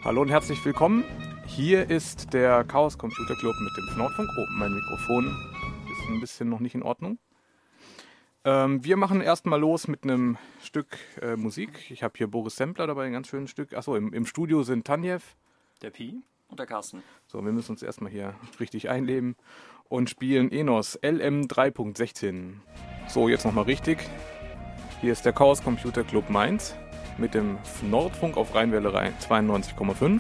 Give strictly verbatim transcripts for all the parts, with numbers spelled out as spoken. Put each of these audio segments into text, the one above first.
Hallo und herzlich willkommen. Hier ist der Chaos Computer Club mit dem Nordfunk. Oh, mein Mikrofon ist ein bisschen noch nicht in Ordnung. Ähm, wir machen erstmal los mit einem Stück äh, Musik. Ich habe hier Boris Sempler dabei, ein ganz schönes Stück. Achso, im, im Studio sind Tanjev, der Pi und der Carsten. So, wir müssen uns erstmal hier richtig einleben und spielen Enos L M drei Punkt sechzehn. So, jetzt nochmal richtig. Hier ist der Chaos Computer Club Mainz mit dem Nordfunk auf Rheinwelle zweiundneunzig Komma fünf.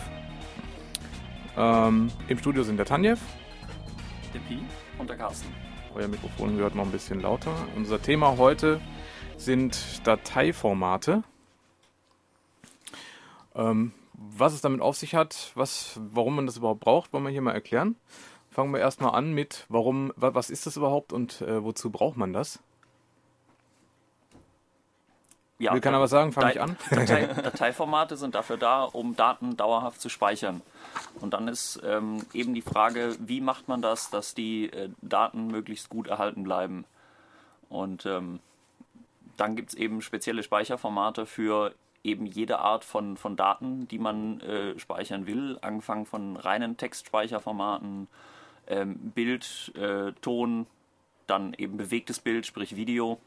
Ähm, Im Studio sind der Tanjev, der Pi und der Carsten. Euer Mikrofon gehört noch ein bisschen lauter. Unser Thema heute sind Dateiformate. Ähm, was es damit auf sich hat, was, warum man das überhaupt braucht, wollen wir hier mal erklären. Fangen wir erstmal an mit, warum, was ist das überhaupt und äh, wozu braucht man das? Ja, Will keiner was sagen? Fange ich an. Datei, Dateiformate sind dafür da, um Daten dauerhaft zu speichern. Und dann ist ähm, eben die Frage, wie macht man das, dass die äh, Daten möglichst gut erhalten bleiben. Und ähm, dann gibt es eben spezielle Speicherformate für eben jede Art von, von Daten, die man äh, speichern will. Angefangen von reinen Textspeicherformaten, ähm, Bild, äh, Ton, dann eben bewegtes Bild, sprich Video.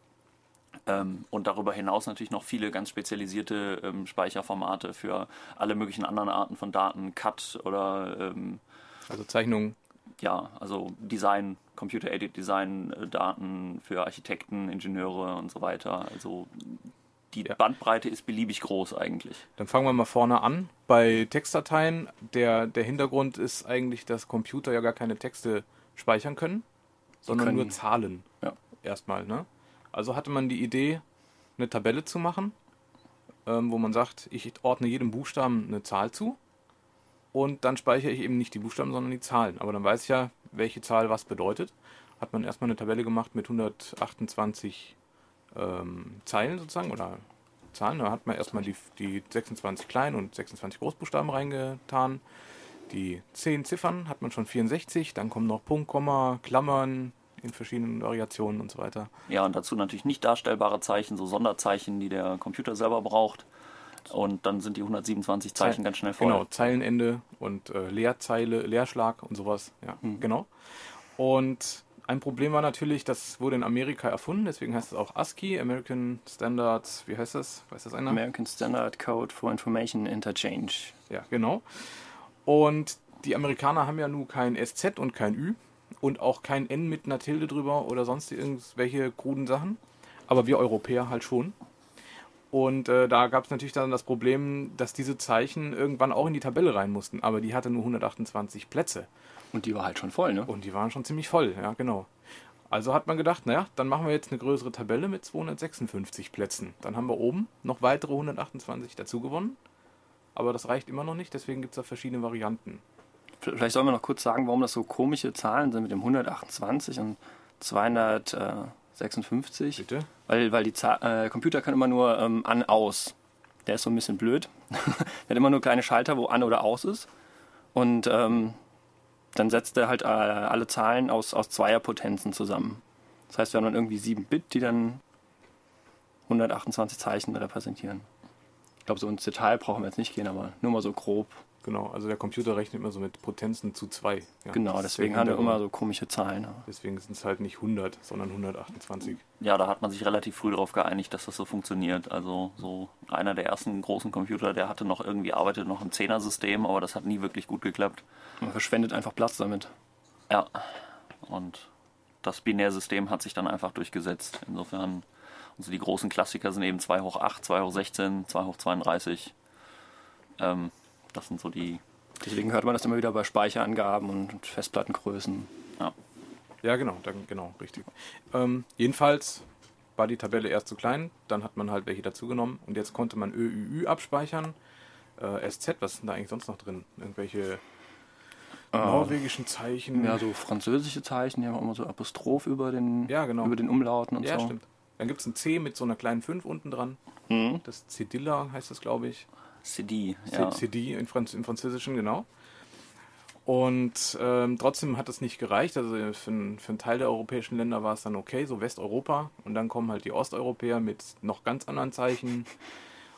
Ähm, und darüber hinaus natürlich noch viele ganz spezialisierte ähm, Speicherformate für alle möglichen anderen Arten von Daten, C A D oder ähm, also Zeichnungen. Ja, also Design, Computer-Aided Design, äh, Daten für Architekten, Ingenieure und so weiter. Also die ja. Bandbreite ist beliebig groß eigentlich. Dann fangen wir mal vorne an. Bei Textdateien, der, der Hintergrund ist eigentlich, dass Computer ja gar keine Texte speichern können, sondern können. nur Zahlen. Ja. Erstmal, ne? Also hatte man die Idee, eine Tabelle zu machen, ähm, wo man sagt, ich ordne jedem Buchstaben eine Zahl zu und dann speichere ich eben nicht die Buchstaben, sondern die Zahlen. Aber dann weiß ich ja, welche Zahl was bedeutet. Hat man erstmal eine Tabelle gemacht mit hundertachtundzwanzig ähm, Zeilen sozusagen oder Zahlen. Da hat man erstmal die, die sechsundzwanzig Klein- und sechsundzwanzig Großbuchstaben reingetan. Die zehn Ziffern hat man schon vierundsechzig, dann kommen noch Punkt, Komma, Klammern, in verschiedenen Variationen und so weiter. Ja, und dazu natürlich nicht darstellbare Zeichen, so Sonderzeichen, die der Computer selber braucht. Und dann sind die hundertsiebenundzwanzig Zeichen Ze- ganz schnell voll. Genau, Zeilenende und äh, Leerzeile, Leerschlag und sowas. Ja, hm. genau. Und ein Problem war natürlich, das wurde in Amerika erfunden, deswegen heißt es auch ASCII, American Standards, wie heißt das? Weiß das einer? American Standard Code for Information Interchange. Ja, genau. Und die Amerikaner haben ja nun kein S Z und kein Ü. Und auch kein N mit einer Tilde drüber oder sonst irgendwelche kruden Sachen. Aber wir Europäer halt schon. Und äh, da gab es natürlich dann das Problem, dass diese Zeichen irgendwann auch in die Tabelle rein mussten. Aber die hatte nur hundertachtundzwanzig Plätze. Und die war halt schon voll, ne? Und die waren schon ziemlich voll, ja genau. Also hat man gedacht, naja, dann machen wir jetzt eine größere Tabelle mit zweihundertsechsundfünfzig Plätzen. Dann haben wir oben noch weitere hundertachtundzwanzig dazu gewonnen. Aber das reicht immer noch nicht, deswegen gibt es da verschiedene Varianten. Vielleicht sollen wir noch kurz sagen, warum das so komische Zahlen sind mit dem hundertachtundzwanzig und zweihundertsechsundfünfzig. Bitte? Weil, weil die Zahl, äh, Computer kann immer nur ähm, an, aus. Der ist so ein bisschen blöd. Der hat immer nur kleine Schalter, wo an oder aus ist. Und ähm, dann setzt er halt äh, alle Zahlen aus, aus Zweierpotenzen zusammen. Das heißt, wir haben dann irgendwie sieben Bit, die dann hundertachtundzwanzig Zeichen repräsentieren. Ich glaube, so ins Detail brauchen wir jetzt nicht gehen, aber nur mal so grob. Genau, also der Computer rechnet immer so mit Potenzen zu zwei. Ja, genau, deswegen haben wir immer so komische Zahlen. Ja. Deswegen sind es halt nicht hundert, sondern hundertachtundzwanzig. Ja, da hat man sich relativ früh darauf geeinigt, dass das so funktioniert. Also so einer der ersten großen Computer, der hatte noch irgendwie, arbeitet noch im Zehner-System, aber das hat nie wirklich gut geklappt. Man verschwendet einfach Platz damit. Ja, und das Binärsystem hat sich dann einfach durchgesetzt. Insofern, also die großen Klassiker sind eben zwei hoch acht, zwei hoch sechzehn, zwei hoch zweiunddreißig. Ähm, Das sind so die... Deswegen hört man das immer wieder bei Speicherangaben und Festplattengrößen. Ja, ja genau, dann, genau, richtig. Ähm, jedenfalls war die Tabelle erst zu klein, dann hat man halt welche dazugenommen und jetzt konnte man Ö, Ü, Ü abspeichern. Äh, S Z, was ist denn da eigentlich sonst noch drin? Irgendwelche äh, norwegischen Zeichen? Ja, so französische Zeichen, die haben auch immer so Apostroph über den, ja, genau. über den Umlauten und ja, so. Ja, stimmt. Dann gibt es ein C mit so einer kleinen fünf unten dran. Mhm. Das Cedilla heißt das, glaube ich. C D, ja. C D in Franz- im Französischen, genau. Und ähm, trotzdem hat das nicht gereicht. Also für, für einen Teil der europäischen Länder war es dann okay, so Westeuropa. Und dann kommen halt die Osteuropäer mit noch ganz anderen Zeichen.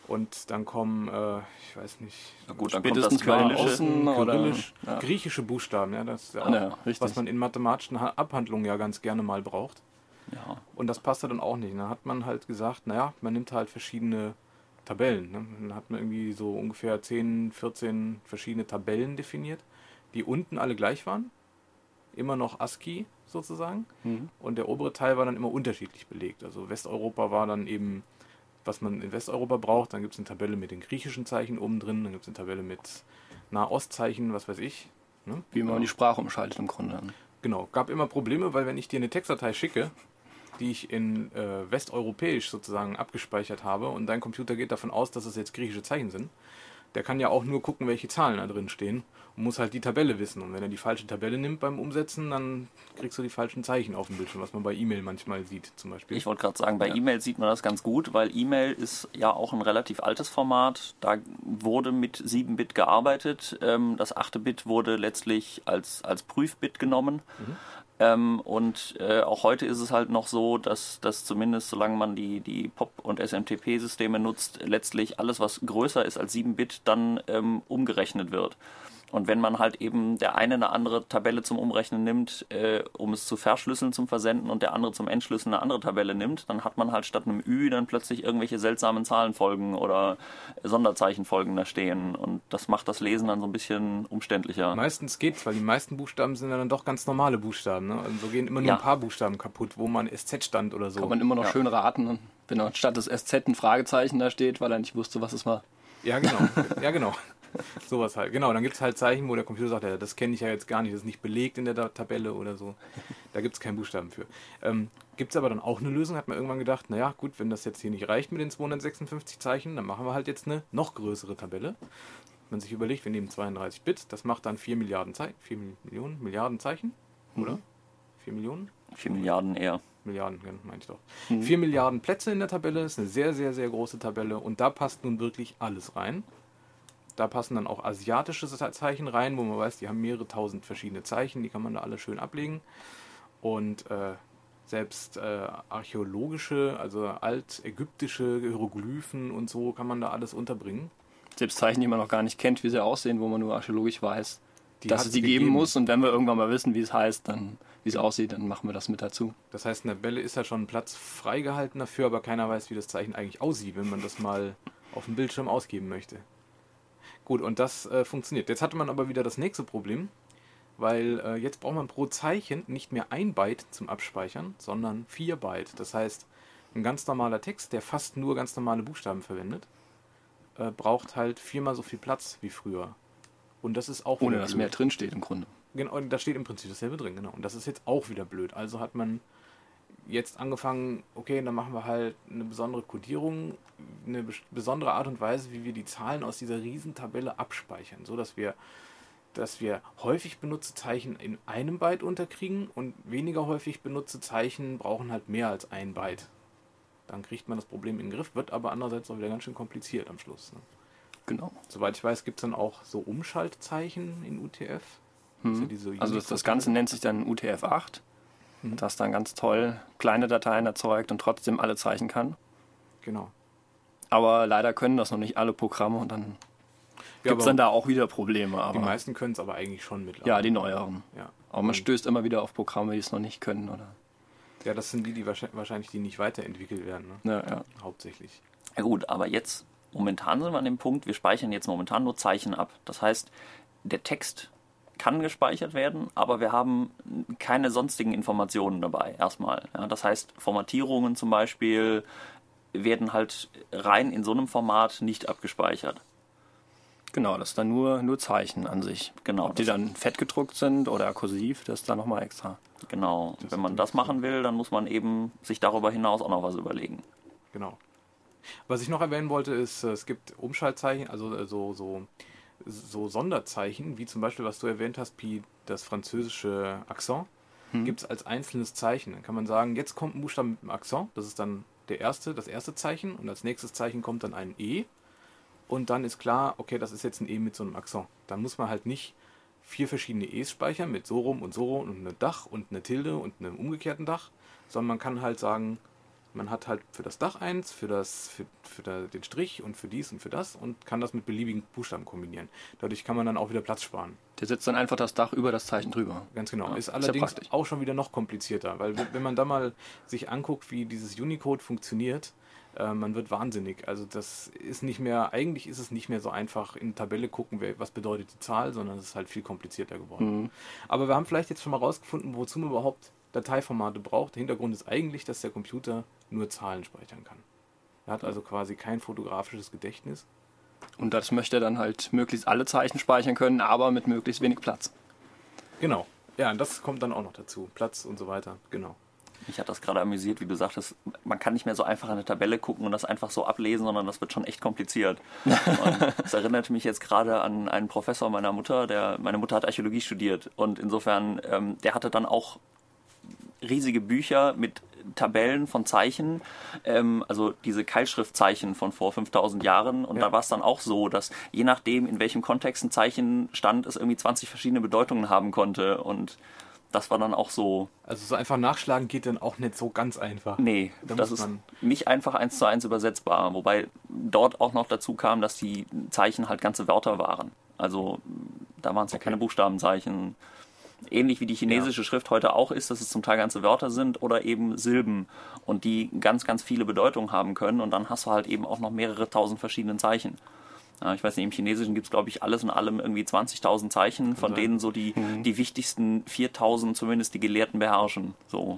Und dann kommen, äh, ich weiß nicht, Na gut, dann Spätestens kommt das mal Kyrillische. außen oder Kyrillisch, ja. griechische Buchstaben, ja, das ist ja auch, Ja, richtig. was man in mathematischen Ha- Abhandlungen ja ganz gerne mal braucht. Ja. Und das passt dann auch nicht. Dann hat man halt gesagt, naja, man nimmt halt verschiedene Tabellen. Ne? Dann hat man irgendwie so ungefähr zehn, vierzehn verschiedene Tabellen definiert, die unten alle gleich waren. Immer noch ASCII sozusagen. Mhm. Und der obere Teil war dann immer unterschiedlich belegt. Also Westeuropa war dann eben, was man in Westeuropa braucht. Dann gibt es eine Tabelle mit den griechischen Zeichen oben drin. Dann gibt es eine Tabelle mit Nahostzeichen, was weiß ich. Ne? Wie man die Sprache umschaltet im Grunde. Genau, gab immer Probleme, weil wenn ich dir eine Textdatei schicke, die ich in äh, westeuropäisch sozusagen abgespeichert habe und dein Computer geht davon aus, dass es jetzt griechische Zeichen sind, der kann ja auch nur gucken, welche Zahlen da drin stehen und muss halt die Tabelle wissen. Und wenn er die falsche Tabelle nimmt beim Umsetzen, dann kriegst du die falschen Zeichen auf dem Bildschirm, was man bei E-Mail manchmal sieht zum Beispiel. Ich wollte gerade sagen, bei Ja. E-Mail sieht man das ganz gut, weil E-Mail ist ja auch ein relativ altes Format. Da wurde mit sieben Bit gearbeitet. Ähm, das achte Bit wurde letztlich als, als Prüfbit genommen. Mhm. Ähm, und äh, auch heute ist es halt noch so, dass, dass zumindest solange man die, die P O P- und S M T P-Systeme nutzt, letztlich alles, was größer ist als sieben Bit, dann ähm, umgerechnet wird. Und wenn man halt eben der eine eine andere Tabelle zum Umrechnen nimmt, äh, um es zu verschlüsseln zum Versenden und der andere zum Entschlüsseln eine andere Tabelle nimmt, dann hat man halt statt einem Ü dann plötzlich irgendwelche seltsamen Zahlenfolgen oder Sonderzeichenfolgen da stehen. Und das macht das Lesen dann so ein bisschen umständlicher. Meistens geht's, weil die meisten Buchstaben sind ja dann doch ganz normale Buchstaben. Ne? Also so gehen immer nur Ja. ein paar Buchstaben kaputt, wo man S Z stand oder so. Kann man immer noch Ja. schön raten, wenn anstatt des S Z ein Fragezeichen da steht, weil er nicht wusste, was es war. Ja, genau. Ja, genau. Sowas halt. Genau, dann gibt es halt Zeichen, wo der Computer sagt, ja, das kenne ich ja jetzt gar nicht, das ist nicht belegt in der Da- Tabelle oder so. Da gibt es keinen Buchstaben für. Ähm, gibt es aber dann auch eine Lösung, hat man irgendwann gedacht, naja, gut, wenn das jetzt hier nicht reicht mit den zweihundertsechsundfünfzig Zeichen, dann machen wir halt jetzt eine noch größere Tabelle. Wenn man sich überlegt, wir nehmen zweiunddreißig Bit, das macht dann vier Milliarden Zeichen, vier Millionen, Milliarden Zeichen, oder? vier Millionen? vier Milliarden eher. Milliarden, ja, meinte ich doch. vier Milliarden Plätze in der Tabelle, ist eine sehr, sehr, sehr große Tabelle und da passt nun wirklich alles rein. Da passen dann auch asiatische Zeichen rein, wo man weiß, die haben mehrere tausend verschiedene Zeichen, die kann man da alle schön ablegen. Und äh, selbst äh, archäologische, also altägyptische Hieroglyphen und so kann man da alles unterbringen. Selbst Zeichen, die man noch gar nicht kennt, wie sie aussehen, wo man nur archäologisch weiß, Die dass hat's es die gegeben. geben muss. Und wenn wir irgendwann mal wissen, wie es heißt, dann wie es aussieht, dann machen wir das mit dazu. Das heißt, in der Tabelle ist ja schon Platz freigehalten dafür, aber keiner weiß, wie das Zeichen eigentlich aussieht, wenn man das mal auf dem Bildschirm ausgeben möchte. Gut, und das äh, funktioniert. Jetzt hatte man aber wieder das nächste Problem, weil äh, jetzt braucht man pro Zeichen nicht mehr ein Byte zum Abspeichern, sondern vier Byte. Das heißt, ein ganz normaler Text, der fast nur ganz normale Buchstaben verwendet, äh, braucht halt viermal so viel Platz wie früher. Und das ist auch Ohne wieder dass blöd. mehr drin steht im Grunde. Genau, und da steht im Prinzip dasselbe drin, genau. Und das ist jetzt auch wieder blöd. Also hat man jetzt angefangen, okay, dann machen wir halt eine besondere Codierung, eine bes- besondere Art und Weise, wie wir die Zahlen aus dieser Riesentabelle abspeichern, so dass wir, dass wir häufig benutzte Zeichen in einem Byte unterkriegen und weniger häufig benutzte Zeichen brauchen halt mehr als ein Byte. Dann kriegt man das Problem in den Griff, wird aber andererseits auch wieder ganz schön kompliziert am Schluss. Ne? Genau. Soweit ich weiß, gibt es dann auch so Umschaltzeichen in U T F. Das ist ja diese Also das, das Unicode- Ganze nennt sich dann U T F acht, Mhm. das dann ganz toll kleine Dateien erzeugt und trotzdem alle Zeichen kann. Genau. Aber leider können das noch nicht alle Programme und dann Ja, gibt es aber dann da auch wieder Probleme. die Aber meisten können es aber eigentlich schon mittlerweile. ja, die neueren. Ja. Aber man Und- stößt immer wieder auf Programme, die es noch nicht können. Oder? Ja, das sind die, die wahrscheinlich, wahrscheinlich die nicht weiterentwickelt werden, ne? Ja, ja. Hauptsächlich. Ja gut, aber jetzt, momentan sind wir an dem Punkt, wir speichern jetzt momentan nur Zeichen ab. Das heißt, der Text kann gespeichert werden, aber wir haben keine sonstigen Informationen dabei, erstmal. Ja, das heißt, Formatierungen zum Beispiel werden halt rein in so einem Format nicht abgespeichert. Genau, das ist dann nur, nur Zeichen an sich. Genau, Ob die das- dann fett gedruckt sind oder kursiv, das ist dann nochmal extra. Genau. Wenn man das machen will, dann muss man eben sich darüber hinaus auch noch was überlegen. Genau. Was ich noch erwähnen wollte, ist, äh, es gibt Umschaltzeichen, also äh, so, so, so Sonderzeichen, wie zum Beispiel, was du erwähnt hast, wie das französische Akzent, gibt es als einzelnes Zeichen. Dann kann man sagen, jetzt kommt ein Buchstabe mit einem Akzent, das ist dann der erste, das erste Zeichen, und als nächstes Zeichen kommt dann ein E. Und dann ist klar, okay, das ist jetzt ein E mit so einem Akzent. Dann muss man halt nicht vier verschiedene E's speichern mit so rum und so rum und einem Dach und eine Tilde und einem umgekehrten Dach, sondern man kann halt sagen, Man hat halt für das Dach eins, für, das, für, für da, den Strich und für dies und für das und kann das mit beliebigen Buchstaben kombinieren. Dadurch kann man dann auch wieder Platz sparen. Der setzt dann einfach das Dach über das Zeichen drüber. Ganz genau. Ja, ist ist allerdings ja auch schon wieder noch komplizierter, weil wenn wenn man da mal sich anguckt, wie dieses Unicode funktioniert, äh, man wird wahnsinnig. Also das ist nicht mehr, eigentlich ist es nicht mehr so einfach in eine Tabelle gucken, wer, was bedeutet die Zahl, sondern es ist halt viel komplizierter geworden. Mhm. Aber wir haben vielleicht jetzt schon mal rausgefunden, wozu man überhaupt Dateiformate braucht. Der Hintergrund ist eigentlich, dass der Computer nur Zahlen speichern kann. Er hat also quasi kein fotografisches Gedächtnis. Und das möchte er dann halt möglichst alle Zeichen speichern können, aber mit möglichst wenig Platz. Genau. Ja, und das kommt dann auch noch dazu. Platz und so weiter. Genau. Mich hat das gerade amüsiert, wie du sagtest, man kann nicht mehr so einfach an eine Tabelle gucken und das einfach so ablesen, sondern das wird schon echt kompliziert. Und das erinnerte mich jetzt gerade an einen Professor meiner Mutter, der, meine Mutter hat Archäologie studiert und insofern, ähm, der hatte dann auch riesige Bücher mit Tabellen von Zeichen, ähm, also diese Keilschriftzeichen von vor fünftausend Jahren und Ja. da war es dann auch so, dass je nachdem, in welchem Kontext ein Zeichen stand, es irgendwie zwanzig verschiedene Bedeutungen haben konnte und das war dann auch so, Also so einfach nachschlagen geht dann auch nicht so ganz einfach. nee, Da das muss ist man- nicht einfach eins zu eins übersetzbar, wobei dort auch noch dazu kam, dass die Zeichen halt ganze Wörter waren. Also da waren es ja Okay. keine Buchstabenzeichen. Ähnlich wie die chinesische Schrift heute auch ist, dass es zum Teil ganze Wörter sind oder eben Silben und die ganz, ganz viele Bedeutungen haben können und dann hast du halt eben auch noch mehrere tausend verschiedene Zeichen. Ja, ich weiß nicht, im Chinesischen gibt es, glaube ich, alles in allem irgendwie zwanzigtausend Zeichen, von sein. denen so die, die wichtigsten viertausend zumindest die Gelehrten beherrschen. So.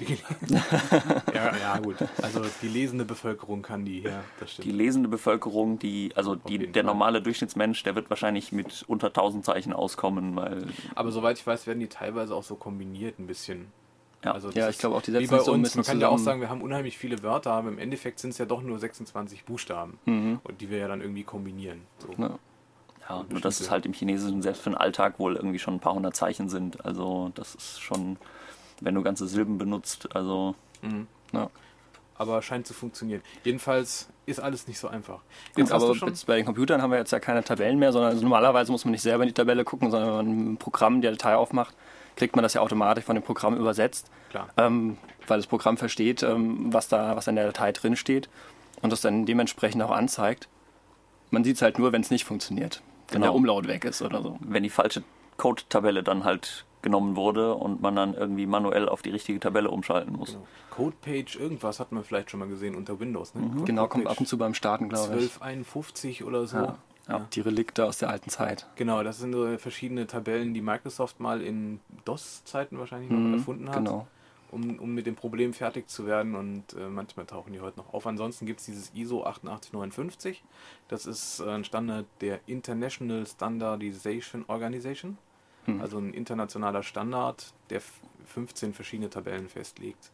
Ja, ja, gut. Also die lesende Bevölkerung kann die, ja, das Die stimmt. lesende Bevölkerung, die, also die, jeden der Fall. normale Durchschnittsmensch, der wird wahrscheinlich mit unter tausend Zeichen auskommen, weil Aber soweit ich weiß, werden die teilweise auch so kombiniert ein bisschen. Ja. Also das Ja, ich ist glaube auch, die wie setzen bei sich so ein uns. bisschen Man kann ja auch zusammen. sagen, wir haben unheimlich viele Wörter, aber im Endeffekt sind es ja doch nur sechsundzwanzig Buchstaben. Mhm. Und die wir ja dann irgendwie kombinieren. So. Ja. ja, nur bestimmte- dass es halt im Chinesischen selbst für den Alltag wohl irgendwie schon ein paar hundert Zeichen sind. Also das ist schon, wenn du ganze Silben benutzt, also Mhm. Ja. Aber scheint zu funktionieren. Jedenfalls ist alles nicht so einfach. Gut, Jetzt hast aber du schon. jetzt bei den Computern haben wir jetzt ja keine Tabellen mehr, sondern also normalerweise muss man nicht selber in die Tabelle gucken, sondern wenn man ein Programm die Datei aufmacht, kriegt man das ja automatisch von dem Programm übersetzt, Klar. ähm, weil das Programm versteht, ähm, was da was in der Datei drin steht und das dann dementsprechend auch anzeigt. Man sieht es halt nur, wenn es nicht funktioniert, wenn Genau. der Umlaut weg ist oder so. wenn die falsche Code-Tabelle dann halt genommen wurde und man dann irgendwie manuell auf die richtige Tabelle umschalten muss. Genau. Codepage, irgendwas hat man vielleicht schon mal gesehen unter Windows. Ne? Genau, kommt ab und zu beim Starten, glaube ich. zwölf einundfünfzig oder so. Ja. Ja. Die Relikte aus der alten Zeit. Genau, das sind so verschiedene Tabellen, die Microsoft mal in DOS-Zeiten wahrscheinlich noch Mhm, erfunden hat, genau. um, um mit dem Problem fertig zu werden und äh, manchmal tauchen die heute noch auf. Ansonsten gibt es dieses I S O achtundachtzig neunundfünfzig. Das ist äh, ein Standard der International Standardization Organization, Mhm. also ein internationaler Standard, der f- fünfzehn verschiedene Tabellen festlegt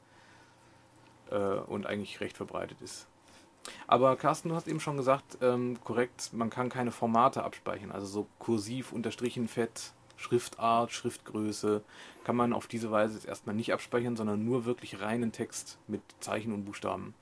äh, und eigentlich recht verbreitet ist. Aber Carsten, du hast eben schon gesagt, ähm, korrekt, man kann keine Formate abspeichern, also so kursiv, unterstrichen, fett, Schriftart, Schriftgröße, kann man auf diese Weise jetzt erstmal nicht abspeichern, sondern nur wirklich reinen Text mit Zeichen und Buchstaben.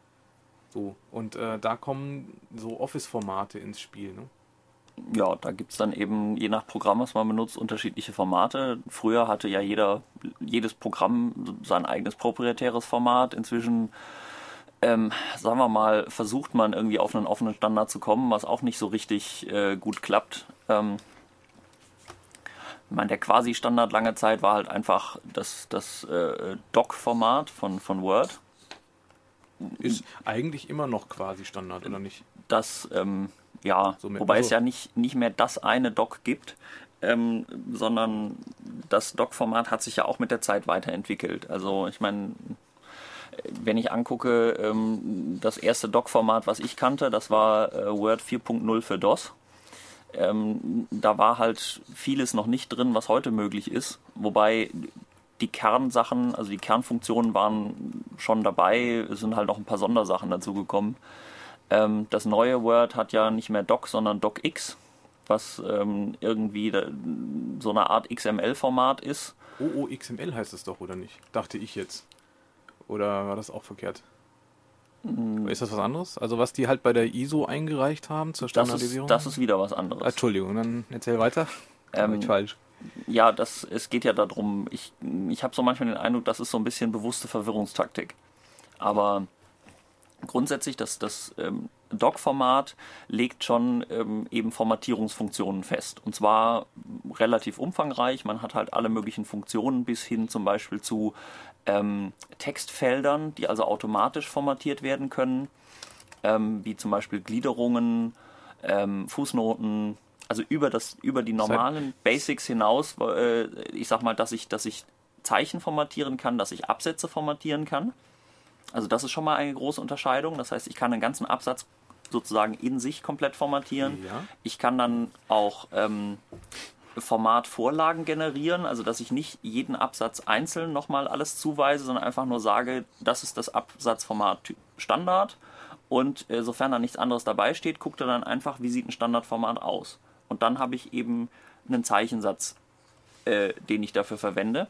So, und äh, da kommen so Office-Formate ins Spiel, ne? Ja, da gibt es dann eben, je nach Programm, was man benutzt, unterschiedliche Formate. Früher hatte ja jeder, jedes Programm sein eigenes proprietäres Format. Inzwischen, ähm, sagen wir mal, versucht man irgendwie auf einen offenen Standard zu kommen, was auch nicht so richtig äh, gut klappt. Ähm, ich meine, der Quasi-Standard lange Zeit war halt einfach das, das äh, Doc-Format von, von Word. Ist eigentlich immer noch quasi Standard, oder nicht? Das, ähm, ja, So mit- wobei es also- ja nicht, nicht mehr das eine Doc gibt, ähm, sondern das Doc-Format hat sich ja auch mit der Zeit weiterentwickelt. Also ich meine, wenn ich angucke, ähm, das erste Doc-Format, was ich kannte, das war äh, Word vier Punkt null für DOS. Ähm, da war halt vieles noch nicht drin, was heute möglich ist, wobei die Kernsachen, also die Kernfunktionen waren schon dabei, es sind halt noch ein paar Sondersachen dazu gekommen. Ähm, das neue Word hat ja nicht mehr Doc, sondern DocX, was ähm, irgendwie da, so eine Art X M L-Format ist. O O X M L heißt es doch, oder nicht? Dachte ich jetzt. Oder war das auch verkehrt? Ist das was anderes? Also was die halt bei der I S O eingereicht haben zur Das ist, Standardisierung? das ist wieder was anderes. Entschuldigung, dann erzähl weiter. Ähm, War ich falsch. Ja, das, es geht ja darum, ich, ich habe so manchmal den Eindruck, das ist so ein bisschen bewusste Verwirrungstaktik. Aber grundsätzlich, das, das ähm, Doc-Format legt schon ähm, eben Formatierungsfunktionen fest. Und zwar relativ umfangreich. Man hat halt alle möglichen Funktionen bis hin zum Beispiel zu ähm, Textfeldern, die also automatisch formatiert werden können, ähm, wie zum Beispiel Gliederungen, ähm, Fußnoten, also über das über die normalen Basics hinaus. Äh, ich sag mal, dass ich, dass ich Zeichen formatieren kann, dass ich Absätze formatieren kann. Also das ist schon mal eine große Unterscheidung. Das heißt, ich kann einen ganzen Absatz sozusagen in sich komplett formatieren. Ja. Ich kann dann auch ähm, Formatvorlagen generieren, also dass ich nicht jeden Absatz einzeln nochmal alles zuweise, sondern einfach nur sage, das ist das Absatzformat Standard und äh, sofern da nichts anderes dabei steht, guckt er dann einfach, wie sieht ein Standardformat aus. Und dann habe ich eben einen Zeichensatz, äh, den ich dafür verwende.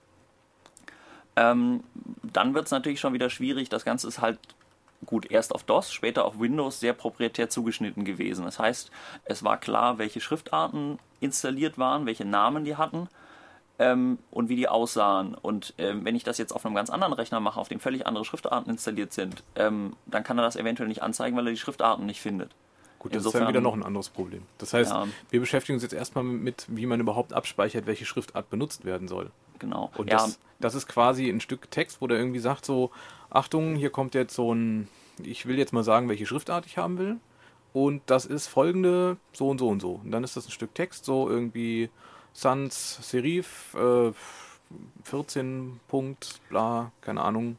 Ähm, dann wird es natürlich schon wieder schwierig. Das Ganze ist halt gut erst auf DOS, später auf Windows sehr proprietär zugeschnitten gewesen. Das heißt, es war klar, welche Schriftarten installiert waren, welche Namen die hatten ähm, und wie die aussahen. Und ähm, wenn ich das jetzt auf einem ganz anderen Rechner mache, auf dem völlig andere Schriftarten installiert sind, ähm, dann kann er das eventuell nicht anzeigen, weil er die Schriftarten nicht findet. Gut, das Insofern, ist dann wieder noch ein anderes Problem. Das heißt, ja, wir beschäftigen uns jetzt erstmal mit, wie man überhaupt abspeichert, welche Schriftart benutzt werden soll. Genau. Und ja, das, das ist quasi ein Stück Text, wo der irgendwie sagt so, Achtung, hier kommt jetzt so ein, ich will jetzt mal sagen, welche Schriftart ich haben will. Und das ist folgende, so und so und so. Und dann ist das ein Stück Text, so irgendwie Sans Serif, äh, vierzehn Punkt, bla, keine Ahnung.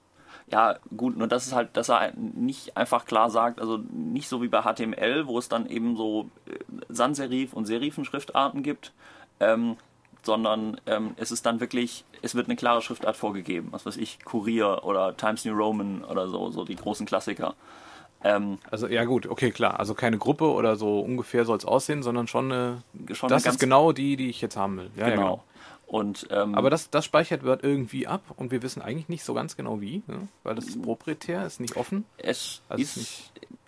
Ja, gut, nur das ist halt, dass er nicht einfach klar sagt, also nicht so wie bei H T M L, wo es dann eben so Sans-Serif und Serifenschriftarten gibt, ähm, sondern ähm, es ist dann wirklich, es wird eine klare Schriftart vorgegeben, was weiß ich, Courier oder Times New Roman oder so, so die großen Klassiker. Ähm, Also ja gut, okay, klar. Also keine Gruppe oder so ungefähr soll es aussehen, sondern schon eine, schon das eine ist genau die, die ich jetzt haben will. Ja, genau. ja, genau. Und, ähm, Aber das, das speichert Word irgendwie ab und wir wissen eigentlich nicht so ganz genau wie, ne? Weil das ist proprietär, ist nicht offen. es Also ist, nicht-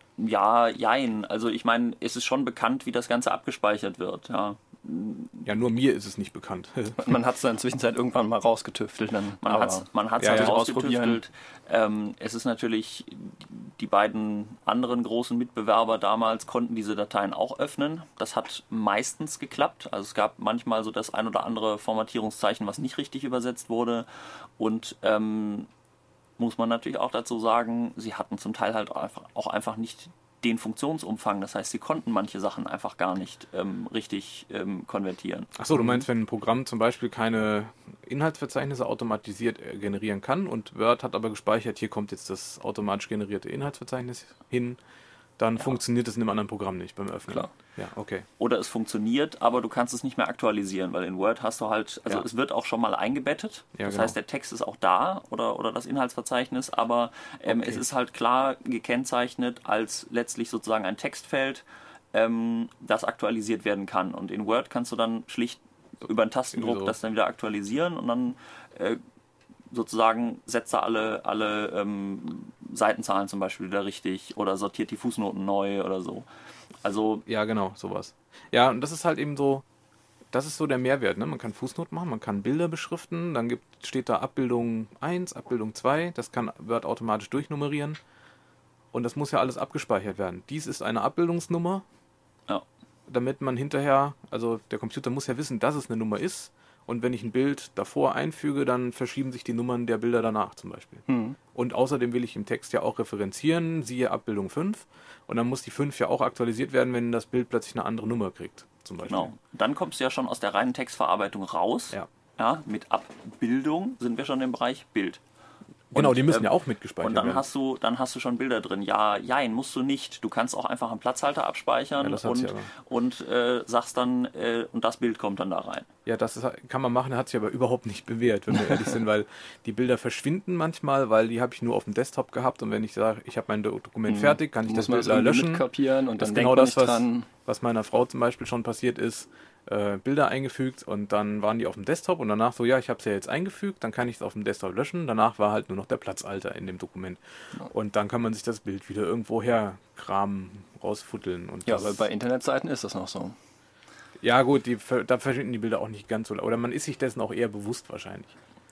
ja, jein. Also ich meine, es ist schon bekannt, wie das Ganze abgespeichert wird, ja. Ja, nur mir ist es nicht bekannt. Man hat es dann in der Zwischenzeit irgendwann mal rausgetüftelt. Dann, Man hat es man hat's Ja, halt ja. ausgetüftelt. Ähm, es ist natürlich, die beiden anderen großen Mitbewerber damals konnten diese Dateien auch öffnen. Das hat meistens geklappt. Also es gab manchmal so das ein oder andere Formatierungszeichen, was nicht richtig übersetzt wurde. Und ähm, muss man natürlich auch dazu sagen, sie hatten zum Teil halt einfach, auch einfach nicht den Funktionsumfang. Das heißt, sie konnten manche Sachen einfach gar nicht ähm, richtig ähm, konvertieren. Achso, du meinst, wenn ein Programm zum Beispiel keine Inhaltsverzeichnisse automatisiert äh, generieren kann und Word hat aber gespeichert, hier kommt jetzt das automatisch generierte Inhaltsverzeichnis hin, dann Ja. funktioniert es in einem anderen Programm nicht beim Öffnen. Klar. Ja, okay. Oder es funktioniert, aber du kannst es nicht mehr aktualisieren, weil in Word hast du halt, also Ja. es wird auch schon mal eingebettet. Ja, das genau. heißt, der Text ist auch da oder, oder das Inhaltsverzeichnis, aber ähm, Okay. es ist halt klar gekennzeichnet als letztlich sozusagen ein Textfeld, ähm, das aktualisiert werden kann. Und in Word kannst du dann schlicht über einen Tastendruck Irgendwie so. das dann wieder aktualisieren und dann äh, sozusagen setzt er alle, alle ähm, Seitenzahlen zum Beispiel wieder richtig oder sortiert die Fußnoten neu oder so. Also Ja, genau, sowas. Ja, und das ist halt eben so, das ist so der Mehrwert, ne? Man kann Fußnoten machen, man kann Bilder beschriften, dann gibt, steht da Abbildung eins, Abbildung zwei, das kann Word automatisch durchnummerieren und das muss ja alles abgespeichert werden. Dies ist eine Abbildungsnummer, ja. damit man hinterher, also der Computer muss ja wissen, dass es eine Nummer ist und wenn ich ein Bild davor einfüge, dann verschieben sich die Nummern der Bilder danach zum Beispiel. Hm. Und außerdem will ich im Text ja auch referenzieren, siehe Abbildung fünf. Und dann muss die fünf ja auch aktualisiert werden, wenn das Bild plötzlich eine andere Nummer kriegt, zum Beispiel. Genau. Dann kommst du ja schon aus der reinen Textverarbeitung raus. Ja. Ja, mit Abbildung sind wir schon im Bereich Bild. Genau, Und, die müssen ähm, ja auch mitgespeichert Und dann werden. hast du, dann hast du schon Bilder drin. Ja, jein, musst du nicht. Du kannst auch einfach einen Platzhalter abspeichern Ja, das hat sie und, aber. und äh, sagst dann, äh, und das Bild kommt dann da rein. Ja, das ist, kann man machen, hat sich aber überhaupt nicht bewährt, wenn wir ehrlich sind, weil die Bilder verschwinden manchmal, weil die habe ich nur auf dem Desktop gehabt und wenn ich sage, ich habe mein Do- Dokument Mhm. fertig, kann ich Muss das man Bild das irgendwie löschen. mitkopieren und Das dann ist genau denkt man das, nicht was, dran. was meiner Frau zum Beispiel schon passiert ist. Äh, Bilder eingefügt und dann waren die auf dem Desktop und danach so, ja, ich habe es ja jetzt eingefügt, dann kann ich es auf dem Desktop löschen. Danach war halt nur noch der Platzhalter in dem Dokument. Und dann kann man sich das Bild wieder irgendwo herkramen, rausfutteln. Und Ja, das, aber bei Internetseiten ist das noch so. ja gut, die, ver- da verschwinden die Bilder auch nicht ganz so. Oder man ist sich dessen auch eher bewusst wahrscheinlich.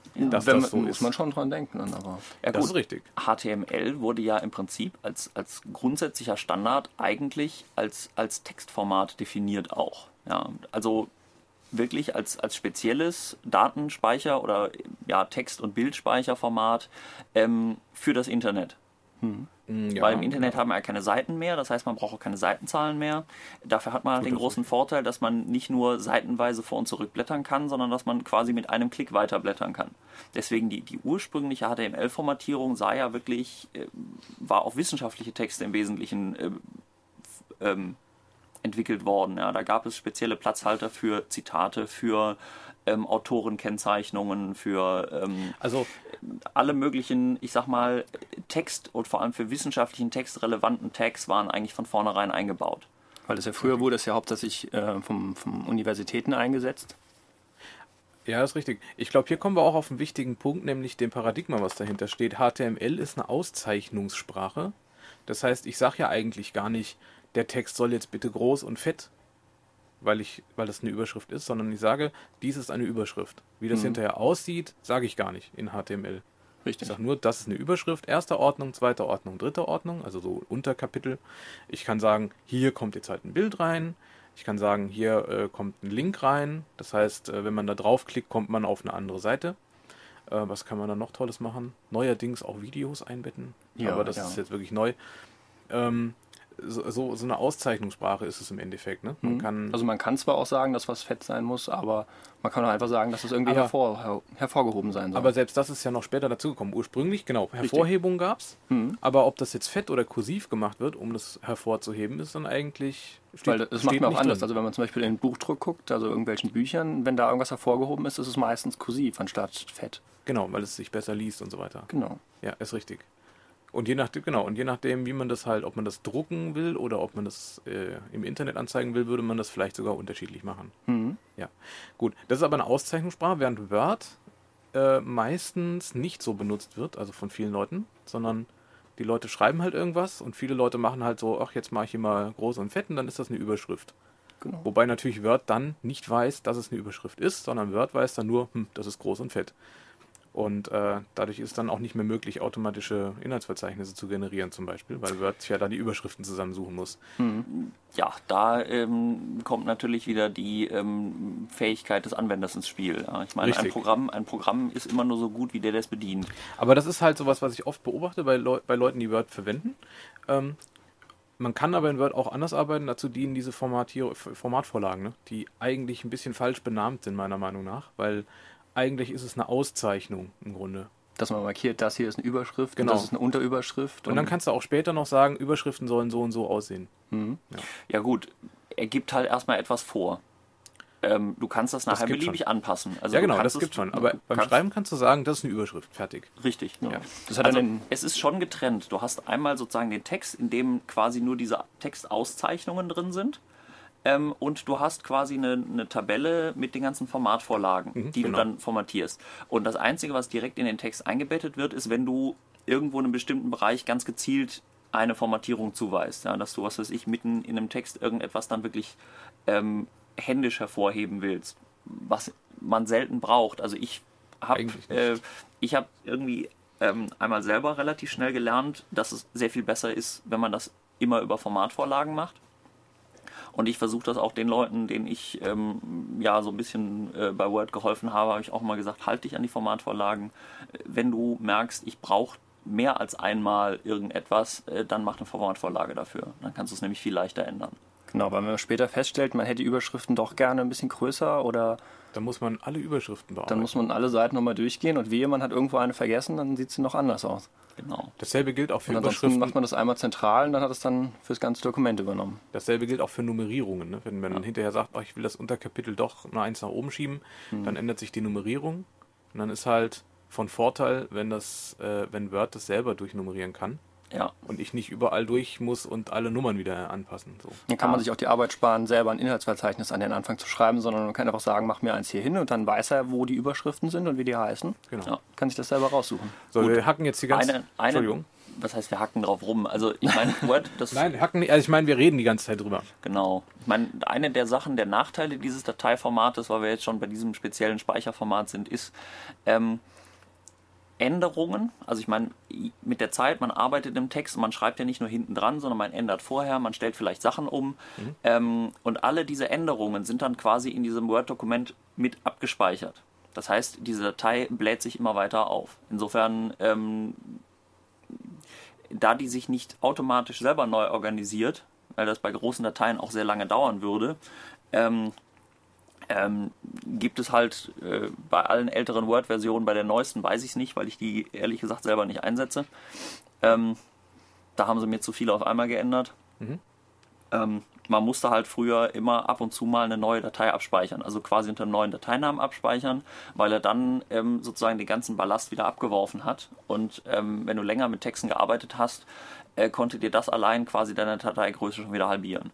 dass Wenn das so man, muss ist. man schon dran denken. Dann aber. Ja, Das gut. ist richtig. H T M L wurde ja im Prinzip als, als grundsätzlicher Standard eigentlich als, als Textformat definiert auch. Ja, also wirklich als, als spezielles Datenspeicher- oder ja, Text- und Bildspeicherformat ähm, für das Internet. Ja, Weil im Internet haben wir ja keine Seiten mehr, das heißt, man braucht auch keine Seitenzahlen mehr. Dafür hat man Gut, den das großen Vorteil, dass man nicht nur seitenweise vor- und zurückblättern kann, sondern dass man quasi mit einem Klick weiterblättern kann. Deswegen die, die ursprüngliche H T M L-Formatierung sah ja wirklich, äh, war auf wissenschaftliche Texte im Wesentlichen äh, ähm, entwickelt worden. Ja. Da gab es spezielle Platzhalter für Zitate, für ähm, Autorenkennzeichnungen, für ähm, Also alle möglichen, ich sag mal, Text und vor allem für wissenschaftlichen Text relevanten Tags waren eigentlich von vornherein eingebaut. Weil das ja früher wurde es ja hauptsächlich äh, vom, vom Universitäten eingesetzt. Ja, das ist richtig. Ich glaube, hier kommen wir auch auf einen wichtigen Punkt, nämlich dem Paradigma, was dahinter steht. H T M L ist eine Auszeichnungssprache. Das heißt, ich sage ja eigentlich gar nicht, der Text soll jetzt bitte groß und fett, weil ich, weil das eine Überschrift ist, sondern ich sage, dies ist eine Überschrift. Wie das Mhm. hinterher aussieht, sage ich gar nicht in H T M L. Ich Richtig. sage nur, das ist eine Überschrift, erster Ordnung, zweiter Ordnung, dritter Ordnung, also so Unterkapitel. Ich kann sagen, hier kommt jetzt halt ein Bild rein. Ich kann sagen, hier äh, kommt ein Link rein. Das heißt, äh, wenn man da draufklickt, kommt man auf eine andere Seite. Äh, was kann man da noch Tolles machen? Neuerdings auch Videos einbetten. Ja, aber das ja. ist jetzt wirklich neu. Ähm, so, so, so eine Auszeichnungssprache ist es im Endeffekt. Ne? Man Mhm. kann, Also man kann zwar auch sagen, dass was fett sein muss, aber man kann auch einfach sagen, dass es irgendwie Aber- hervor, her, hervorgehoben sein soll. aber selbst das ist ja noch später dazugekommen. Ursprünglich, genau, Hervorhebung gab es. Mhm. Aber ob das jetzt fett oder kursiv gemacht wird, um das hervorzuheben, ist dann eigentlich. Steht, Weil das macht steht man auch nicht anders. drin. Also wenn man zum Beispiel in ein Buchdruck guckt, also irgendwelchen Büchern, wenn da irgendwas hervorgehoben ist, ist es meistens kursiv anstatt fett. Genau, weil es sich besser liest und so weiter. Genau. Ja, ist richtig. Und je nachdem, genau, und je nachdem, wie man das halt, ob man das drucken will oder ob man das äh, im Internet anzeigen will, würde man das vielleicht sogar unterschiedlich machen. Mhm. Ja, gut. Das ist aber eine Auszeichnungssprache, während Word äh, meistens nicht so benutzt wird, also von vielen Leuten, sondern die Leute schreiben halt irgendwas und viele Leute machen halt so, ach, jetzt mache ich hier mal groß und fett und dann ist das eine Überschrift. Genau. Wobei natürlich Word dann nicht weiß, dass es eine Überschrift ist, sondern Word weiß dann nur, hm, das ist groß und fett. Und äh, dadurch ist dann auch nicht mehr möglich, automatische Inhaltsverzeichnisse zu generieren zum Beispiel, weil Word ja da die Überschriften zusammensuchen muss. Ja, da ähm, kommt natürlich wieder die ähm, Fähigkeit des Anwenders ins Spiel. Ja, ich meine, ein Richtig. Programm, ein Programm ist immer nur so gut, wie der, der es bedient. Aber das ist halt sowas, was ich oft beobachte bei, Leu bei Leuten, die Word verwenden. Ähm, man kann aber in Word auch anders arbeiten, dazu dienen diese Formatier Formatvorlagen, ne? Die eigentlich ein bisschen falsch benannt sind, meiner Meinung nach, weil eigentlich ist es eine Auszeichnung im Grunde. Dass man markiert, das hier ist eine Überschrift, Genau. und das ist eine Unterüberschrift. Und dann kannst du auch später noch sagen, Überschriften sollen so und so aussehen. Mhm. Ja gut, er gibt halt erstmal etwas vor. Ähm, du kannst das nachher gibt beliebig schon. anpassen. Also Ja du genau, kannst das es- gibt schon. du Aber beim kannst- Schreiben kannst du sagen, das ist eine Überschrift. Fertig. Richtig. Ja. Das hat Also, dann den, es ist schon getrennt. Du hast einmal sozusagen den Text, in dem quasi nur diese Textauszeichnungen drin sind. Ähm, und du hast quasi eine, eine Tabelle mit den ganzen Formatvorlagen, Mhm, die genau. du dann formatierst. Und das Einzige, was direkt in den Text eingebettet wird, ist, wenn du irgendwo in einem bestimmten Bereich ganz gezielt eine Formatierung zuweist. Ja, dass du, was weiß ich, mitten in einem Text irgendetwas dann wirklich ähm, händisch hervorheben willst. Was man selten braucht. Also ich habe Eigentlich nicht. äh, ich habe irgendwie ähm, einmal selber relativ schnell gelernt, dass es sehr viel besser ist, wenn man das immer über Formatvorlagen macht. Und ich versuche das auch den Leuten, denen ich ähm, ja so ein bisschen äh, bei Word geholfen habe, habe ich auch mal gesagt, halt dich an die Formatvorlagen. Wenn du merkst, ich brauche mehr als einmal irgendetwas, äh, dann mach eine Formatvorlage dafür. Dann kannst du es nämlich viel leichter ändern. genau, weil wenn man später feststellt, man hätte die Überschriften doch gerne ein bisschen größer oder Da muss man alle Überschriften bearbeiten. dann muss man alle Seiten nochmal durchgehen und wehe, man hat irgendwo eine vergessen, dann sieht sie noch anders aus. Genau. Dasselbe gilt auch für Und ansonsten Überschriften. macht man das einmal zentral und dann hat es dann fürs ganze Dokument übernommen. Dasselbe gilt auch für Nummerierungen. Ne? Wenn man hinterher sagt, oh, ich will das Unterkapitel doch eine Eins nach oben schieben, dann ändert sich die Nummerierung. Und dann ist halt von Vorteil, wenn das, äh, wenn Word das selber durchnummerieren kann Ja. und ich nicht überall durch muss und alle Nummern wieder anpassen. So. Dann kann man Ah. sich auch die Arbeit sparen, selber ein Inhaltsverzeichnis an den Anfang zu schreiben, sondern man kann einfach sagen, mach mir eins hier hin und dann weiß er, wo die Überschriften sind und wie die heißen. Genau. Ja. Kann sich das selber raussuchen. So, Gut. wir hacken jetzt die ganze... Eine, eine, Entschuldigung. was heißt, wir hacken drauf rum? Also ich meine, Word, das... Nein, hacken nicht, also ich meine, wir reden die ganze Zeit drüber. Genau. Ich meine, eine der Sachen, der Nachteile dieses Dateiformates, weil wir jetzt schon bei diesem speziellen Speicherformat sind, ist ähm, Änderungen. Also ich meine, mit der Zeit, man arbeitet im Text und man schreibt ja nicht nur hinten dran, sondern man ändert vorher, man stellt vielleicht Sachen um. Mhm. Ähm, und alle diese Änderungen sind dann quasi in diesem Word-Dokument mit abgespeichert. Das heißt, diese Datei bläht sich immer weiter auf. Insofern, ähm, da die sich nicht automatisch selber neu organisiert, weil das bei großen Dateien auch sehr lange dauern würde, ähm, ähm, gibt es halt äh, bei allen älteren Word-Versionen, bei der neuesten weiß ich es nicht, weil ich die ehrlich gesagt selber nicht einsetze. Ähm, da haben sie mir zu viele auf einmal geändert. Mhm. Ähm, man musste halt früher immer ab und zu mal eine neue Datei abspeichern, also quasi unter einem neuen Dateinamen abspeichern, weil er dann ähm, sozusagen den ganzen Ballast wieder abgeworfen hat. Und ähm, wenn du länger mit Texten gearbeitet hast, äh, konnte dir das allein quasi deine Dateigröße schon wieder halbieren.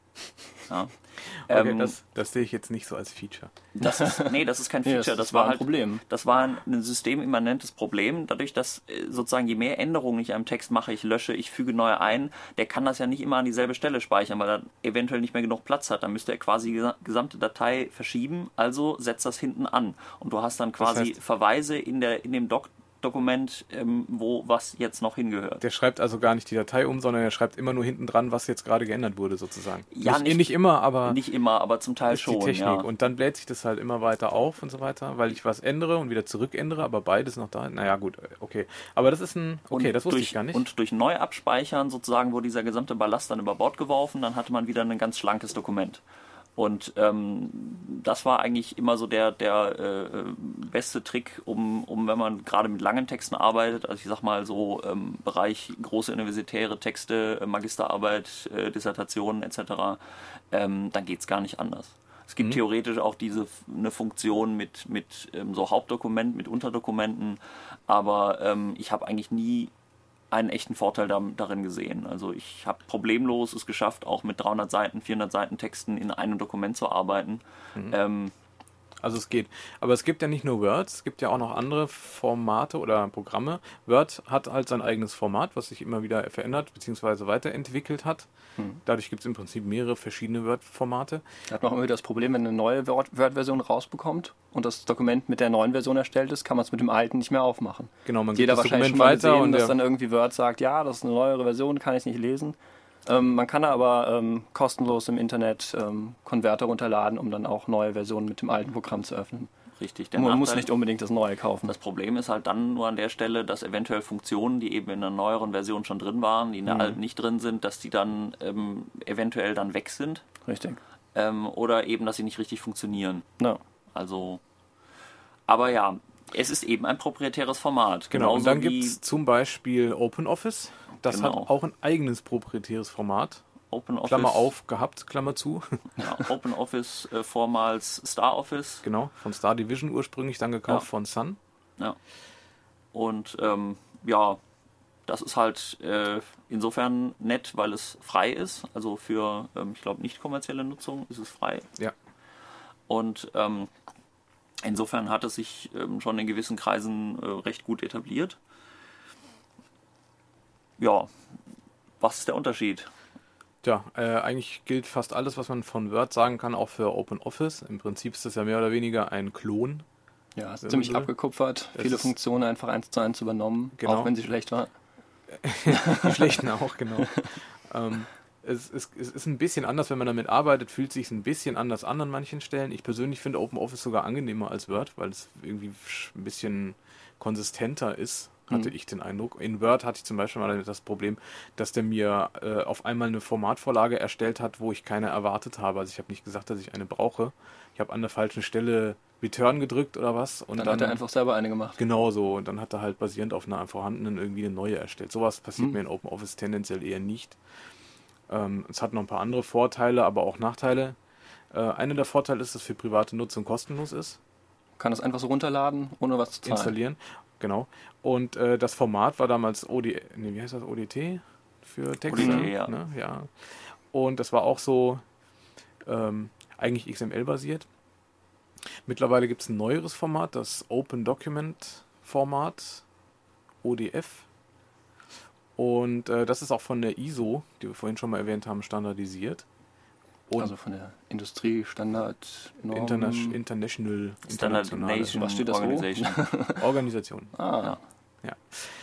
Ja. Okay, ähm, das, das sehe ich jetzt nicht so als Feature. Das ist, nee, das ist kein Feature. Nee, das, das, das war war ein halt, Problem. Das war ein, ein systemimmanentes Problem. Dadurch, dass äh, sozusagen je mehr Änderungen ich einem Text mache, ich lösche, ich füge neue ein, der kann das ja nicht immer an dieselbe Stelle speichern, weil er eventuell nicht mehr genug Platz hat. Dann müsste er quasi die gesamte Datei verschieben, also setzt das hinten an. Und du hast dann quasi das heißt, Verweise in, der, in dem Doc Dokument, ähm, wo was jetzt noch hingehört. Der schreibt also gar nicht die Datei um, sondern er schreibt immer nur hinten dran, was jetzt gerade geändert wurde, sozusagen. Ja, nicht, nicht, nicht immer, aber nicht immer, aber zum Teil ist schon. die Technik. Ja. Und dann bläht sich das halt immer weiter auf und so weiter, weil ich was ändere und wieder zurückändere, aber beides noch da. Naja, gut, okay. Aber das ist ein, okay, und das wusste durch, ich gar nicht. Und durch Neuabspeichern sozusagen wurde dieser gesamte Ballast dann über Bord geworfen, dann hatte man wieder ein ganz schlankes Dokument. Und ähm, das war eigentlich immer so der, der äh, beste Trick, um, um, wenn man gerade mit langen Texten arbeitet, also ich sag mal so ähm, Bereich große universitäre Texte, Magisterarbeit, äh, Dissertationen et cetera, ähm, dann geht's gar nicht anders. Es gibt mhm. theoretisch auch diese eine Funktion mit, mit ähm, so Hauptdokument, mit Unterdokumenten, aber ähm, ich habe eigentlich nie einen echten Vorteil da, darin gesehen. Also ich habe problemlos es geschafft, auch mit dreihundert Seiten, vierhundert Seiten Texten in einem Dokument zu arbeiten. Mhm. Ähm, Also es geht. Aber es gibt ja nicht nur Word, es gibt ja auch noch andere Formate oder Programme. Word hat halt sein eigenes Format, was sich immer wieder verändert bzw. weiterentwickelt hat. Hm. Dadurch gibt es im Prinzip mehrere verschiedene Word-Formate. Da hat man auch immer wieder das Problem, wenn eine neue Word-Version rausbekommt und das Dokument mit der neuen Version erstellt ist, kann man es mit dem alten nicht mehr aufmachen. Genau, man Jeder gibt das wahrscheinlich Dokument schon mal weiter gesehen, und dass dann irgendwie Word sagt, ja, das ist eine neuere Version, kann ich nicht lesen. Ähm, man kann aber ähm, kostenlos im Internet ähm, Konverter runterladen, um dann auch neue Versionen mit dem alten Programm zu öffnen. Richtig. Der man Nachteil, muss nicht unbedingt das neue kaufen. Das Problem ist halt dann nur an der Stelle, dass eventuell Funktionen, die eben in einer neueren Version schon drin waren, die in der mhm. alten nicht drin sind, dass die dann ähm, eventuell dann weg sind. Richtig. Ähm, oder eben, dass sie nicht richtig funktionieren. No. Also, aber ja, es ist eben ein proprietäres Format. Genau, und dann gibt es zum Beispiel OpenOffice. Das genau. hat auch ein eigenes proprietäres Format. OpenOffice, Klammer auf, gehabt, Klammer zu. Ja, OpenOffice, äh, vormals StarOffice. Genau, von Star Division ursprünglich, dann gekauft ja. von Sun. Ja. Und ähm, ja, das ist halt äh, insofern nett, weil es frei ist. Also für, ähm, ich glaube, nicht kommerzielle Nutzung ist es frei. Ja. Und ähm, insofern hat es sich ähm, schon in gewissen Kreisen äh, recht gut etabliert. Ja, was ist der Unterschied? Tja, äh, eigentlich gilt fast alles, was man von Word sagen kann, auch für OpenOffice. Im Prinzip ist das ja mehr oder weniger ein Klon. Ja, ist ziemlich abgekupfert, es viele Funktionen einfach eins zu eins übernommen, genau. auch wenn sie schlecht waren. Die schlechten auch, genau. ähm, es, es, es ist ein bisschen anders, wenn man damit arbeitet, fühlt sich ein bisschen anders an an manchen Stellen. Ich persönlich finde OpenOffice sogar angenehmer als Word, weil es irgendwie ein bisschen konsistenter ist. Hatte ich den Eindruck. In Word hatte ich zum Beispiel mal das Problem, dass der mir äh, auf einmal eine Formatvorlage erstellt hat, wo ich keine erwartet habe. Also ich habe nicht gesagt, dass ich eine brauche. Ich habe an der falschen Stelle Return gedrückt oder was. Und dann, dann hat er einfach selber eine gemacht. Genau so. Und dann hat er halt basierend auf einer vorhandenen irgendwie eine neue erstellt. Sowas passiert hm. mir in OpenOffice tendenziell eher nicht. Ähm, es hat noch ein paar andere Vorteile, aber auch Nachteile. Äh, einer der Vorteile ist, dass es für private Nutzung kostenlos ist. Kann das einfach so runterladen, ohne was zu zahlen. Installieren. Genau. Und äh, das Format war damals O D, nee, wie heißt das? O D T für Texte? O D T, ja. Ne? Ja. Und das war auch so ähm, eigentlich X M L-basiert. Mittlerweile gibt es ein neueres Format, das Open Document Format, O D F. Und äh, das ist auch von der I S O, die wir vorhin schon mal erwähnt haben, standardisiert. Und Also von der Industriestandard Interna International Standard Nation Was steht das wo? Organization. Organisation. Ah, Ja.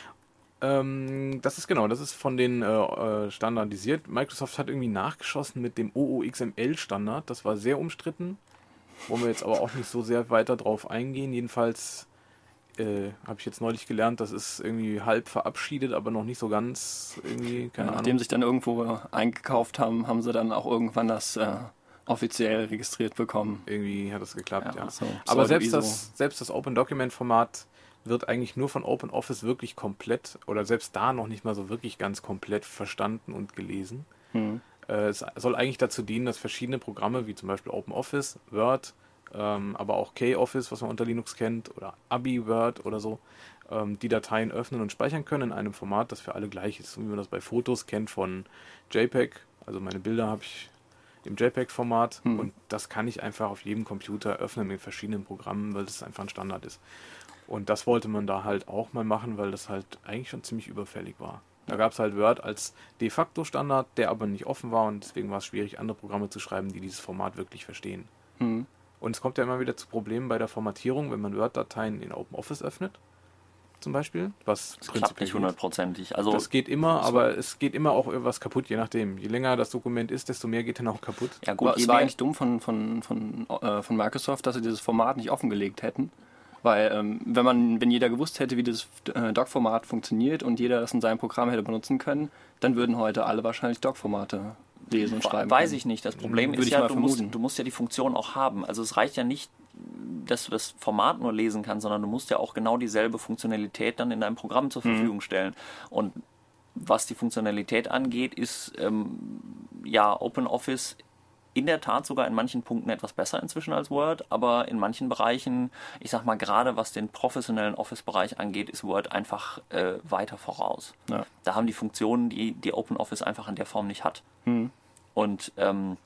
Ähm, das ist genau, das ist von den äh, standardisiert. Microsoft hat irgendwie nachgeschossen mit dem O O X M L-Standard. Das war sehr umstritten. Wollen wir jetzt aber auch nicht so sehr weiter drauf eingehen. Jedenfalls äh, habe ich jetzt neulich gelernt, das ist irgendwie halb verabschiedet, aber noch nicht so ganz irgendwie, keine ja, Ahnung. nachdem sich dann irgendwo eingekauft haben, haben sie dann auch irgendwann das äh, offiziell registriert bekommen. Irgendwie hat das geklappt, ja. Ja, so Aber Pseudo-I selbst S O. das, selbst das Open Document Format wird eigentlich nur von OpenOffice wirklich komplett oder selbst da noch nicht mal so wirklich ganz komplett verstanden und gelesen. Hm. Äh, es soll eigentlich dazu dienen, dass verschiedene Programme wie zum Beispiel OpenOffice, Word, ähm, aber auch K-Office, was man unter Linux kennt, oder AbiWord oder so, ähm, die Dateien öffnen und speichern können in einem Format, das für alle gleich ist. So wie man das bei Fotos kennt von JPEG. Also meine Bilder habe ich im JPEG-Format Hm. und das kann ich einfach auf jedem Computer öffnen mit verschiedenen Programmen, weil das einfach ein Standard ist. Und das wollte man da halt auch mal machen, weil das halt eigentlich schon ziemlich überfällig war. Da gab es halt Word als de facto Standard, der aber nicht offen war und deswegen war es schwierig, andere Programme zu schreiben, die dieses Format wirklich verstehen. Hm. Und es kommt ja immer wieder zu Problemen bei der Formatierung, wenn man Word-Dateien in OpenOffice öffnet, zum Beispiel. Was Das klappt nicht hundertprozentig. Also Das geht immer, aber es geht immer auch irgendwas kaputt, je nachdem. Je länger das Dokument ist, desto mehr geht dann auch kaputt. ja gut, Aber je es war mehr- eigentlich dumm von, von, von, äh, von Microsoft, dass sie dieses Format nicht offengelegt hätten. Weil ähm, wenn man, wenn jeder gewusst hätte, wie das äh, Doc-Format funktioniert und jeder das in seinem Programm hätte benutzen können, dann würden heute alle wahrscheinlich Doc-Formate lesen und schreiben. Weiß können. ich nicht. Das Problem Würde ist ich ja, mal du musst, vermuten. du musst ja die Funktion auch haben. Also es reicht ja nicht, dass du das Format nur lesen kannst, sondern du musst ja auch genau dieselbe Funktionalität dann in deinem Programm zur Verfügung stellen. Und was die Funktionalität angeht, ist ähm, ja OpenOffice in der Tat sogar in manchen Punkten etwas besser inzwischen als Word, aber in manchen Bereichen, ich sag mal gerade was den professionellen Office-Bereich angeht, ist Word einfach äh, weiter voraus. Ja. Da haben die Funktionen, die, die OpenOffice einfach in der Form nicht hat. Hm. Und ähm,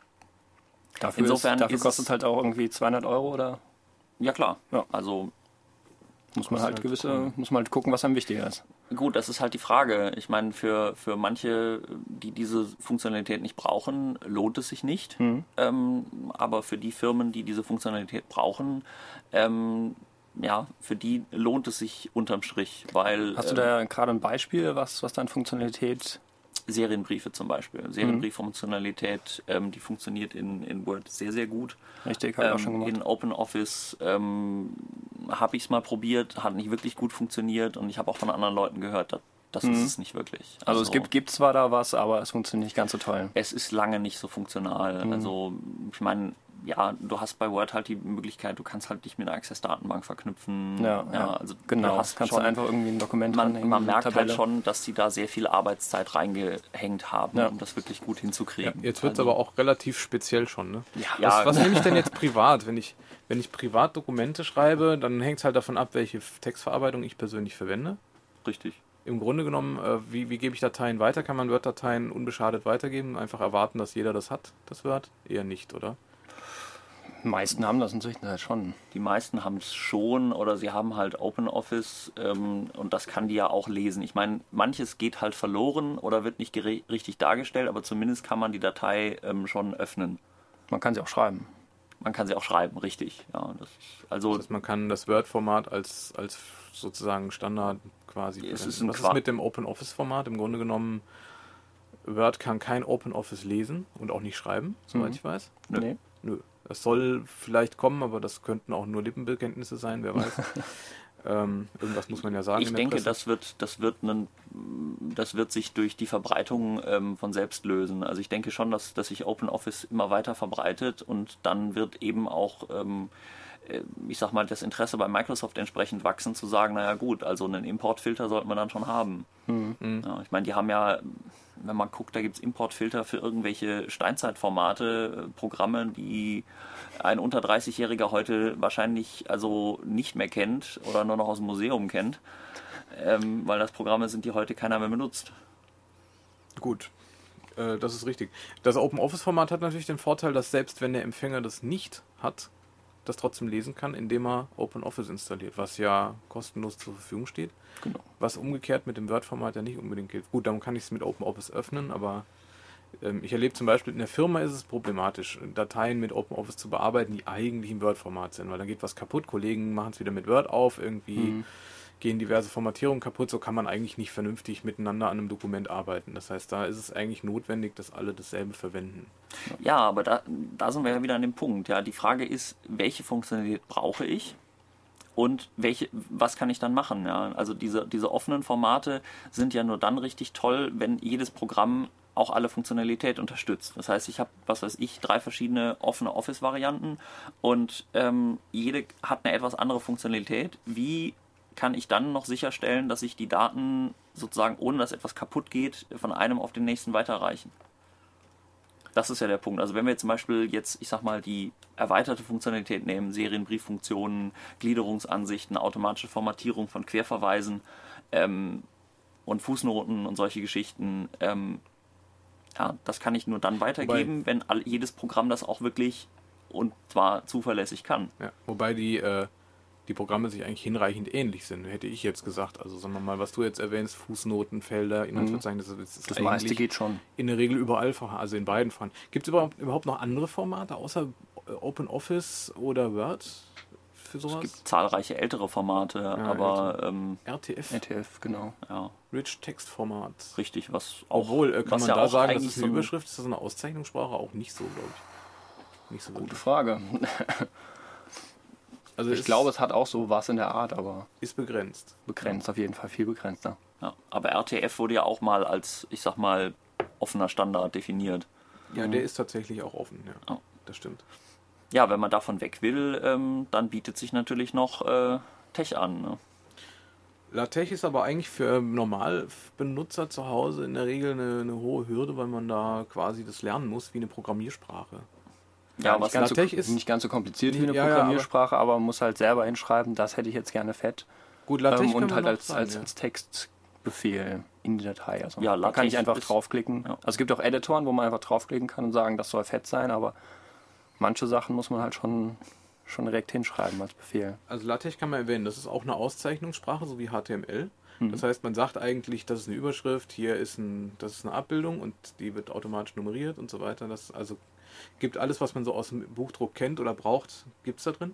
Dafür, Insofern ist, dafür ist kostet es- es halt auch irgendwie zweihundert Euro oder ja klar, Ja. also muss man halt halt gewisse, Kohle. muss man halt gucken, was einem wichtiger ist. gut, das ist halt die Frage. Ich meine, für, für manche, die diese Funktionalität nicht brauchen, lohnt es sich nicht. Hm. Ähm, aber für die Firmen, die diese Funktionalität brauchen, ähm, ja, für die lohnt es sich unterm Strich, weil Hast du ähm, da gerade ein Beispiel, was, was dann Funktionalität? Serienbriefe zum Beispiel. Serienbrieffunktionalität, ähm, die funktioniert in, in Word sehr, sehr gut. Richtig, habe ich auch schon Ähm, gemacht. in OpenOffice ähm, habe ich es mal probiert, hat nicht wirklich gut funktioniert und ich habe auch von anderen Leuten gehört, das, das ist es nicht wirklich. Also, es gibt, gibt zwar da was, aber es funktioniert nicht ganz so toll. es ist lange nicht so funktional. Mhm. Also ich meine, ja, du hast bei Word halt die Möglichkeit, du kannst halt dich mit einer Access-Datenbank verknüpfen. Ja, ja. also Genau, du hast kannst schon, du einfach irgendwie ein Dokument man, dranhängen, man eine merkt Tabelle. halt schon, dass die da sehr viel Arbeitszeit reingehängt haben, Ja. um das wirklich gut hinzukriegen. Jetzt wird es Also, aber auch relativ speziell schon, ne? ja, Was, was nehme ich denn jetzt privat? Wenn ich, wenn ich privat Dokumente schreibe, dann hängt es halt davon ab, welche Textverarbeitung ich persönlich verwende. richtig. Im Grunde genommen, äh, wie, wie gebe ich Dateien weiter? Kann man Word-Dateien unbeschadet weitergeben? Einfach erwarten, dass jeder das hat, das Word? Eher nicht, oder? Die meisten haben das inzwischen halt schon. Die meisten haben es schon oder sie haben halt OpenOffice ähm, und das kann die ja auch lesen. Ich meine, manches geht halt verloren oder wird nicht gere- richtig dargestellt, aber zumindest kann man die Datei ähm, schon öffnen. Man kann sie auch schreiben. Man kann sie auch schreiben, richtig. Ja, das ist, also Das heißt, man kann das Word-Format als, als sozusagen Standard quasi Es verwenden. ist ein Was Qua- ist mit dem OpenOffice-Format? Im Grunde genommen, Word kann kein OpenOffice lesen und auch nicht schreiben, soweit Mhm. ich weiß. Nö. Nee. Nö. Das soll vielleicht kommen, aber das könnten auch nur Lippenbekenntnisse sein, wer weiß. ähm, irgendwas muss man ja sagen. ich in der denke, Presse. das wird, das wird einen, das wird sich durch die Verbreitung ähm, von selbst lösen. Also ich denke schon, dass, dass sich OpenOffice immer weiter verbreitet und dann wird eben auch ähm, äh, ich sag mal, das Interesse bei Microsoft entsprechend wachsen, zu sagen, naja gut, also einen Importfilter sollten wir dann schon haben. Mhm. Ja, ich meine, die haben ja, wenn man guckt, da gibt es Importfilter für irgendwelche Steinzeitformate, äh, Programme, die ein unter dreißigjähriger heute wahrscheinlich also nicht mehr kennt oder nur noch aus dem Museum kennt, ähm, weil das Programme sind, die heute keiner mehr benutzt. Gut, äh, das ist richtig. Das OpenOffice-Format hat natürlich den Vorteil, dass selbst wenn der Empfänger das nicht hat, das trotzdem lesen kann, indem er OpenOffice installiert, was ja kostenlos zur Verfügung steht. Genau. Was umgekehrt mit dem Word-Format ja nicht unbedingt gilt. Gut, dann kann ich es mit OpenOffice öffnen, aber ähm, ich erlebe zum Beispiel, in der Firma ist es problematisch, Dateien mit OpenOffice zu bearbeiten, die eigentlich im Word-Format sind, weil dann geht was kaputt, Kollegen machen es wieder mit Word auf, irgendwie mhm. gehen diverse Formatierungen kaputt, so kann man eigentlich nicht vernünftig miteinander an einem Dokument arbeiten. Das heißt, da ist es eigentlich notwendig, dass alle dasselbe verwenden. Ja, aber da, da sind wir ja wieder an dem Punkt. Ja, die Frage ist, welche Funktionalität brauche ich und welche, was kann ich dann machen? Ja? Also diese, diese offenen Formate sind ja nur dann richtig toll, wenn jedes Programm auch alle Funktionalität unterstützt. Das heißt, ich habe, was weiß ich, drei verschiedene offene Office-Varianten und ähm, jede hat eine etwas andere Funktionalität. Wie kann ich dann noch sicherstellen, dass ich die Daten sozusagen, ohne dass etwas kaputt geht, von einem auf den nächsten weiterreichen? Das ist ja der Punkt. Also wenn wir zum Beispiel jetzt, ich sag mal, die erweiterte Funktionalität nehmen, Serienbrieffunktionen, Gliederungsansichten, automatische Formatierung von Querverweisen ähm, und Fußnoten und solche Geschichten, ähm, ja, das kann ich nur dann weitergeben, wobei, wenn all, jedes Programm das auch wirklich und zwar zuverlässig kann. Ja, wobei die äh die Programme sich eigentlich hinreichend ähnlich sind, hätte ich jetzt gesagt. Also sagen wir mal, was du jetzt erwähnst, Fußnoten, Felder, Inhaltsverzeichnis, das ist das meiste geht schon. In der Regel überall vorhanden, also in beiden vorhanden. Gibt es überhaupt, überhaupt noch andere Formate, außer OpenOffice oder Word für sowas? Es gibt zahlreiche ältere Formate, ja, aber... Ähm, R T F? R T F, genau. Ja. Rich Text Format. Richtig, was auch... Obwohl, äh, kann was man ja da auch sagen, das ist eine so Überschrift, ist das eine Auszeichnungssprache? Auch nicht so, glaube ich. Nicht so Gute wirklich. Frage. Also ich glaube, es hat auch so was in der Art, aber... Ist begrenzt. Begrenzt, auf jeden Fall, viel begrenzter. Ja, aber R T F wurde ja auch mal als, ich sag mal, offener Standard definiert. Ja, der ist tatsächlich auch offen, ja. Oh. Das stimmt. Ja, wenn man davon weg will, ähm, dann bietet sich natürlich noch äh, Tech an. Ne? LaTeX ist aber eigentlich für Normalbenutzer zu Hause in der Regel eine, eine hohe Hürde, weil man da quasi das lernen muss wie eine Programmiersprache. Ja, was ganz so, ist nicht ganz so kompliziert wie eine ja, Programmiersprache, ja, aber, aber man muss halt selber hinschreiben, das hätte ich jetzt gerne fett. Gut, LaTeX ähm, kann und man halt als, sagen, als, ja. als Textbefehl in die Datei. Also ja, da kann ich einfach ist, draufklicken. Ja. Also es gibt auch Editoren, wo man einfach draufklicken kann und sagen, das soll fett sein, aber manche Sachen muss man halt schon, schon direkt hinschreiben als Befehl. Also LaTeX kann man erwähnen, das ist auch eine Auszeichnungssprache, so wie H T M L. Mhm. Das heißt, man sagt eigentlich, das ist eine Überschrift, hier ist ein, das ist eine Abbildung und die wird automatisch nummeriert und so weiter. Das also gibt alles, was man so aus dem Buchdruck kennt oder braucht, gibt es da drin.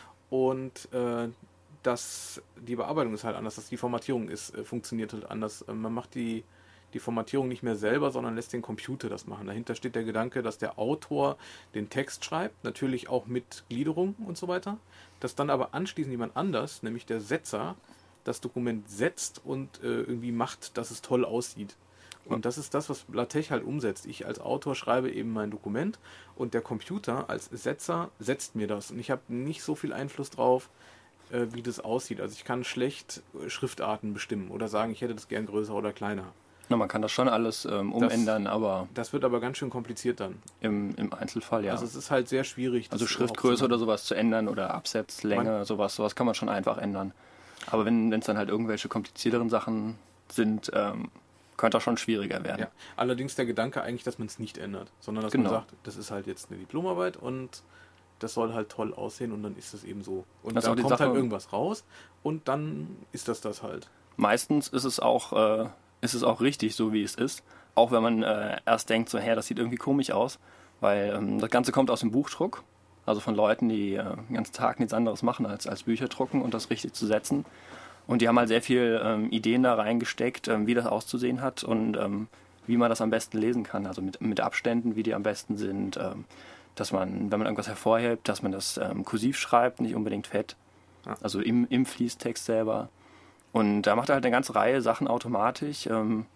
Und äh, das, die Bearbeitung ist halt anders, dass die Formatierung ist, äh, funktioniert halt anders. Äh, man macht die, die Formatierung nicht mehr selber, sondern lässt den Computer das machen. Dahinter steht der Gedanke, dass der Autor den Text schreibt, natürlich auch mit Gliederung und so weiter, dass dann aber anschließend jemand anders, nämlich der Setzer, das Dokument setzt und äh, irgendwie macht, dass es toll aussieht. Und das ist das, was LaTeX halt umsetzt. Ich als Autor schreibe eben mein Dokument und der Computer als Setzer setzt mir das. Und ich habe nicht so viel Einfluss drauf, äh, wie das aussieht. Also ich kann schlecht Schriftarten bestimmen oder sagen, ich hätte das gern größer oder kleiner. Na, man kann das schon alles ähm, umändern, das, aber... Das wird aber ganz schön kompliziert dann. Im, im Einzelfall, ja. Also es ist halt sehr schwierig. Also Schriftgröße oder sowas zu ändern oder Absetzlänge, man, sowas, sowas kann man schon einfach ändern. Aber wenn es dann halt irgendwelche komplizierteren Sachen sind... Ähm, könnte auch schon schwieriger werden. Ja. Allerdings der Gedanke eigentlich, dass man es nicht ändert, sondern dass genau. man sagt, das ist halt jetzt eine Diplomarbeit und das soll halt toll aussehen und dann ist es eben so. Und das dann kommt Sache, halt irgendwas raus und dann ist das das halt. Meistens ist es auch, äh, ist es auch richtig, so wie es ist. Auch wenn man äh, erst denkt, so, hey, das sieht irgendwie komisch aus, weil ähm, das Ganze kommt aus dem Buchdruck, also von Leuten, die äh, den ganzen Tag nichts anderes machen, als, als Bücher drucken und das richtig zu setzen. Und die haben halt sehr viel ähm, Ideen da reingesteckt, ähm, wie das auszusehen hat und ähm, wie man das am besten lesen kann. Also mit, mit Abständen, wie die am besten sind. Ähm, dass man, wenn man irgendwas hervorhebt, dass man das ähm, kursiv schreibt, nicht unbedingt fett. Ja. Also im, im Fließtext selber. Und da macht er halt eine ganze Reihe Sachen automatisch, ähm,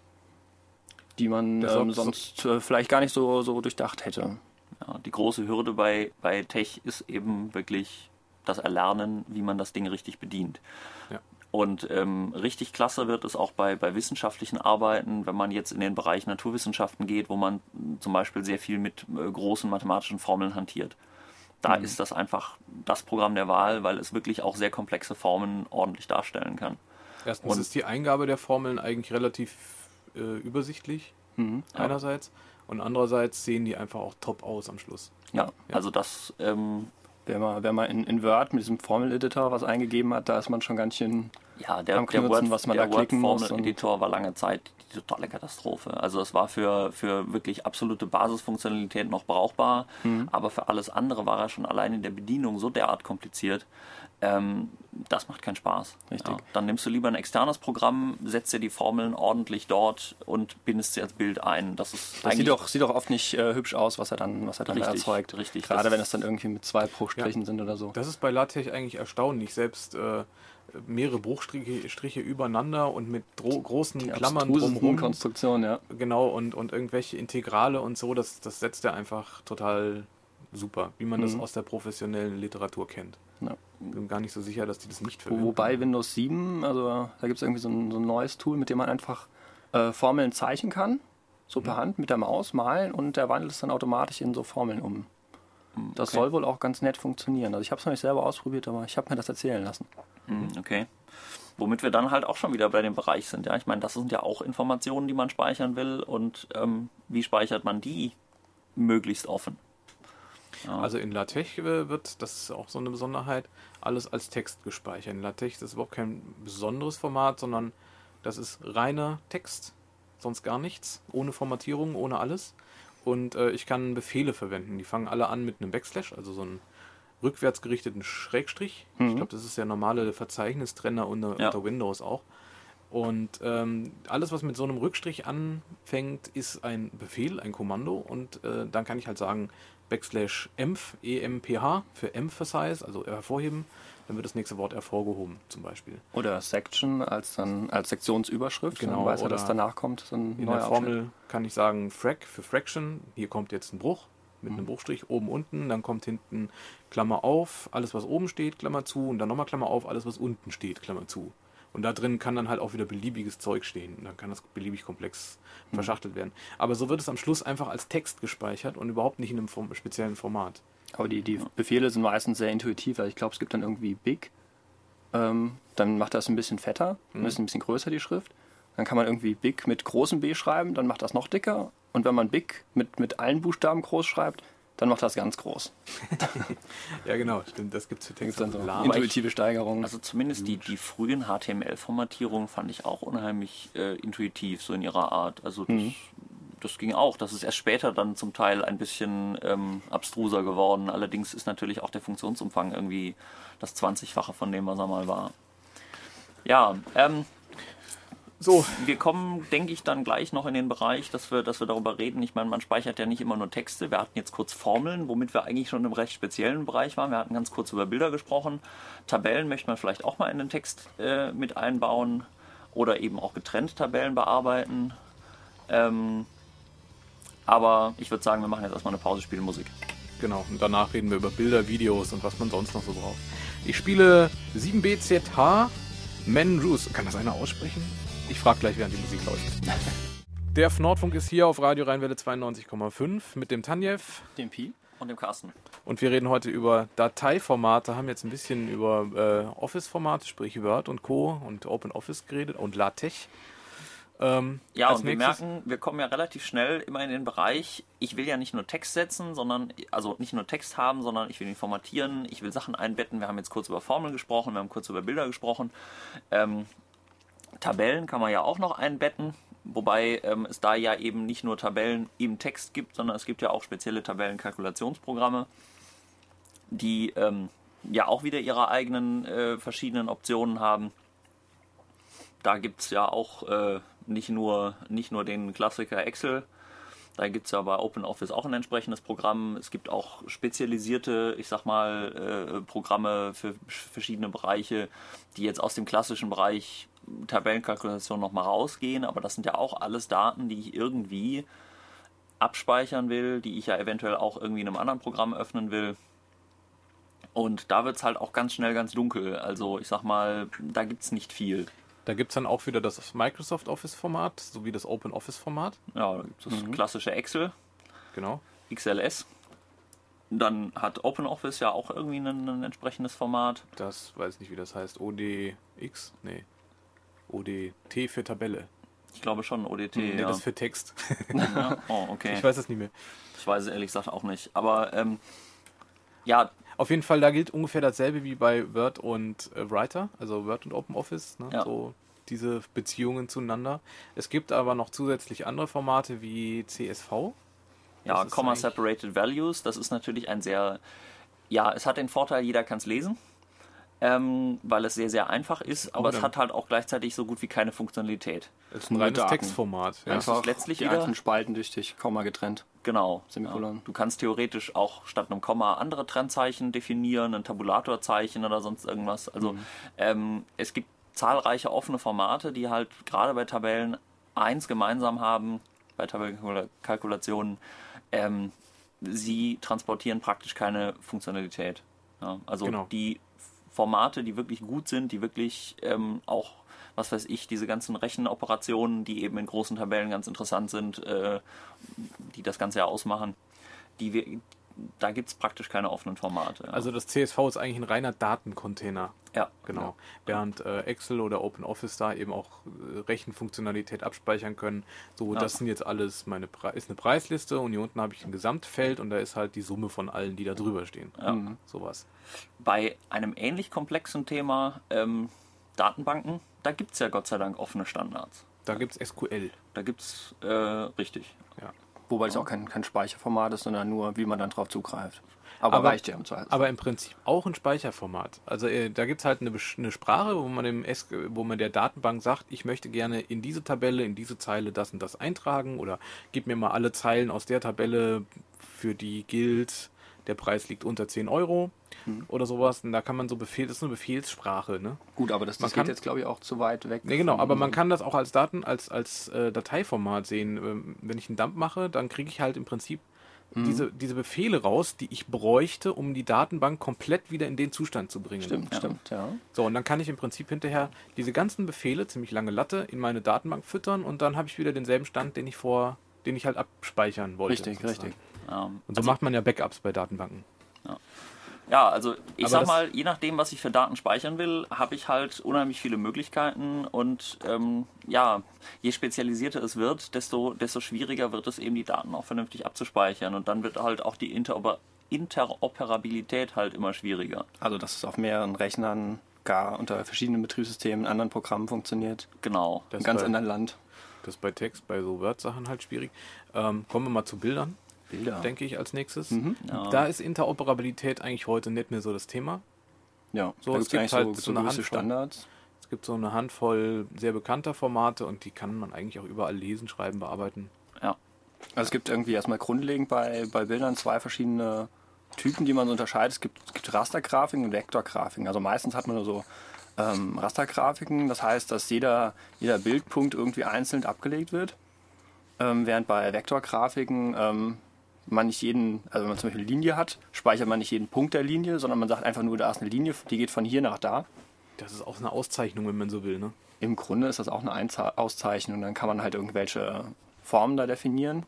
die man ähm, sonst äh, vielleicht gar nicht so, so durchdacht hätte. Ja, die große Hürde bei, bei Tech ist eben wirklich das Erlernen, wie man das Ding richtig bedient. Ja. Und ähm, richtig klasse wird es auch bei, bei wissenschaftlichen Arbeiten, wenn man jetzt in den Bereich Naturwissenschaften geht, wo man zum Beispiel sehr viel mit äh, großen mathematischen Formeln hantiert. Da mhm. ist das einfach das Programm der Wahl, weil es wirklich auch sehr komplexe Formen ordentlich darstellen kann. Erstens Und ist die Eingabe der Formeln eigentlich relativ äh, übersichtlich, mhm. einerseits. Ja. Und andererseits sehen die einfach auch top aus am Schluss. Ja, ja. Also das... Ähm, Wer mal, wer mal in, in Word mit diesem Formel-Editor was eingegeben hat, da ist man schon ganz schön Ja, der, am der Knutzen, Word, was man der da klicken muss. Word-Formel-Editor war lange Zeit die totale Katastrophe. Also es war für, für wirklich absolute Basisfunktionalität noch brauchbar, Mhm. aber für alles andere war er schon allein in der Bedienung so derart kompliziert. Ähm, das macht keinen Spaß. Richtig. Ja, dann nimmst du lieber ein externes Programm, setzt dir die Formeln ordentlich dort und bindest sie als Bild ein. Das ist Das eigentlich sieht doch, sieht doch oft nicht äh, hübsch aus, was er dann, was er dann da Richtig, erzeugt. richtig. Gerade Das- wenn es dann irgendwie mit zwei Bruchstrichen sind oder so. Das ist bei LaTeX eigentlich erstaunlich. Selbst äh, mehrere Bruchstriche Striche übereinander und mit dro- großen Die Klammern abstrusesten drumherum. Konstruktionen, ja. Genau, und, und irgendwelche Integrale und so, das, das setzt er einfach total super, wie man das Mhm. aus der professionellen Literatur kennt. Ja. Bin gar nicht so sicher, dass die das nicht verwenden. Wobei Windows sieben, also da gibt es irgendwie so ein, so ein neues Tool, mit dem man einfach äh, Formeln zeichnen kann, so per Hand mit der Maus malen und der wandelt es dann automatisch in so Formeln um. Das okay. soll wohl auch ganz nett funktionieren. Also ich habe es noch nicht selber ausprobiert, aber ich habe mir das erzählen lassen. Hm, Okay. Womit wir dann halt auch schon wieder bei dem Bereich sind. Ja, ich meine, das sind ja auch Informationen, die man speichern will. Und ähm, wie speichert man die möglichst offen? Ja. Also in LaTeX äh, wird, das ist auch so eine Besonderheit, alles als Text gespeichert. In LaTeX ist überhaupt kein besonderes Format, sondern das ist reiner Text, sonst gar nichts, ohne Formatierung, ohne alles. Und äh, ich kann Befehle verwenden. Die fangen alle an mit einem Backslash, also so einem rückwärts gerichteten Schrägstrich. Ich Mhm. glaube, das ist der normale Verzeichnistrenner unter, Ja. unter Windows auch. Und ähm, alles, was mit so einem Rückstrich anfängt, ist ein Befehl, ein Kommando. Und äh, dann kann ich halt sagen, Backslash emph, E M P H, für emphasize, also hervorheben. Dann wird das nächste Wort hervorgehoben, zum Beispiel. Oder Section als dann als Sektionsüberschrift, Genau, dann weiß er, oder dass danach kommt so ein In neuer der Formel kann ich sagen, Frac für Fraction. Hier kommt jetzt ein Bruch mit einem Bruchstrich oben, unten. Dann kommt hinten Klammer auf, alles was oben steht, Klammer zu. Und dann nochmal Klammer auf, alles was unten steht, Klammer zu. Und da drin kann dann halt auch wieder beliebiges Zeug stehen. Und dann kann das beliebig komplex verschachtelt werden. Aber so wird es am Schluss einfach als Text gespeichert und überhaupt nicht in einem Form, speziellen Format. Aber die, die Befehle sind meistens sehr intuitiv. Also ich glaube, es gibt dann irgendwie Big. Ähm, dann macht das ein bisschen fetter, dann ist ein bisschen größer die Schrift. Dann kann man irgendwie Big mit großem B schreiben, dann macht das noch dicker. Und wenn man Big mit, mit allen Buchstaben groß schreibt, dann macht das ganz groß. Ja, genau, stimmt. Das gibt es für Da gibt's Texte. dann so Lama. intuitive Steigerungen. Also zumindest die, die frühen H T M L-Formatierungen fand ich auch unheimlich äh, intuitiv, so in ihrer Art. Also das, Mhm. das ging auch. Das ist erst später dann zum Teil ein bisschen ähm, abstruser geworden. Allerdings ist natürlich auch der Funktionsumfang irgendwie das zwanzigfache von dem, was er mal war. Ja, ähm, So, wir kommen, denke ich, dann gleich noch in den Bereich, dass wir, dass wir darüber reden. Ich meine, man speichert ja nicht immer nur Texte. Wir hatten jetzt kurz Formeln, womit wir eigentlich schon im recht speziellen Bereich waren. Wir hatten ganz kurz über Bilder gesprochen. Tabellen möchte man vielleicht auch mal in den Text äh, mit einbauen oder eben auch getrennt Tabellen bearbeiten. Ähm, aber ich würde sagen, wir machen jetzt erstmal eine Pause, spielen Musik. genau. Und danach reden wir über Bilder, Videos und was man sonst noch so braucht. Ich spiele sieben B Z H Menjus. Kann das einer aussprechen? Ich frage gleich, während die Musik läuft. Der F Nordfunk ist hier auf Radio Rheinwelle zweiundneunzig Komma fünf mit dem Tanjev. Den Pi. Und dem Carsten. Und wir reden heute über Dateiformate, haben jetzt ein bisschen über äh, Office-Formate, sprich Word und Co. und OpenOffice geredet und LaTeX. Ähm, Ja, als und wir nächstes- merken, wir kommen ja relativ schnell immer in den Bereich, ich will ja nicht nur Text setzen, sondern, also nicht nur Text haben, sondern ich will ihn formatieren, ich will Sachen einbetten. Wir haben jetzt kurz über Formeln gesprochen, wir haben kurz über Bilder gesprochen. Ähm, Tabellen kann man ja auch noch einbetten, wobei ähm, es da ja eben nicht nur Tabellen im Text gibt, sondern es gibt ja auch spezielle Tabellenkalkulationsprogramme, die ähm, ja auch wieder ihre eigenen äh, verschiedenen Optionen haben. Da gibt es ja auch äh, nicht, nur, nicht nur den Klassiker Excel, da gibt es ja bei OpenOffice auch ein entsprechendes Programm. Es gibt auch spezialisierte, ich sag mal, äh, Programme für verschiedene Bereiche, die jetzt aus dem klassischen Bereich Tabellenkalkulation nochmal rausgehen, aber das sind ja auch alles Daten, die ich irgendwie abspeichern will, die ich ja eventuell auch irgendwie in einem anderen Programm öffnen will. Und da wird es halt auch ganz schnell ganz dunkel. Also ich sag mal, da gibt es nicht viel. Da gibt es dann auch wieder das Microsoft Office-Format sowie das OpenOffice-Format. Ja, da gibt es das klassische Excel, Genau. X L S. Dann hat OpenOffice ja auch irgendwie ein, ein entsprechendes Format. Das weiß nicht, wie das heißt. O D X? Nee. O D T für Tabelle. Ich glaube schon, O D T. Nee, ja. das ist für Text. Ja. Oh, okay. Ich weiß das nicht mehr. Ich weiß es ehrlich gesagt auch nicht. Aber ähm, ja, Auf jeden Fall, da gilt ungefähr dasselbe wie bei Word und äh, Writer, also Word und OpenOffice, ne? Ja. So diese Beziehungen zueinander. Es gibt aber noch zusätzlich andere Formate wie C S V. Ja, Das ist Comma eigentlich- Separated Values, das ist natürlich ein sehr, ja, es hat den Vorteil, jeder kann es lesen, ähm, weil es sehr, sehr einfach ist, aber Oh, es dann- hat halt auch gleichzeitig so gut wie keine Funktionalität. Das ist ein Nur reines Daten. Textformat. Ja. Das ist letztlich die wieder- einzelnen Spalten durch dich Komma getrennt. Genau. Semikolon. Ja. Du kannst theoretisch auch statt einem Komma andere Trennzeichen definieren, ein Tabulatorzeichen oder sonst irgendwas. Also ähm, es gibt zahlreiche offene Formate, die halt gerade bei Tabellen eins gemeinsam haben, bei Tabellenkalkulationen, ähm, sie transportieren praktisch keine Funktionalität. Ja, also Genau. die Formate, die wirklich gut sind, die wirklich ähm, auch, was weiß ich, diese ganzen Rechenoperationen, die eben in großen Tabellen ganz interessant sind, äh, die das Ganze ja ausmachen, die wir, da gibt es praktisch keine offenen Formate. Ja. Also das C S V ist eigentlich ein reiner Datencontainer. ja, Genau. Während äh, Excel oder OpenOffice da eben auch äh, Rechenfunktionalität abspeichern können. So, Ja. das sind jetzt alles meine Pre ist eine Preisliste und hier unten habe ich ein Gesamtfeld und da ist halt die Summe von allen, die da drüber stehen. Ja. Sowas. Bei einem ähnlich komplexen Thema ähm, Datenbanken, da gibt es ja Gott sei Dank offene Standards. Da gibt es S Q L. Da gibt es, äh, richtig, Ja. Wobei es auch kein, kein Speicherformat ist, sondern nur, wie man dann drauf zugreift. Aber, Aber- reicht ja im Zweifel. Aber im Prinzip auch ein Speicherformat. Also äh, da gibt es halt eine, Besch- eine Sprache, wo man, dem S wo man der Datenbank sagt, ich möchte gerne in diese Tabelle, in diese Zeile das und das eintragen oder gib mir mal alle Zeilen aus der Tabelle, für die gilt, der Preis liegt unter zehn Euro oder sowas. Und da kann man so Befehl, das ist eine Befehlssprache, ne? Gut, aber das, man das kann- geht jetzt, glaube ich, auch zu weit weg. Ne, genau, von aber man unserem- kann das auch als Daten, als, als äh, Dateiformat sehen. Ähm, wenn ich einen Dump mache, dann kriege ich halt im Prinzip diese, diese Befehle raus, die ich bräuchte, um die Datenbank komplett wieder in den Zustand zu bringen. Stimmt, stimmt, ja. So, und dann kann ich im Prinzip hinterher diese ganzen Befehle, ziemlich lange Latte, in meine Datenbank füttern und dann habe ich wieder denselben Stand, den ich vor, den ich halt abspeichern wollte. Richtig, sozusagen. richtig. Ähm, Und so macht man ja Backups bei Datenbanken. Ja, also ich Aber sag das- mal, je nachdem, was ich für Daten speichern will, habe ich halt unheimlich viele Möglichkeiten und ähm, ja, je spezialisierter es wird, desto, desto schwieriger wird es eben, die Daten auch vernünftig abzuspeichern und dann wird halt auch die Interoper Interoperabilität halt immer schwieriger. Also, dass es auf mehreren Rechnern, gar unter verschiedenen Betriebssystemen, anderen Programmen funktioniert. Genau. Das Im ganz bei, anderen Land. Das ist bei Text, bei so Word-Sachen halt schwierig. Ähm, kommen wir mal zu Bildern, Bilder. denke ich, als nächstes. Ja. Da ist Interoperabilität eigentlich heute nicht mehr so das Thema. Ja, So, da es gibt es gibt eigentlich halt so, so so eine gewisse Handvoll. Standards. Es gibt so eine Handvoll sehr bekannter Formate und die kann man eigentlich auch überall lesen, schreiben, bearbeiten. Ja. Also es gibt irgendwie erstmal grundlegend bei, bei Bildern zwei verschiedene Typen, die man so unterscheidet. Es gibt, es gibt Rastergrafiken und Vektorgrafiken. Also meistens hat man nur so ähm, Rastergrafiken. Das heißt, dass jeder, jeder Bildpunkt irgendwie einzeln abgelegt wird. Ähm, während bei Vektorgrafiken ähm, man nicht jeden, also wenn man zum Beispiel eine Linie hat, speichert man nicht jeden Punkt der Linie, sondern man sagt einfach nur, da ist eine Linie, die geht von hier nach da. Das ist auch eine Auszeichnung, wenn man so will, ne? Im Grunde ist das auch eine Einza- Auszeichnung. Dann kann man halt irgendwelche Formen da definieren.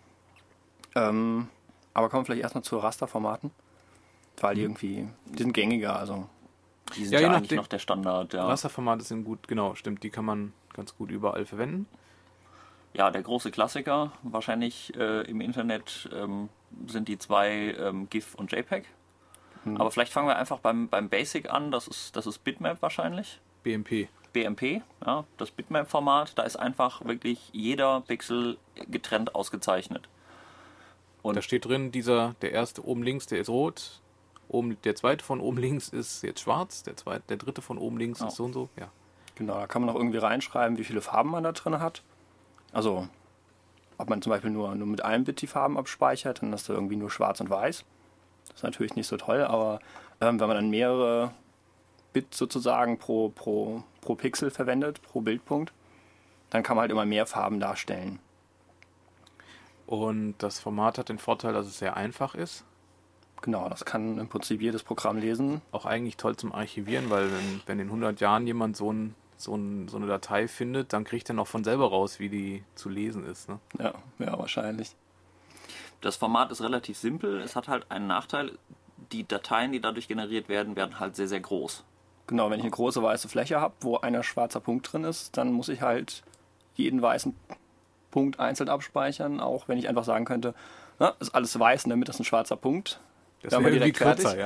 Ähm, aber kommen wir vielleicht erstmal zu Rasterformaten. Weil die irgendwie, die sind gängiger. Also Die sind Ja, ja, je eigentlich nachdem. noch der Standard. Ja. Rasterformate sind gut, genau, stimmt, die kann man ganz gut überall verwenden. Ja, der große Klassiker, wahrscheinlich äh, im Internet ähm, sind die zwei ähm, GIF und JPEG. Aber vielleicht fangen wir einfach beim, beim Basic an, das ist, das ist Bitmap wahrscheinlich. B M P. B M P, ja, das Bitmap-Format, da ist einfach wirklich jeder Pixel getrennt ausgezeichnet. Und Da steht drin, dieser, der erste oben links, der ist rot, oben, der zweite von oben links ist jetzt schwarz, der zweite, der dritte von oben links Ja. ist so und so, ja. genau, da kann man auch irgendwie reinschreiben, wie viele Farben man da drin hat. Also ob man zum Beispiel nur, nur mit einem Bit die Farben abspeichert, dann ist da irgendwie nur schwarz und weiß. Das ist natürlich nicht so toll, aber ähm, wenn man dann mehrere Bit sozusagen pro, pro, pro Pixel verwendet, pro Bildpunkt, dann kann man halt immer mehr Farben darstellen. Und das Format hat den Vorteil, dass es sehr einfach ist. Genau, das kann im Prinzip jedes Programm lesen. Auch eigentlich toll zum Archivieren, weil wenn, wenn in hundert Jahren jemand so, ein, so, ein, so eine Datei findet, dann kriegt er noch von selber raus, wie die zu lesen ist. Ne? Ja, ja, wahrscheinlich. das Format ist relativ simpel. Es hat halt einen Nachteil. Die Dateien, die dadurch generiert werden, werden halt sehr, sehr groß. Genau, wenn ich eine große weiße Fläche habe, wo ein schwarzer Punkt drin ist, dann muss ich halt jeden weißen Punkt einzeln abspeichern, auch wenn ich einfach sagen könnte, na, ist alles weiß, in der Mitte ist ein schwarzer Punkt. Das wären wäre wir irgendwie direkt kürzer, ja.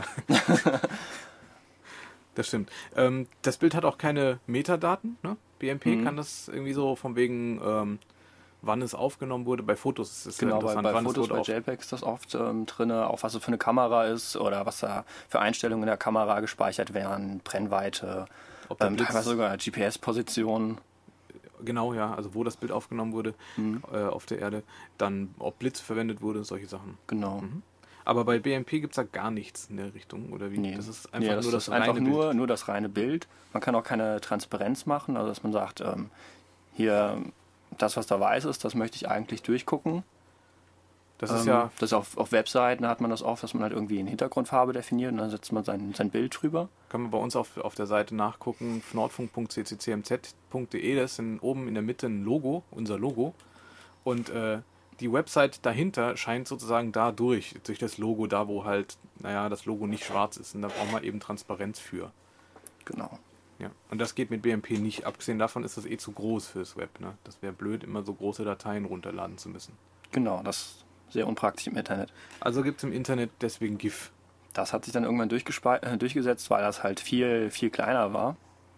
Das stimmt. Ähm, das Bild hat auch keine Metadaten. Ne? B M P Mhm. kann das irgendwie so von wegen, ähm, wann es aufgenommen wurde. Bei Fotos ist es Genau, bei, interessant. bei wann Fotos, es bei wurde auf- JPEG ist das oft ähm, drin, auch was es für eine Kamera ist oder was da für Einstellungen in der Kamera gespeichert werden, Brennweite, ob der ähm, Blitz, teilweise sogar G P S-Position. genau, ja, also wo das Bild aufgenommen wurde Mhm. äh, auf der Erde, dann ob Blitz verwendet wurde, solche Sachen. Genau. Mhm. Aber bei B M P gibt es da gar nichts in der Richtung, oder wie? Nee. Das ist Nee, einfach das nur das ist einfach reine nur, Bild. nur das reine Bild. Man kann auch keine Transparenz machen, also dass man sagt, ähm, hier, das, was da weiß ist, das möchte ich eigentlich durchgucken. Das ist ähm, ja, das auf, auf Webseiten hat man das oft, dass man halt irgendwie eine Hintergrundfarbe definiert und dann setzt man sein, sein Bild drüber. kann man bei uns auf, auf der Seite nachgucken, nordfunk punkt c c c m z punkt d e, da ist in, oben in der Mitte ein Logo, unser Logo. Und äh, die Website dahinter scheint sozusagen da durch, durch das Logo, da wo halt, naja, das Logo nicht schwarz ist. Und da braucht man eben Transparenz für. Genau. Ja. Und das geht mit B M P nicht. Abgesehen davon ist das eh zu groß fürs Web. Ne? Das wäre blöd, immer so große Dateien runterladen zu müssen. Genau, das ist sehr unpraktisch im Internet. Also gibt es im Internet deswegen GIF. Das hat sich dann irgendwann durchgespe- äh, durchgesetzt, weil das halt viel, viel kleiner war.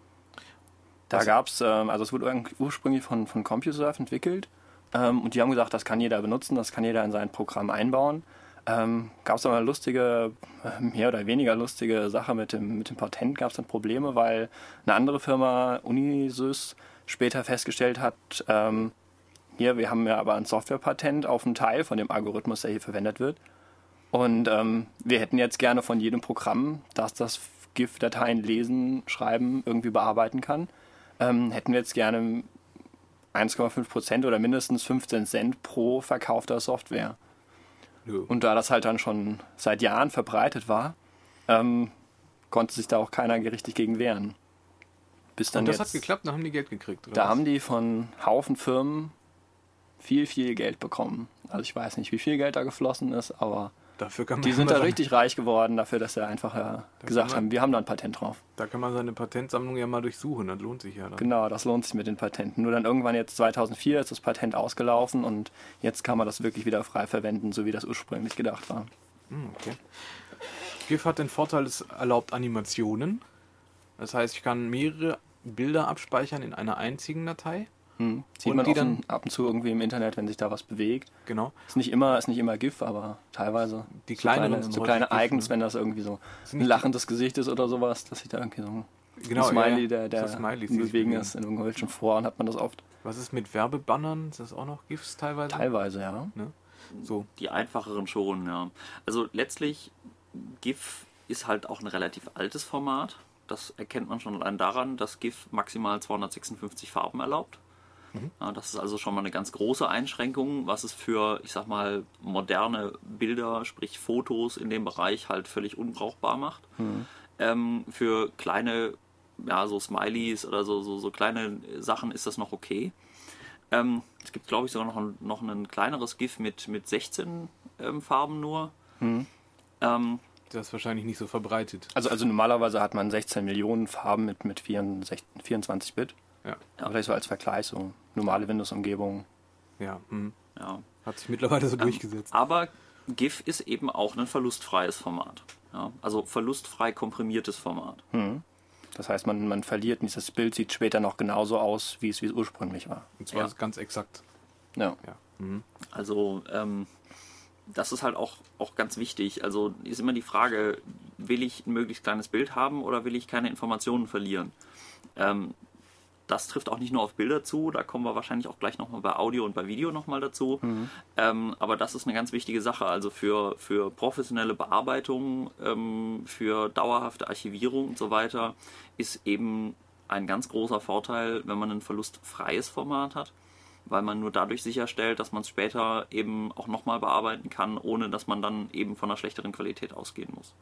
Da Was- gab es, ähm, also es wurde ur- ursprünglich von, von CompuServe entwickelt ähm, und die haben gesagt, das kann jeder benutzen, das kann jeder in sein Programm einbauen. Ähm, gab es aber eine lustige, äh, mehr oder weniger lustige Sache mit dem, mit dem Patent, gab es dann Probleme, weil eine andere Firma, Unisys, später festgestellt hat, ähm, hier, wir haben ja aber ein Softwarepatent auf einen Teil von dem Algorithmus, der hier verwendet wird. Und ähm, wir hätten jetzt gerne von jedem Programm, das das GIF-Dateien lesen, schreiben, irgendwie bearbeiten kann, ähm, hätten wir jetzt gerne eins Komma fünf Prozent oder mindestens fünfzehn Cent pro verkaufter Software. Nö. Und da das halt dann schon seit Jahren verbreitet war, ähm, konnte sich da auch keiner richtig gegen wehren. Bis dann Und das jetzt, hat geklappt, dann haben die Geld gekriegt. Oder Da was? haben die von Haufen Firmen viel, viel Geld bekommen. Also ich weiß nicht, wie viel Geld da geflossen ist, aber Dafür kann man die sind immer da seine- richtig reich geworden dafür, dass sie einfach äh, gesagt man- haben, wir haben da ein Patent drauf. Da kann man seine Patentsammlung ja mal durchsuchen, das lohnt sich ja dann. Genau, das lohnt sich mit den Patenten. Nur dann irgendwann jetzt zweitausendvier ist das Patent ausgelaufen und jetzt kann man das wirklich wieder frei verwenden, so wie das ursprünglich gedacht war. Hm, okay. GIF hat den Vorteil, es erlaubt Animationen. Das heißt, ich kann mehrere Bilder abspeichern in einer einzigen Datei. Hm. Sieht Und man die auch dann- ab und zu irgendwie im Internet, wenn sich da was bewegt. Genau. Ist nicht immer, ist nicht immer GIF, aber teilweise Die so kleineren kleine, sind so häufig kleine GIF, Icons, ne? wenn das irgendwie so Sind ein nicht lachendes Gesicht ist oder sowas, dass sich da irgendwie so ein Genau, Smiley, ja, der, der so Smileys, im die sich Bewegen bewegen. ist. In irgendwelchen Foren hat man das oft. Was ist mit Werbebannern? Ist das auch noch GIFs teilweise? Teilweise, ja. So. Die einfacheren schon, ja. Also letztlich, GIF ist halt auch ein relativ altes Format. Das erkennt man schon allein daran, dass GIF maximal zweihundertsechsundfünfzig Farben erlaubt. Ja, das ist also schon mal eine ganz große Einschränkung, was es für, ich sag mal, moderne Bilder, sprich Fotos in dem Bereich halt völlig unbrauchbar macht. Ähm, für kleine, ja, so Smileys oder so, so, so kleine Sachen ist das noch okay. Ähm, es gibt, glaube ich, sogar noch ein, noch ein kleineres GIF mit, mit sechzehn ähm, Farben nur. Mhm. Ähm, Das ist wahrscheinlich nicht so verbreitet. Also, also normalerweise hat man sechzehn Millionen Farben mit, mit vierundzwanzig Bit. Ja. Ja. Vielleicht so als Vergleich, so normale Windows-Umgebung. Ja. Hm. ja. Hat sich mittlerweile so durchgesetzt. Aber GIF ist eben auch ein verlustfreies Format. Ja, also verlustfrei komprimiertes Format. Mhm. Das heißt, man, man verliert und dieses Bild sieht später noch genauso aus, wie es, wie es ursprünglich war. Und zwar Ja. ist ganz exakt. Ja. Ja. Mhm. Also ähm, das ist halt auch, auch ganz wichtig. Also ist immer die Frage, will ich ein möglichst kleines Bild haben oder will ich keine Informationen verlieren? Ähm, das trifft auch nicht nur auf Bilder zu, da kommen wir wahrscheinlich auch gleich nochmal bei Audio und bei Video nochmal dazu. Mhm. Ähm, aber das ist eine ganz wichtige Sache. Also für, für professionelle Bearbeitung, ähm, für dauerhafte Archivierung und so weiter ist eben ein ganz großer Vorteil, wenn man ein verlustfreies Format hat, weil man nur dadurch sicherstellt, dass man es später eben auch nochmal bearbeiten kann, ohne dass man dann eben von einer schlechteren Qualität ausgehen muss.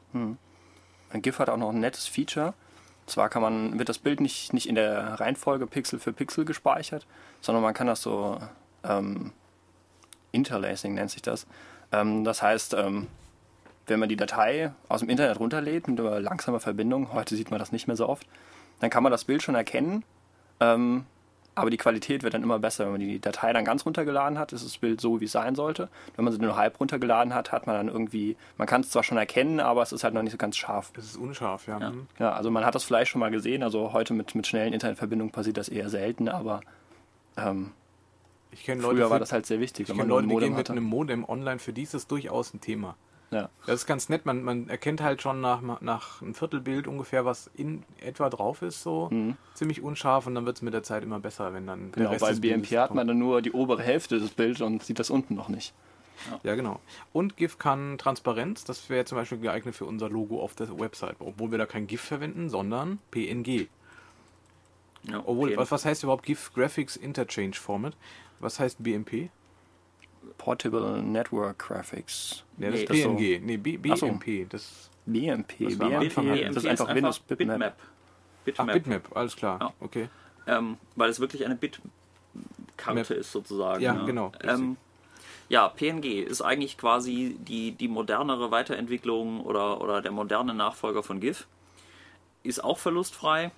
Ein GIF hat auch noch ein nettes Feature. Zwar kann man, wird das Bild nicht, nicht in der Reihenfolge Pixel für Pixel gespeichert, sondern man kann das so ähm, Interlacing nennt sich das. Ähm, das heißt, ähm, wenn man die Datei aus dem Internet runterlädt mit einer langsamer Verbindung, heute sieht man das nicht mehr so oft, dann kann man das Bild schon erkennen, ähm, aber die Qualität wird dann immer besser. Wenn man die Datei dann ganz runtergeladen hat, ist das Bild so, wie es sein sollte. Wenn man sie nur halb runtergeladen hat, hat man dann irgendwie, man kann es zwar schon erkennen, aber es ist halt noch nicht so ganz scharf. Es ist unscharf, ja. Ja. Mhm. Ja, also man hat das vielleicht schon mal gesehen, also heute mit, mit schnellen Internetverbindungen passiert das eher selten, aber ähm, Ich kenne Leute, früher war für- das halt sehr wichtig, ich wenn kenne man nur Leute, ein die gehen Modem mit hatte. einem Modem online, für die ist das durchaus ein Thema. Ja. Das ist ganz nett, man, man erkennt halt schon nach, nach einem Viertelbild ungefähr, was in etwa drauf ist, so ziemlich unscharf, und dann wird es mit der Zeit immer besser, wenn dann der Genau, Rest bei des B M P Bildes hat man dann nur die obere Hälfte des Bildes und sieht das unten noch nicht. kommt. Ja, genau. Und GIF kann Transparenz, das wäre zum Beispiel geeignet für unser Logo auf der Website, obwohl wir da kein GIF verwenden, sondern P N G. Ja, Obwohl, okay. was, was heißt überhaupt GIF Graphics Interchange Format? Was heißt B M P? Portable Network Graphics. Ja, das Nee, ist das P so- N G. Nee, B Ach so. BMP. Das, B M P, Das war am B M P, Anfang halt- das ist einfach Windows Bitmap. ach, Bitmap. Bitmap, alles klar. Ja. Okay. Ähm, weil es wirklich eine Bitkarte Map. ist sozusagen. Ja, ne? genau, Ähm, ja, P N G ist eigentlich quasi die, die modernere Weiterentwicklung oder, oder der moderne Nachfolger von GIF. Ist auch verlustfrei,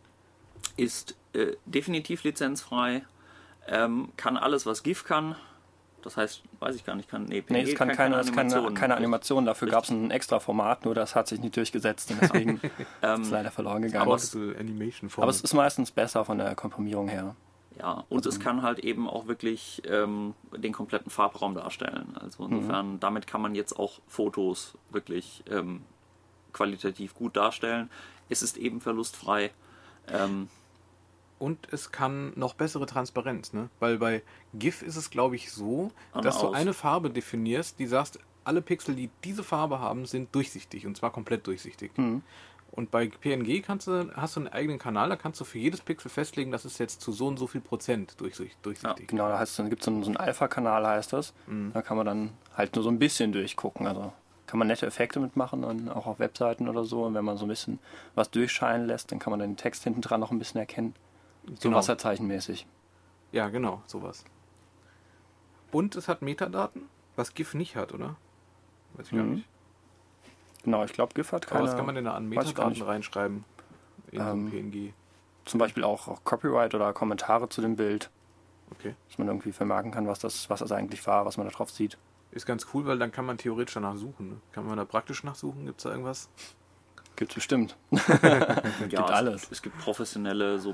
ist äh, definitiv lizenzfrei, ähm, kann alles, was GIF kann. Das heißt, weiß ich gar nicht, kann nee, P N G Nee, es kann keine, es kann keine, keine Richtig. Animation, dafür gab es ein extra Format, nur das hat sich nicht durchgesetzt und deswegen ist es leider verloren gegangen. aber Aber, es- Portable Animation aber Format. es ist meistens besser von der Komprimierung her. Ja, und es kann halt eben auch wirklich ähm, den kompletten Farbraum darstellen. Also insofern, damit kann man jetzt auch Fotos wirklich ähm, qualitativ gut darstellen. Es ist eben verlustfrei. Ähm, Und es kann noch bessere Transparenz, ne? Weil bei GIF ist es, glaube ich, so, An dass du aus. eine Farbe definierst, die sagst, alle Pixel, die diese Farbe haben, sind durchsichtig, und zwar komplett durchsichtig. Und bei P N G kannst du, hast du einen eigenen Kanal, da kannst du für jedes Pixel festlegen, das ist jetzt zu so und so viel Prozent durchsicht, durchsichtig. Genau, da heißt, dann gibt es so einen, so einen Alpha-Kanal, heißt das. Da kann man dann halt nur so ein bisschen durchgucken. Also kann man nette Effekte mitmachen, und auch auf Webseiten oder so. Und wenn man so ein bisschen was durchscheinen lässt, dann kann man den Text hinten dran noch ein bisschen erkennen. So Genau. wasserzeichenmäßig. Ja, genau, sowas. Und es hat Metadaten, was GIF nicht hat, oder? Weiß ich gar Mhm. nicht. Genau, ich glaube, GIF hat Aber keine... was kann man denn da an weiß ich gar Metadaten nicht. reinschreiben in so Ähm, ein P N G? Zum Beispiel auch, auch Copyright oder Kommentare zu dem Bild, Okay. dass man irgendwie vermerken kann, was das, was das eigentlich war, was man da drauf sieht. Ist ganz cool, weil dann kann man theoretisch danach suchen. Ne? Kann man da praktisch nachsuchen? Gibt es da irgendwas? Gibt's bestimmt. ja, gibt es, alles. Es gibt professionelle so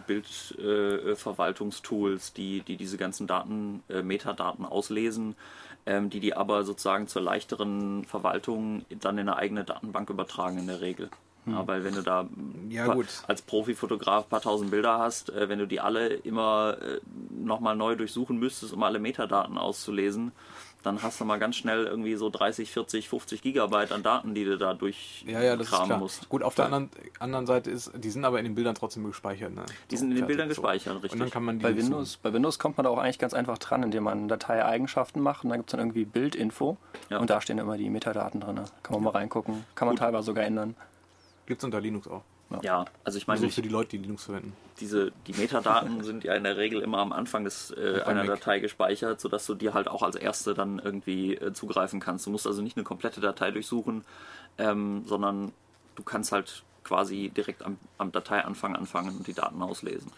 Bildverwaltungstools, die, die diese ganzen Daten, äh, Metadaten auslesen, ähm, die die aber sozusagen zur leichteren Verwaltung dann in eine eigene Datenbank übertragen in der Regel. Ja, weil wenn du da Ja, pa- gut. als Profifotograf ein paar tausend Bilder hast, äh, wenn du die alle immer äh, nochmal neu durchsuchen müsstest, um alle Metadaten auszulesen, dann hast du mal ganz schnell irgendwie so dreißig, vierzig, fünfzig Gigabyte an Daten, die du da durchkramen Ja, ja, das ist klar. musst. Gut, auf der anderen, anderen Seite ist, die sind aber in den Bildern trotzdem gespeichert. Ne? Die So, sind in den fertig, Bildern so. gespeichert, richtig. Und dann kann man die Bei nutzen. Windows, bei Windows kommt man da auch eigentlich ganz einfach dran, indem man Dateieigenschaften macht, und dann gibt es dann irgendwie Bildinfo, Ja. und da stehen immer die Metadaten drin. Kann man mal reingucken, kann man teilweise sogar ändern. Gibt es unter Linux auch. Ja, also ich meine, Also für die Leute, die Linux verwenden. diese, die Metadaten sind ja in der Regel immer am Anfang des, äh, Beim einer Mac. Datei gespeichert, sodass du dir halt auch als erste dann irgendwie äh, zugreifen kannst. Du musst also nicht eine komplette Datei durchsuchen, ähm, sondern du kannst halt quasi direkt am, am Dateianfang anfangen und die Daten auslesen.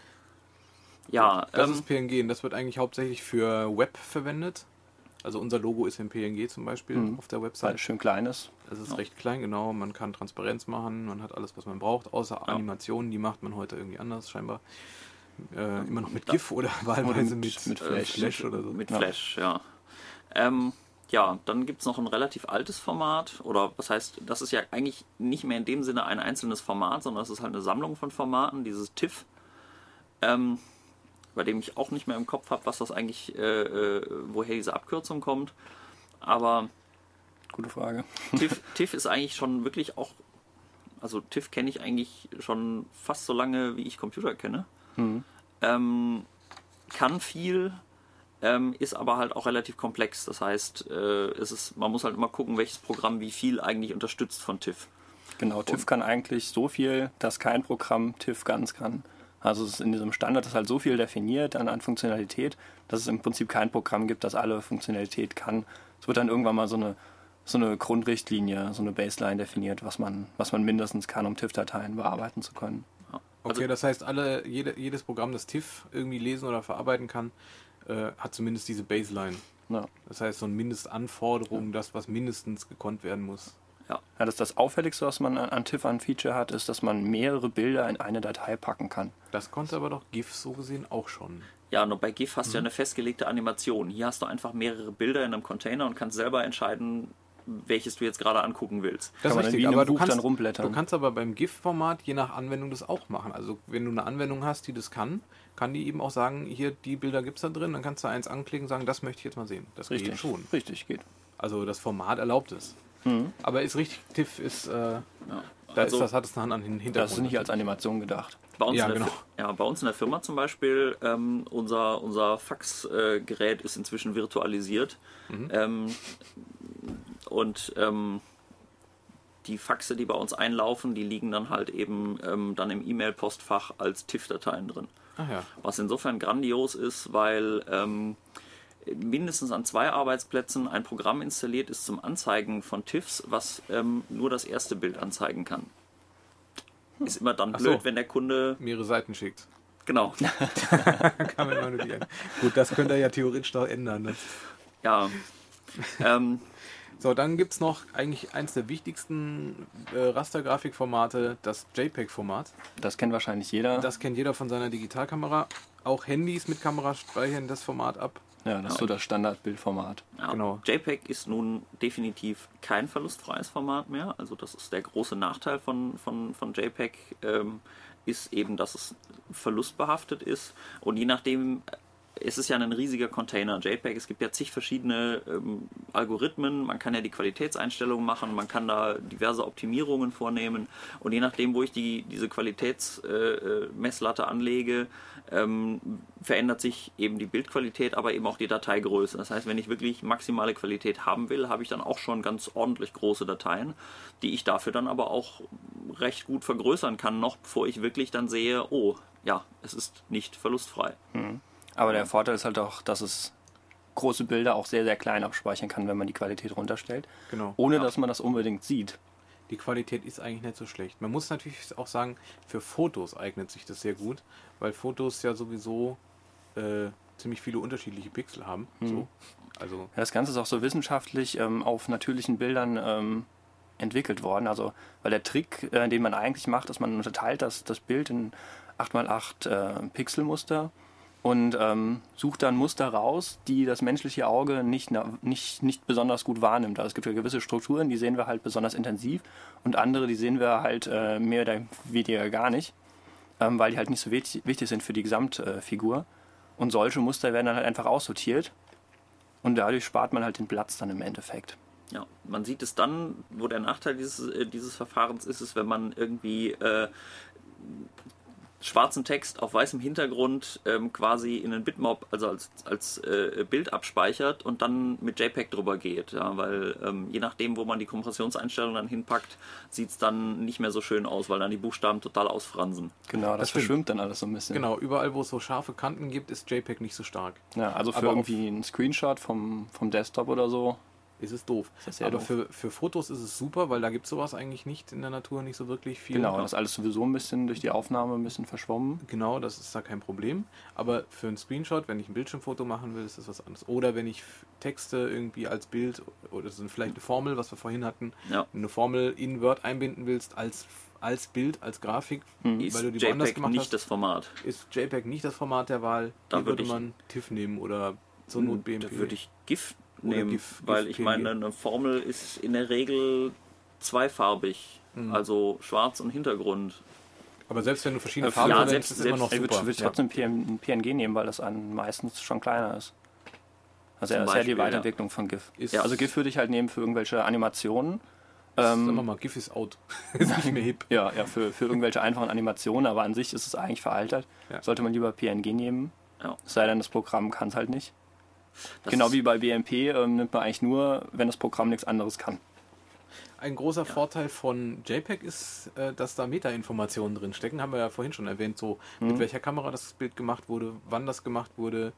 Ja, Das ähm, ist P N G und das wird eigentlich hauptsächlich für Web verwendet. Also unser Logo ist in P N G zum Beispiel auf der Weil Website. es schön klein ist. Es ist recht klein, genau. Man kann Transparenz machen, man hat alles, was man braucht, außer Animationen, die macht man heute irgendwie anders, scheinbar. Äh, immer noch mit GIF oder wahlweise mit- mit, mit äh, Flash. oder so. Mit Ja. Flash, ja. Ähm, ja, dann gibt es noch ein relativ altes Format, oder was heißt, das ist ja eigentlich nicht mehr in dem Sinne ein einzelnes Format, sondern es ist halt eine Sammlung von Formaten, dieses TIFF, ähm, bei dem ich auch nicht mehr im Kopf habe, was das eigentlich, äh, äh, woher diese Abkürzung kommt. Aber Gute Frage. TIFF, TIFF ist eigentlich schon wirklich auch, also TIFF kenne ich eigentlich schon fast so lange, wie ich Computer kenne. Ähm, kann viel, ähm, ist aber halt auch relativ komplex. Das heißt, äh, es ist, man muss halt immer gucken, welches Programm wie viel eigentlich unterstützt von TIFF. Genau, TIFF kann eigentlich so viel, dass kein Programm TIFF ganz kann. Also es ist in diesem Standard ist halt so viel definiert an, an Funktionalität, dass es im Prinzip kein Programm gibt, das alle Funktionalität kann. Es wird dann irgendwann mal so eine, so eine Grundrichtlinie, so eine Baseline definiert, was man, was man mindestens kann, um TIFF-Dateien bearbeiten zu können. Okay, das heißt, alle, jede, jedes Programm, das TIFF irgendwie lesen oder verarbeiten kann, äh, hat zumindest diese Baseline. Ja. Das heißt, so eine Mindestanforderung, ja. das, was mindestens gekonnt werden muss. Ja, ja, das, das Auffälligste, was man an, an TIFF an Feature hat, ist, dass man mehrere Bilder in eine Datei packen kann. Das konnte aber doch GIF so gesehen auch schon. Ja, nur bei GIF hast mhm. du ja eine festgelegte Animation. Hier hast du einfach mehrere Bilder in einem Container und kannst selber entscheiden, welches du jetzt gerade angucken willst. Das kann ist richtig, aber du kannst, dann rumblättern. du kannst aber beim GIF-Format je nach Anwendung das auch machen. Also wenn du eine Anwendung hast, die das kann, kann die eben auch sagen, hier, die Bilder gibt es da drin, dann kannst du eins anklicken und sagen, das möchte ich jetzt mal sehen. Das richtig, geht schon. Richtig, geht. Also das Format erlaubt es. Mhm. Aber ist richtig, TIFF ist, äh, ja. da also, ist das, hat es eine Hand an den Hintergrund. Das ist nicht als Animation gedacht. Bei uns, ja, in, der genau. ja, bei uns in der Firma zum Beispiel, ähm, unser, unser Faxgerät äh, ist inzwischen virtualisiert. Mhm. Ähm, und ähm, die Faxe, die bei uns einlaufen, die liegen dann halt eben ähm, dann im E-Mail-Postfach als TIFF-Dateien drin. Ach ja. Was insofern grandios ist, weil ähm, mindestens an zwei Arbeitsplätzen ein Programm installiert ist zum Anzeigen von TIFFs, was ähm, nur das erste Bild anzeigen kann. Ist immer dann Ach blöd, so. wenn der Kunde mehrere Seiten schickt. Genau. Kann man immer nur die Gut, das könnte er ja theoretisch noch ändern. Ne? Ja. Ähm, so, dann gibt es noch eigentlich eins der wichtigsten äh, Rastergrafikformate, das JPEG-Format. Das kennt wahrscheinlich jeder. Das kennt jeder von seiner Digitalkamera. Auch Handys mit Kamera speichern das Format ab. Ja, das ist so das Standardbildformat. Ja, genau. JPEG ist nun definitiv kein verlustfreies Format mehr. Also das ist der große Nachteil von, von, von JPEG, ähm, ist eben, dass es verlustbehaftet ist. Und je nachdem, es ist ja ein riesiger Container, JPEG, es gibt ja zig verschiedene ähm, Algorithmen, man kann ja die Qualitätseinstellungen machen, man kann da diverse Optimierungen vornehmen. Und je nachdem, wo ich die, diese Qualitätsmesslatte äh, anlege, ähm, verändert sich eben die Bildqualität, aber eben auch die Dateigröße. Das heißt, wenn ich wirklich maximale Qualität haben will, habe ich dann auch schon ganz ordentlich große Dateien, die ich dafür dann aber auch recht gut vergrößern kann, noch bevor ich wirklich dann sehe, oh, ja, es ist nicht verlustfrei. Mhm. Aber der Vorteil ist halt auch, dass es große Bilder auch sehr, sehr klein abspeichern kann, wenn man die Qualität runterstellt. Genau. Ohne, ja. dass man das unbedingt sieht. Die Qualität ist eigentlich nicht so schlecht. Man muss natürlich auch sagen, für Fotos eignet sich das sehr gut, weil Fotos ja sowieso äh, ziemlich viele unterschiedliche Pixel haben. Mhm. So. Also ja, das Ganze ist auch so wissenschaftlich ähm, auf natürlichen Bildern ähm, entwickelt worden. Also, weil der Trick, äh, den man eigentlich macht, ist, man unterteilt das, das Bild in acht mal acht äh, Pixelmuster und ähm, sucht dann Muster raus, die das menschliche Auge nicht, nicht, nicht besonders gut wahrnimmt. Also es gibt ja gewisse Strukturen, die sehen wir halt besonders intensiv und andere, die sehen wir halt äh, mehr oder weniger gar nicht, ähm, weil die halt nicht so wichtig, wichtig sind für die Gesamtfigur. Äh, und solche Muster werden dann halt einfach aussortiert und dadurch spart man halt den Platz dann im Endeffekt. Ja, man sieht es dann, wo der Nachteil dieses, äh, dieses Verfahrens ist, ist, wenn man irgendwie äh, schwarzen Text auf weißem Hintergrund ähm, quasi in einen Bitmap, also als, als äh, Bild abspeichert und dann mit JPEG drüber geht. Ja, weil ähm, je nachdem, wo man die Kompressionseinstellung dann hinpackt, sieht es dann nicht mehr so schön aus, weil dann die Buchstaben total ausfransen. Genau, das, das verschwimmt dann alles so ein bisschen. Genau, überall, wo es so scharfe Kanten gibt, ist JPEG nicht so stark. Ja, also für Aber irgendwie einen Screenshot vom, vom Desktop oder so ist es doof. Ist Aber doof. Für, für Fotos ist es super, weil da gibt es sowas eigentlich nicht in der Natur, nicht so wirklich viel. Genau, das ist alles sowieso ein bisschen durch die Aufnahme ein bisschen verschwommen. Genau, das ist da kein Problem. Aber für einen Screenshot, wenn ich ein Bildschirmfoto machen will, ist das was anderes. Oder wenn ich Texte irgendwie als Bild, oder das ist vielleicht eine Formel, was wir vorhin hatten, Ja. eine Formel in Word einbinden willst, als, als Bild, als Grafik, Mhm. Ist weil du die woanders JPEG gemacht nicht hast, das Format. ist JPEG nicht das Format der Wahl. Da Hier würd würde ich- man TIFF nehmen oder zur Not B M P. Da würde ich GIF Oder nehmen, GIF, weil GIF, ich P N G. meine, eine Formel ist in der Regel zweifarbig, Mhm. also schwarz und Hintergrund. Aber selbst wenn du verschiedene Äh, Farben ja, verwendest, selbst- ist es immer noch selbst- Ich würde super. würd trotzdem ein P N G nehmen, weil das an meistens schon kleiner ist. Also Zum das ist ja die Beispiel, ja. Weiterentwicklung von GIF. Ist, Ja. Also GIF würde ich halt nehmen für irgendwelche Animationen. Sagen wir Ähm, mal, GIF ist out. ist nicht mehr hip. ja, ja für, für irgendwelche einfachen Animationen, aber an sich ist es eigentlich veraltet. Ja. Sollte man lieber P N G nehmen. Ja. Es sei denn, das Programm kann es halt nicht. Das Genau ist- wie bei B M P ähm, nimmt man eigentlich nur, wenn das Programm nichts anderes kann. Ein großer Vorteil von JPEG ist, äh, dass da Metainformationen drin stecken. Haben wir ja vorhin schon erwähnt, so mit welcher Kamera das Bild gemacht wurde, wann das gemacht wurde,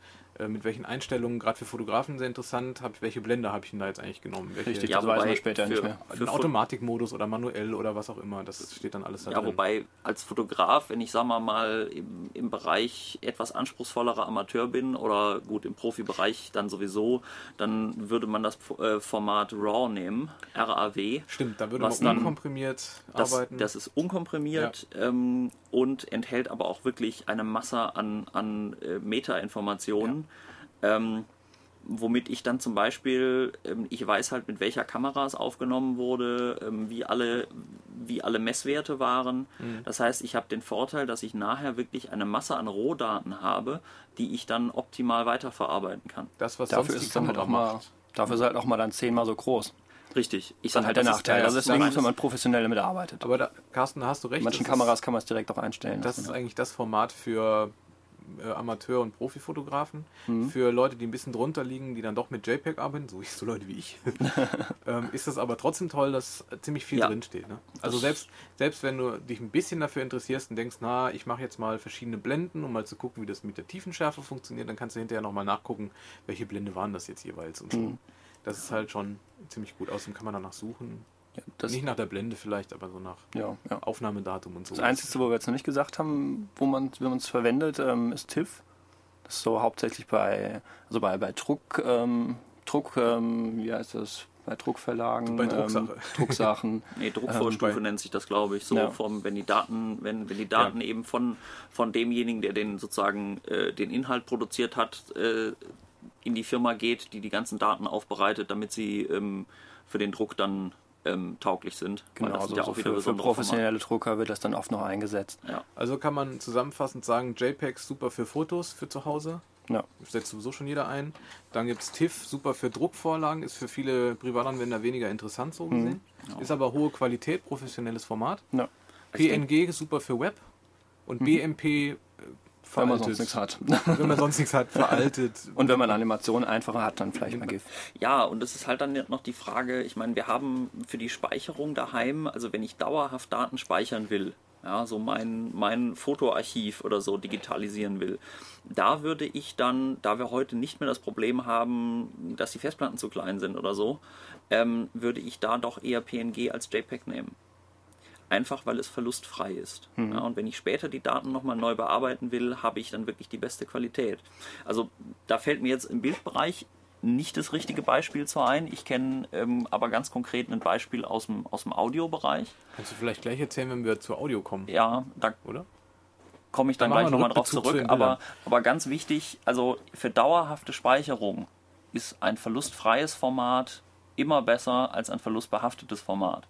äh, mit welchen Einstellungen, gerade für Fotografen sehr interessant, hab, welche Blende habe ich denn da jetzt eigentlich genommen? Welche, Richtig, Ja, das weiß man wobei später für- nicht mehr. einen Automatikmodus oder manuell oder was auch immer, das steht dann alles da Ja, drin. wobei als Fotograf, wenn ich sag mal mal im, im Bereich etwas anspruchsvollerer Amateur bin oder gut im Profibereich dann sowieso, dann würde man das äh, Format RAW nehmen, R A W. Stimmt, da würde was man dann- unkomprimiert Das, arbeiten. das ist unkomprimiert ähm, und enthält aber auch wirklich eine Masse an, an äh, Meta-Informationen. Ähm, womit ich dann zum Beispiel, ähm, ich weiß halt, mit welcher Kamera es aufgenommen wurde, ähm, wie, alle, wie alle Messwerte waren. Mhm. Das heißt, ich habe den Vorteil, dass ich nachher wirklich eine Masse an Rohdaten habe, die ich dann optimal weiterverarbeiten kann. das, was Dafür sonst ist die es dann halt Kamera auch mal, macht. dafür ist es halt auch mal dann zehnmal so groß. Richtig. Ich Das ist dann sag halt der das Nachteil. ja, Also das ist deswegen ein muss, wenn reines- man professionell damit arbeitet. Aber da, Carsten, da hast du recht. In manchen das Kameras ist, kann man es direkt auch einstellen das lassen. ist eigentlich das Format für äh, Amateur- und Profifotografen. Mhm. Für Leute, die ein bisschen drunter liegen, die dann doch mit JPEG arbeiten, so, so Leute wie ich, ähm, ist das aber trotzdem toll, dass ziemlich viel Ja. drinsteht. Ne? Also Das- selbst, selbst wenn du dich ein bisschen dafür interessierst und denkst, na, ich mache jetzt mal verschiedene Blenden, um mal zu gucken, wie das mit der Tiefenschärfe funktioniert, dann kannst du hinterher nochmal nachgucken, welche Blende waren das jetzt jeweils und so. Mhm. Das ist halt schon ziemlich gut. Außerdem kann man danach suchen. Ja, das, Nicht nach der Blende vielleicht, aber so nach ja, ja. Aufnahmedatum und so. Das Einzige, wo wir jetzt noch nicht gesagt haben, wo man wie man es verwendet, ähm, ist TIFF. Das ist so hauptsächlich bei, also bei, bei Druck, ähm, Druck, ähm, wie heißt das, bei Druckverlagen, Bei Drucksache. ähm, Drucksachen. Nee, Druckvorstufe Ähm, bei- nennt sich das, glaube ich. So Ja. vom, wenn die Daten, wenn, wenn die Daten Ja. eben von, von demjenigen, der den sozusagen äh, den Inhalt produziert hat, äh, in die Firma geht, die die ganzen Daten aufbereitet, damit sie ähm, für den Druck dann ähm, tauglich sind. Weil Genau, das sind also ja so auch wieder für, für besondere professionelle Drucker wird das dann oft noch eingesetzt. Formate. Also kann man zusammenfassend sagen, JPEG super für Fotos, für zu Hause. Ja. Setzt sowieso schon jeder ein. Dann gibt es TIFF, super für Druckvorlagen, ist für viele Privatanwender weniger interessant so gesehen. Ja. Ist aber hohe Qualität, professionelles Format. Ja. Ich P N G super für Web und B M P äh, Wenn man veraltet. sonst nichts hat. Wenn man sonst nichts hat, veraltet. Und wenn man Animationen einfacher hat, dann vielleicht mal GIF. Ja, und es ist halt dann noch die Frage, ich meine, wir haben für die Speicherung daheim, also wenn ich dauerhaft Daten speichern will, ja, so mein, mein Fotoarchiv oder so digitalisieren will, da würde ich dann, da wir heute nicht mehr das Problem haben, dass die Festplatten zu klein sind oder so, ähm, würde ich da doch eher P N G als JPEG nehmen. Einfach weil es verlustfrei ist. Mhm. Ja, und wenn ich später die Daten nochmal neu bearbeiten will, habe ich dann wirklich die beste Qualität. Also da fällt mir jetzt im Bildbereich nicht das richtige Beispiel zu ein. Ich kenne ähm, aber ganz konkret ein Beispiel aus dem, aus dem Audiobereich. Kannst du vielleicht gleich erzählen, wenn wir zu Audio kommen, Ja, da oder? komme ich dann, Dann machen gleich wir nochmal einen drauf Rückbezug zu zurück. den Aber, Bildern. aber ganz wichtig, also für dauerhafte Speicherung ist ein verlustfreies Format immer besser als ein verlustbehaftetes Format,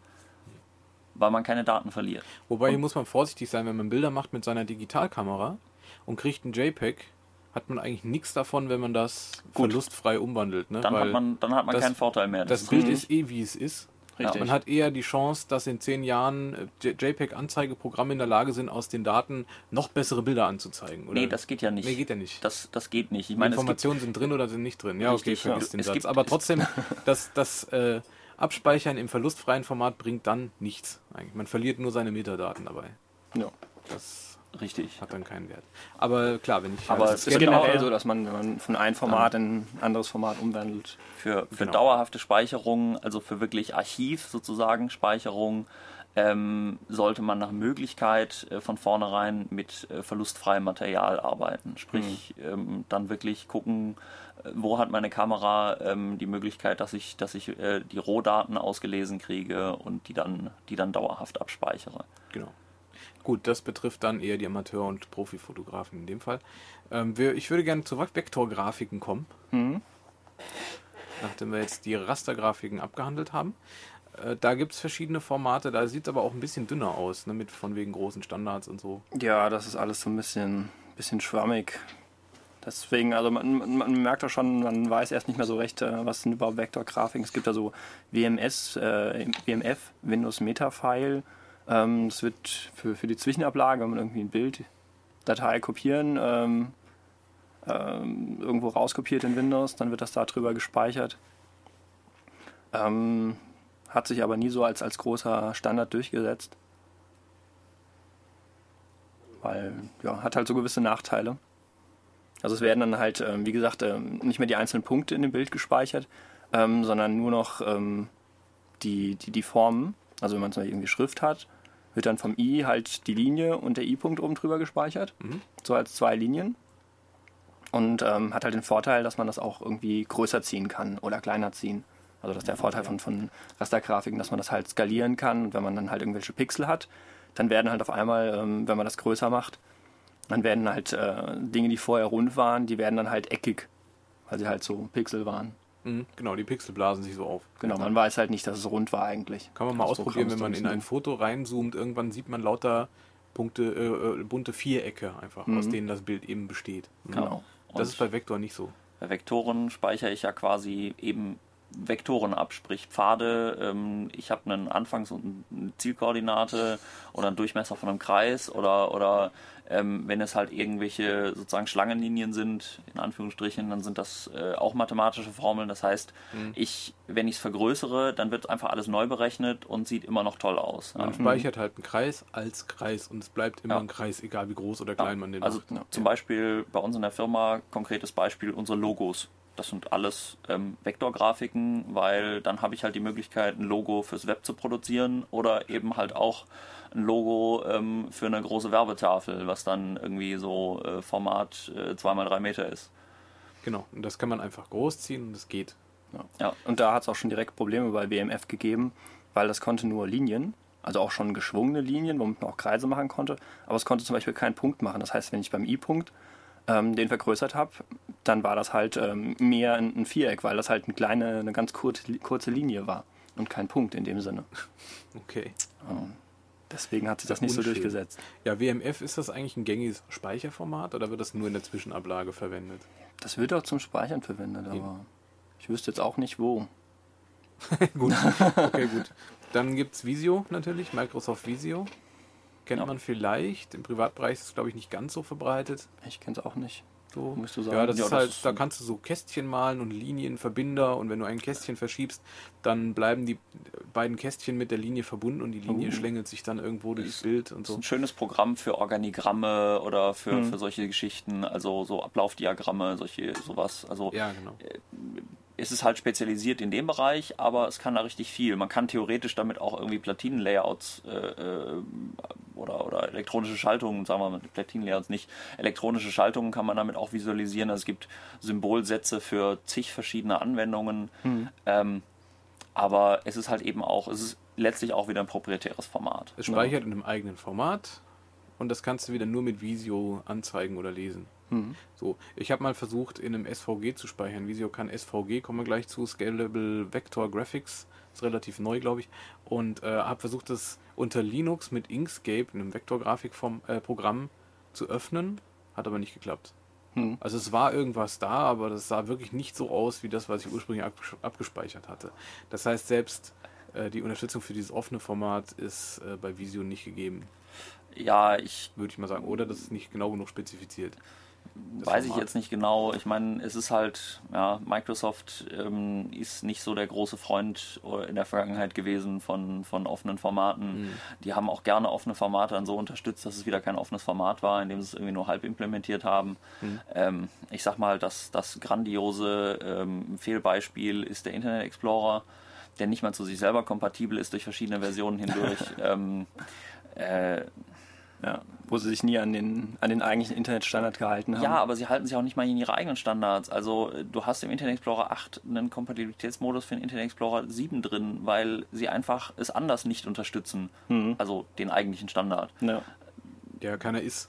weil man keine Daten verliert. Wobei hier muss man vorsichtig sein, wenn man Bilder macht mit seiner Digitalkamera und kriegt ein JPEG, hat man eigentlich nichts davon, wenn man das Gut. verlustfrei umwandelt. Ne? Dann Weil hat man, dann hat man das- keinen Vorteil mehr. das ist Bild richtig. ist eh, wie es ist. Richtig. Man hat eher die Chance, dass in zehn Jahren äh, J- JPEG-Anzeigeprogramme in der Lage sind, aus den Daten noch bessere Bilder anzuzeigen. Oder? Nee, das geht ja nicht. Nee, geht ja nicht. Das, das geht nicht. Ich Die meine, es gibt, Informationen sind drin oder sind nicht drin. Ja, okay, Richtig, vergiss ja. den Es Satz. gibt- Aber es- trotzdem, das, das äh, Abspeichern im verlustfreien Format bringt dann nichts. Eigentlich. Man verliert nur seine Metadaten dabei. Ja. Das richtig. hat dann keinen Wert. Aber klar, wenn ich Aber als es Es ist Genau. generell so, dass man, wenn man von einem Format in ein anderes Format umwandelt. Für, für Genau. dauerhafte Speicherung, also für wirklich Archiv sozusagen Speicherung, ähm, sollte man nach Möglichkeit äh, von vornherein mit äh, verlustfreiem Material arbeiten. Sprich, ähm, dann wirklich gucken, äh, wo hat meine Kamera ähm, die Möglichkeit, dass ich, dass ich äh, die Rohdaten ausgelesen kriege und die dann, die dann dauerhaft abspeichere. Genau. Gut, das betrifft dann eher die Amateur- und Profifotografen in dem Fall. Ähm, wir, ich würde gerne zu Vektorgrafiken kommen, Mhm. nachdem wir jetzt die Rastergrafiken abgehandelt haben. Äh, da gibt es verschiedene Formate, da sieht es aber auch ein bisschen dünner aus, ne, mit von wegen großen Standards und so. Ja, das ist alles so ein bisschen, bisschen schwammig. Deswegen, also man, man, man merkt doch schon, man weiß erst nicht mehr so recht, äh, was sind überhaupt Vektorgrafiken. Es gibt da so W M S, äh, W M F, Windows Metafile. Ähm, das wird für, für die Zwischenablage, wenn man irgendwie ein Bilddatei kopieren, ähm, ähm, irgendwo rauskopiert in Windows, dann wird das da drüber gespeichert. Ähm, hat sich aber nie so als, als großer Standard durchgesetzt. Weil, ja, hat halt so gewisse Nachteile. Also es werden dann halt, ähm, wie gesagt, ähm, nicht mehr die einzelnen Punkte in dem Bild gespeichert, ähm, sondern nur noch ähm, die, die, die Formen. Also wenn man zum Beispiel irgendwie Schrift hat, wird dann vom I halt die Linie und der I-Punkt oben drüber gespeichert. Mhm. So als zwei Linien. Und ähm, hat halt den Vorteil, dass man das auch irgendwie größer ziehen kann oder kleiner ziehen. Also das ist der Vorteil von, von Rastergrafiken, dass man das halt skalieren kann. Und wenn man dann halt irgendwelche Pixel hat, dann werden halt auf einmal, ähm, wenn man das größer macht, dann werden halt äh, Dinge, die vorher rund waren, die werden dann halt eckig, weil sie halt so Pixel waren. Mhm, genau, die Pixel blasen sich so auf. Genau, man weiß halt nicht, dass es rund war eigentlich. Kann man mal Das ausprobieren, wenn Programm man ist in dann ein Foto reinzoomt, irgendwann sieht man lauter Punkte, äh, äh, bunte Vierecke einfach, Mhm. aus denen das Bild eben besteht. Mhm. Genau. Das Und ist bei Vektor nicht so. bei Vektoren speichere ich ja quasi eben Vektoren ab, sprich Pfade. Ähm, ich habe einen Anfangs- und eine Zielkoordinate oder einen Durchmesser von einem Kreis oder, oder ähm, wenn es halt irgendwelche sozusagen Schlangenlinien sind, in Anführungsstrichen, dann sind das äh, auch mathematische Formeln. Das heißt, Mhm. ich, wenn ich es vergrößere, dann wird einfach alles neu berechnet und sieht immer noch toll aus. Ja. Man speichert halt einen Kreis als Kreis und es bleibt immer Ja. ein Kreis, egal wie groß oder klein man den Also macht. Ja. zum Beispiel bei uns in der Firma, konkretes Beispiel, unsere Logos. Das sind alles ähm, Vektorgrafiken, weil dann habe ich halt die Möglichkeit, ein Logo fürs Web zu produzieren oder eben halt auch ein Logo ähm, für eine große Werbetafel, was dann irgendwie so äh, Format äh, zwei mal drei Meter ist. Genau, und das kann man einfach großziehen und es geht. Ja. Ja. Und da hat es auch schon direkt Probleme bei W M F gegeben, weil das konnte nur Linien, also auch schon geschwungene Linien, womit man auch Kreise machen konnte, aber es konnte zum Beispiel keinen Punkt machen. Das heißt, wenn ich beim I-Punkt ähm, den vergrößert habe, dann war das halt ähm, mehr ein, ein Viereck, weil das halt eine kleine, eine ganz kurze, kurze Linie war und kein Punkt in dem Sinne. Okay. Ähm, deswegen hat sich das nicht so Unschön. durchgesetzt. Ja, W M F, ist das eigentlich ein gängiges Speicherformat oder wird das nur in der Zwischenablage verwendet? Das wird auch zum Speichern verwendet, aber ich wüsste jetzt auch nicht wo. Gut, okay, gut. Dann gibt es Visio natürlich, Microsoft Visio. Kennt Ja. man vielleicht. Im Privatbereich ist es, glaube ich, nicht ganz so verbreitet. Ich kenne es auch nicht. So. Musst du sagen. Ja, das Ja, ist das halt, ist da ein- kannst du so Kästchen malen und Linien, Verbinder und wenn du ein Kästchen verschiebst, dann bleiben die beiden Kästchen mit der Linie verbunden und die Linie Oh. schlängelt sich dann irgendwo durchs Ist- Bild und Das ist so. ein schönes Programm für Organigramme oder für, Mhm. für solche Geschichten, also so Ablaufdiagramme, solche sowas. Also Ja, genau. es ist halt spezialisiert in dem Bereich, aber es kann da richtig viel. Man kann theoretisch damit auch irgendwie Platinenlayouts äh, äh, oder, oder elektronische Schaltungen, sagen wir mal, Platinenlayouts nicht, elektronische Schaltungen kann man damit auch visualisieren. Also es gibt Symbolsätze für zig verschiedene Anwendungen, Hm. ähm, aber es ist halt eben auch, es ist letztlich auch wieder ein proprietäres Format. Es speichert in einem eigenen Format und das kannst du wieder nur mit Visio anzeigen oder lesen. Mhm. So, ich habe mal versucht, in einem S V G zu speichern. Visio kann S V G, kommen wir gleich zu, Scalable Vector Graphics, ist relativ neu, glaube ich. Und äh, habe versucht, das unter Linux mit Inkscape, einem Vektorgrafikprogramm, äh, zu öffnen. Hat aber nicht geklappt. Hm. Also es war irgendwas da, aber das sah wirklich nicht so aus, wie das, was ich ursprünglich abges- abgespeichert hatte. Das heißt, selbst äh, die Unterstützung für dieses offene Format ist äh, bei Visio nicht gegeben, Ja, ich würde ich mal sagen. Oder das ist nicht genau genug spezifiziert. Das weiß ich Format. jetzt nicht genau. Ich meine, es ist halt, ja, Microsoft ähm, ist nicht so der große Freund in der Vergangenheit gewesen von, von offenen Formaten. Mhm. Die haben auch gerne offene Formate dann so unterstützt, dass es wieder kein offenes Format war, indem sie es irgendwie nur halb implementiert haben. Mhm. Ähm, ich sag mal, das, das grandiose ähm, Fehlbeispiel ist der Internet Explorer, der nicht mal zu sich selber kompatibel ist durch verschiedene Versionen hindurch. ähm, äh, Ja, wo sie sich nie an den, an den eigentlichen Internetstandard gehalten haben. Ja, aber sie halten sich auch nicht mal in ihre eigenen Standards. Also äh, du hast im Internet Explorer acht einen Kompatibilitätsmodus für den Internet Explorer sieben drin, weil sie einfach es anders nicht unterstützen. Mhm. Also den eigentlichen Standard. Ja. Der keiner ist.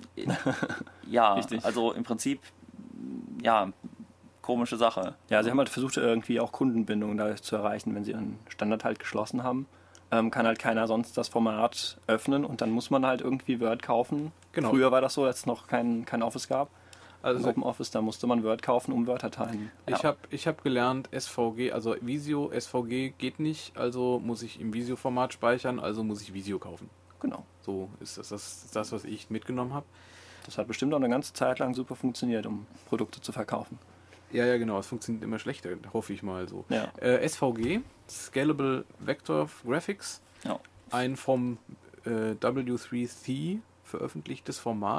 Ja, Richtig. also im Prinzip, ja, komische Sache. Ja, sie haben halt versucht, irgendwie auch Kundenbindung dadurch zu erreichen, wenn sie ihren Standard halt geschlossen haben. Ähm, kann halt keiner sonst das Format öffnen und dann muss man halt irgendwie Word kaufen. Genau. Früher war das so, als es noch kein, kein Office gab. Also Open Office, da musste man Word kaufen, um Word-Dateien. ich habe ich hab gelernt, S V G, also Visio, S V G geht nicht, also muss ich im Visio-Format speichern, also muss ich Visio kaufen. Genau. So ist das, das, ist das was ich mitgenommen habe. Das hat bestimmt auch eine ganze Zeit lang super funktioniert, um Produkte zu verkaufen. Ja, ja, genau, es funktioniert immer schlechter, hoffe ich mal so. Ja. Äh, S V G, Scalable Vector Graphics, Ja. ein vom äh, W drei C veröffentlichtes Format,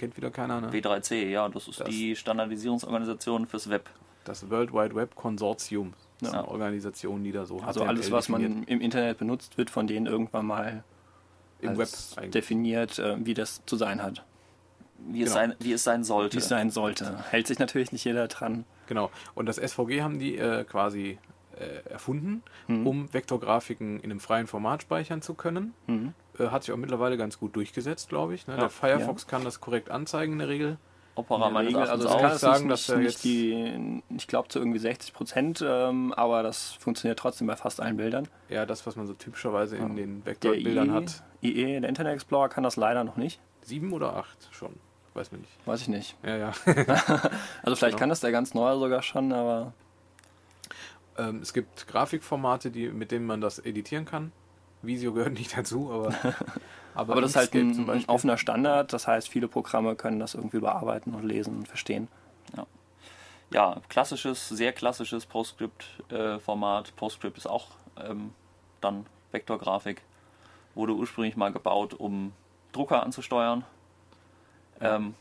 kennt wieder keiner, ne? W drei C, ja, das ist Das- die Standardisierungsorganisation fürs Web. Das World Wide Web Consortium. Das ist Ja. eine Organisation, die da so Also H T M L alles, was definiert. man im Internet benutzt, wird von denen irgendwann mal Im Web als eigentlich. definiert, äh, wie das zu sein hat, Wie, es, Genau. sein, wie es sein wie sollte. es sein sollte. Hält sich natürlich nicht jeder dran. Genau. Und das S V G haben die äh, quasi äh, erfunden, Mhm. um Vektorgrafiken in einem freien Format speichern zu können. Mhm. Äh, hat sich auch mittlerweile ganz gut durchgesetzt, glaube ich. Ne? Ja. Der Firefox kann das korrekt anzeigen in der Regel. Opera In der meines Regel, Erachtens also das es auch. kann kann ich sagen, nicht, dass er nicht jetzt- die, ich glaube zu irgendwie sechzig Prozent, ähm, aber das funktioniert trotzdem bei fast allen Bildern. Ja, das, was man so typischerweise in den Der Vektorbildern I E, hat. I E, der Internet Explorer kann das leider noch nicht. Sieben oder acht schon. Weiß man nicht. Weiß ich nicht. Ja, ja. Also vielleicht Genau. kann das der ganz neue sogar schon, aber ähm, es gibt Grafikformate, die, mit denen man das editieren kann. Visio gehört nicht dazu, aber. Aber das ist halt Inkscape ein, zum ein Beispiel. offener Standard, das heißt, viele Programme können das irgendwie bearbeiten und lesen und verstehen. Ja, klassisches, sehr klassisches PostScript-Format. PostScript ist auch ähm, dann Vektorgrafik. Wurde ursprünglich mal gebaut, um Drucker anzusteuern. Ja. Ähm,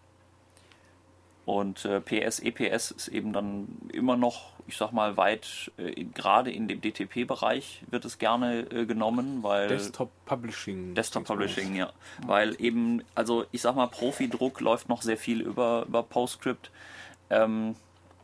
und äh, P S, E P S ist eben dann immer noch, ich sag mal, weit, äh, in, gerade in dem D T P-Bereich wird es gerne äh, genommen, weil Desktop Publishing. Desktop Publishing, ja. Weil eben, also ich sag mal, Profidruck läuft noch sehr viel über, über PostScript. Ähm,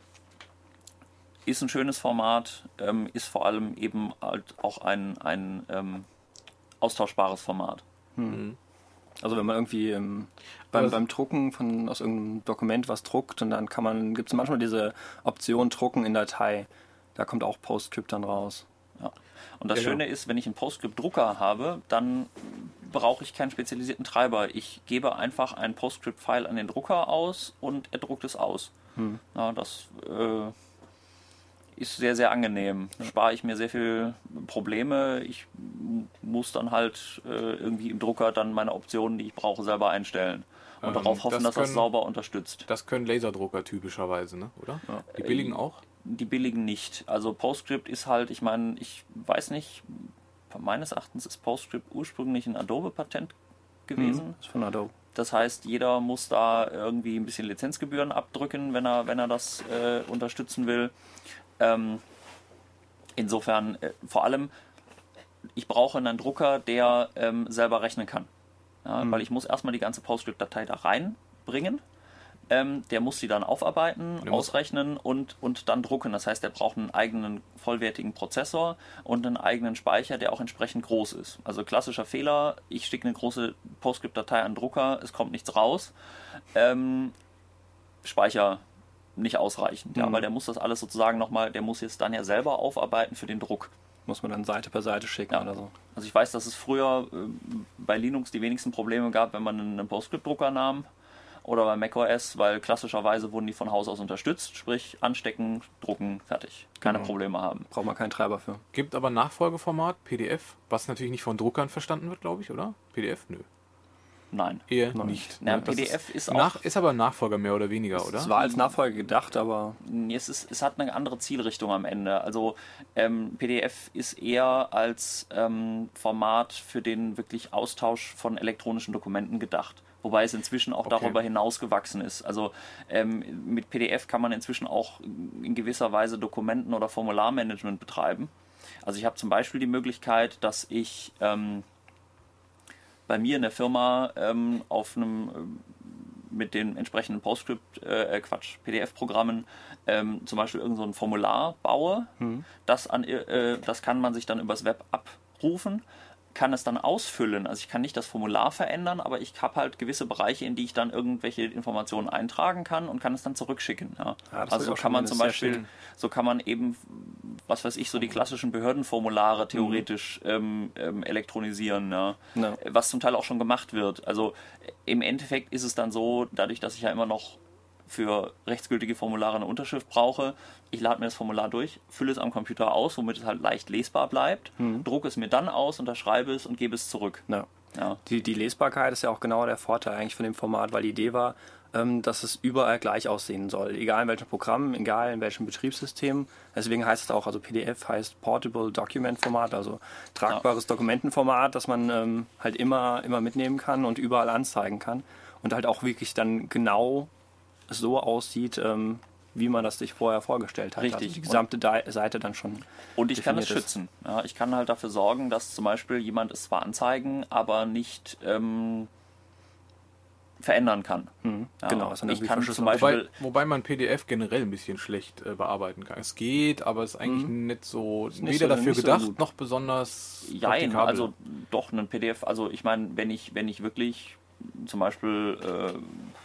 ist ein schönes Format, ähm, ist vor allem eben halt auch ein, ein ähm, austauschbares Format. Mhm. Also wenn man irgendwie ähm, beim, Aber- beim Drucken von aus irgendeinem Dokument was druckt und dann kann man, gibt es manchmal diese Option Drucken in Datei. Da kommt auch PostScript dann raus. Ja. Und das Genau. Schöne ist, wenn ich einen PostScript-Drucker habe, dann brauche ich keinen spezialisierten Treiber. Ich gebe einfach ein PostScript-File an den Drucker aus und er druckt es aus. Hm. Ja, das äh, ist sehr, sehr angenehm. Spare ich mir sehr viel Probleme. Ich m- muss dann halt äh, irgendwie im Drucker dann meine Optionen, die ich brauche, selber einstellen. Und Ähm, darauf hoffen, das dass das können- sauber unterstützt. Das können Laserdrucker typischerweise, ne? Oder? Ja. Die billigen auch? Die billigen nicht. Also PostScript ist halt, ich meine, ich weiß nicht, meines Erachtens ist PostScript ursprünglich ein Adobe-Patent gewesen. Mhm. Ist von Adobe. Das heißt, jeder muss da irgendwie ein bisschen Lizenzgebühren abdrücken, wenn er, wenn er das äh, unterstützen will. Ähm, insofern, äh, vor allem, ich brauche einen Drucker, der ähm, selber rechnen kann. Ja, Mhm. Weil ich muss erstmal die ganze PostScript-Datei da reinbringen. Ähm, der muss sie dann aufarbeiten, Der muss- ausrechnen und, und dann drucken. Das heißt, er braucht einen eigenen vollwertigen Prozessor und einen eigenen Speicher, der auch entsprechend groß ist. Also klassischer Fehler, ich schicke eine große PostScript-Datei an den Drucker, es kommt nichts raus. Ähm, Speicher nicht ausreichend. Ja, Mhm. weil der muss das alles sozusagen nochmal, der muss jetzt dann ja selber aufarbeiten für den Druck. Muss man dann Seite per Seite schicken Ja. oder so. Also ich weiß, dass es früher äh, bei Linux die wenigsten Probleme gab, wenn man einen PostScript-Drucker nahm oder bei macOS, weil klassischerweise wurden die von Haus aus unterstützt, sprich anstecken, drucken, fertig. Keine Genau. Probleme haben. Braucht man keinen Treiber für. Gibt aber ein Nachfolgeformat, P D F, was natürlich nicht von Druckern verstanden wird, glaube ich, oder? P D F? Nö. Nein. Eher Nein. nicht. Ja, Ne? Das P D F ist auch, nach, ist aber ein Nachfolger mehr oder weniger, Es oder? war als Nachfolger gedacht, aber es, ist, es hat eine andere Zielrichtung am Ende. Also ähm, P D F ist eher als ähm, Format für den wirklich Austausch von elektronischen Dokumenten gedacht. Wobei es inzwischen auch Okay. darüber hinaus gewachsen ist. Also ähm, mit P D F kann man inzwischen auch in gewisser Weise Dokumenten- oder Formularmanagement betreiben. Also ich habe zum Beispiel die Möglichkeit, dass ich ähm, bei mir in der Firma ähm, auf einem ähm, mit den entsprechenden PostScript, äh, Quatsch, P D F-Programmen ähm, zum Beispiel irgend so ein Formular baue. Das, an, äh, das kann man sich dann übers Web abrufen, kann es dann ausfüllen. Also ich kann nicht das Formular verändern, aber ich habe halt gewisse Bereiche, in die ich dann irgendwelche Informationen eintragen kann und kann es dann zurückschicken. Ja. Ja, das also ist so auch kann schon man eine zum sehr Beispiel, schön- so kann man eben, was weiß ich, so die klassischen Behördenformulare theoretisch ähm, ähm, elektronisieren. Ja. Ja. Was zum Teil auch schon gemacht wird. Also im Endeffekt ist es dann so, dadurch, dass ich ja immer noch für rechtsgültige Formulare eine Unterschrift brauche, ich lade mir das Formular durch, fülle es am Computer aus, womit es halt leicht lesbar bleibt, drucke es mir dann aus, unterschreibe es und gebe es zurück. ja. Ja. Die, die Lesbarkeit ist ja auch genau der Vorteil eigentlich von dem Format, weil die Idee war, ähm, dass es überall gleich aussehen soll. Egal in welchem Programm, egal in welchem Betriebssystem. Deswegen heißt es auch, also P D F heißt Portable Document Format, also tragbares ja. Dokumentenformat, das man ähm, halt immer, immer mitnehmen kann und überall anzeigen kann. Und halt auch wirklich dann genau so aussieht, ähm, wie man das sich vorher vorgestellt hat. Richtig. Also die gesamte Di- Seite dann schon. Und ich kann es definiert schützen. Ja, ich kann halt dafür sorgen, dass zum Beispiel jemand es zwar anzeigen, aber nicht ähm, verändern kann. Mhm. Ja, Genau. Das ich kann zum Wobei, Beispiel, wobei man P D F generell ein bisschen schlecht äh, bearbeiten kann. Es geht, aber es ist eigentlich Mhm. nicht so, nicht weder so- dafür nicht so gedacht, gut. noch besonders Jein, praktikabel. also doch ein P D F. Also ich meine, wenn ich, wenn ich wirklich zum Beispiel äh,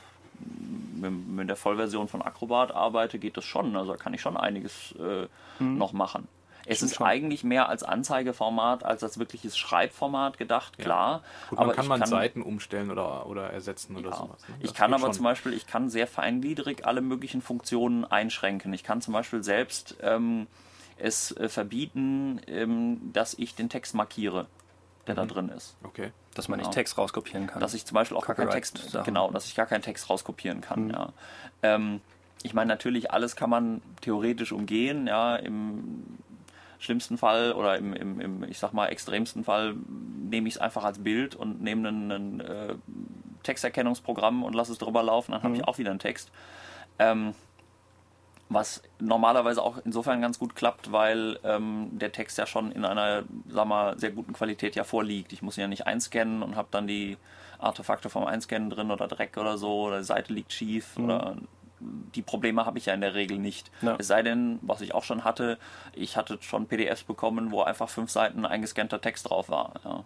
mit, mit der Vollversion von Acrobat arbeite, geht das schon. Also da kann ich schon einiges äh, Mhm. noch machen. Es Stimmt ist schon. eigentlich mehr als Anzeigeformat, als als wirkliches Schreibformat gedacht, Ja. klar. Gut, aber man kann ich man kann, Seiten umstellen oder, oder ersetzen oder ja, sowas. Ne? ich Das kann geht aber schon. zum Beispiel, ich kann sehr feingliedrig alle möglichen Funktionen einschränken. Ich kann zum Beispiel selbst ähm, es äh, verbieten, ähm, dass ich den Text markiere, der da Mhm. drin ist. Okay. Dass man nicht Genau. Text rauskopieren kann. Dass ich zum Beispiel auch gar keinen Text, Copyright-Sachen. genau, dass ich gar keinen Text rauskopieren kann. Mhm. Ja. Ähm, ich meine, natürlich, alles kann man theoretisch umgehen, ja, im schlimmsten Fall oder im, im, im ich sag mal, extremsten Fall nehme ich es einfach als Bild und nehme ein, ein äh, Texterkennungsprogramm und lasse es drüber laufen, dann habe Mhm. ich auch wieder einen Text. Ähm, was normalerweise auch insofern ganz gut klappt, weil ähm, der Text ja schon in einer, sag mal, sehr guten Qualität ja vorliegt. Ich muss ihn ja nicht einscannen und habe dann die Artefakte vom Einscannen drin oder Dreck oder so oder die Seite liegt schief Mhm. oder die Probleme habe ich ja in der Regel nicht. Ja. Es sei denn, was ich auch schon hatte, ich hatte schon P D Fs bekommen, wo einfach fünf Seiten eingescannter Text drauf war. Ja.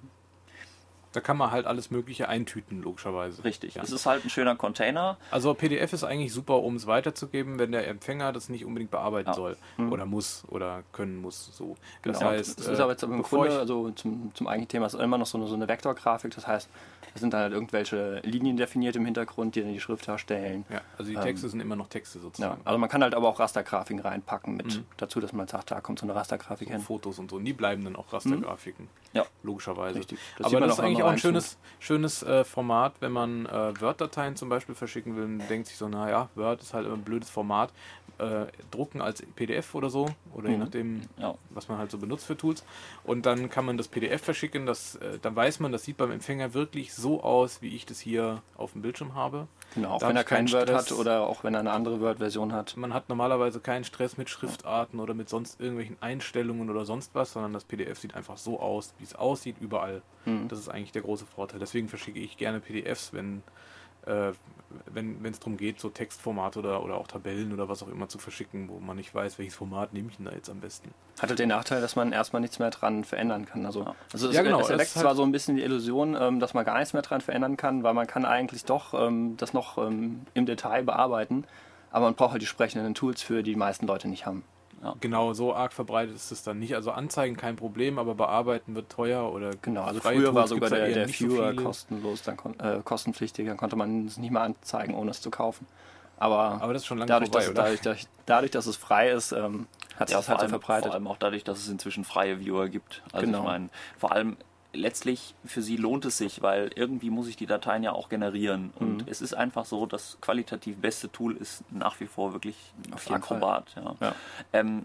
Da kann man halt alles Mögliche eintüten, logischerweise. Richtig. Ja. Es ist halt ein schöner Container. Also P D F ist eigentlich super, um es weiterzugeben, wenn der Empfänger das nicht unbedingt bearbeiten Ja. soll. Mhm. Oder muss oder können muss. So. Genau. Das heißt, das ist äh, aber jetzt im bevor Grunde, ich- also zum, zum eigentlichen Thema, ist immer noch so eine, so eine Vektorgrafik. Das heißt, es sind dann halt irgendwelche Linien definiert im Hintergrund, die dann die Schrift darstellen. Ja, also die Ähm, Texte sind immer noch Texte Ja, sozusagen. also man kann halt aber auch Rastergrafiken reinpacken mit Mhm. dazu, dass man sagt, da kommt so eine Rastergrafik hin. Fotos und so. Und die bleiben dann auch Rastergrafiken. Ja. Logischerweise. Richtig. Das sieht Aber man das ist auch eigentlich immer auch ein rein schönes, schönes äh, Format, wenn man äh, Word-Dateien zum Beispiel verschicken will und denkt sich so, naja, Word ist halt immer ein blödes Format. Äh, drucken als P D F oder so. Oder je Mhm. nachdem, Ja. was man halt so benutzt für Tools. Und dann kann man das P D F verschicken. Das, äh, dann weiß man, das sieht beim Empfänger wirklich so aus, wie ich das hier auf dem Bildschirm habe. Genau, auch Da wenn hab er ich keinen kein Word Stress. hat oder auch wenn er eine andere Word-Version hat. Man hat normalerweise keinen Stress mit Schriftarten oder mit sonst irgendwelchen Einstellungen oder sonst was, sondern das P D F sieht einfach so aus, wie es aussieht, überall. Mhm. Das ist eigentlich der große Vorteil. Deswegen verschicke ich gerne P D Fs, wenn äh, wenn es darum geht, so Textformate oder, oder auch Tabellen oder was auch immer zu verschicken, wo man nicht weiß, welches Format nehme ich denn da jetzt am besten. Hatte den Nachteil, dass man erstmal nichts mehr dran verändern kann. Also, Ja. also es, Ja, genau, es es erweckt ist halt- zwar so ein bisschen die Illusion, ähm, dass man gar nichts mehr dran verändern kann, weil man kann eigentlich doch ähm, das noch ähm, im Detail bearbeiten, aber man braucht halt die sprechenden Tools für, die die meisten Leute nicht haben. Genau, so arg verbreitet ist es dann nicht. Also Anzeigen kein Problem, aber bearbeiten wird teuer oder Genau, also freie früher war Tools sogar gibt's da der, eher der nicht so Viewer viele. kostenlos, dann kon äh, kostenpflichtig, dann konnte man es nicht mehr anzeigen, ohne es zu kaufen. Aber, Aber das ist schon lange dadurch, vorbei, dass, oder? dadurch, dadurch, dadurch, dass es frei ist, ähm, hat sich Ja, das vor halt so allem, verbreitet. vor allem auch dadurch, dass es inzwischen freie Viewer gibt. Also Genau. ich meine, vor allem letztlich für sie lohnt es sich, weil irgendwie muss ich die Dateien ja auch generieren. Und Mhm. es ist einfach so, das qualitativ beste Tool ist nach wie vor wirklich Auf jeden Acrobat. Ja. Ja. Ähm,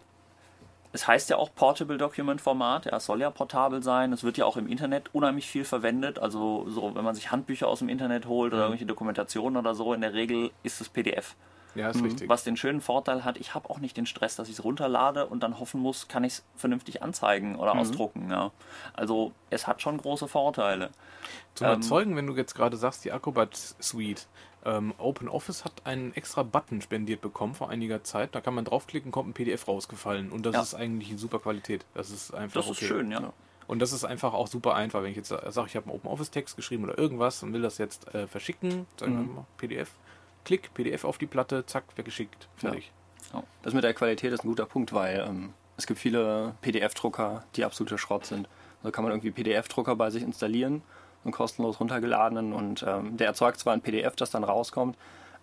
es heißt ja auch Portable Document Format, ja, es soll ja portabel sein, es wird ja auch im Internet unheimlich viel verwendet, also so, wenn man sich Handbücher aus dem Internet holt oder Mhm. irgendwelche Dokumentationen oder so, in der Regel ist es P D F. Ja, ist Mhm. richtig. Was den schönen Vorteil hat, ich habe auch nicht den Stress, dass ich es runterlade und dann hoffen muss, kann ich es vernünftig anzeigen oder Mhm. ausdrucken. Ja. Also es hat schon große Vorteile. Zum ähm, Erzeugen, wenn du jetzt gerade sagst, die Acrobat Suite, ähm, OpenOffice hat einen extra Button spendiert bekommen vor einiger Zeit. Da kann man draufklicken, kommt ein P D F rausgefallen. Und das Ja. ist eigentlich in super Qualität. Das ist einfach Das ist okay. schön, ja. Ja. Und das ist einfach auch super einfach. Wenn ich jetzt sage, ich habe einen OpenOffice-Text geschrieben oder irgendwas und will das jetzt äh, verschicken, sagen wir Mhm. mal P D F, klick, P D F auf die Platte, zack, weggeschickt, fertig. Das mit der Qualität ist ein guter Punkt, weil ähm, es gibt viele P D F-Drucker, die absoluter Schrott sind. Also kann man irgendwie P D F-Drucker bei sich installieren, einen kostenlos runtergeladenen und ähm, der erzeugt zwar ein P D F, das dann rauskommt,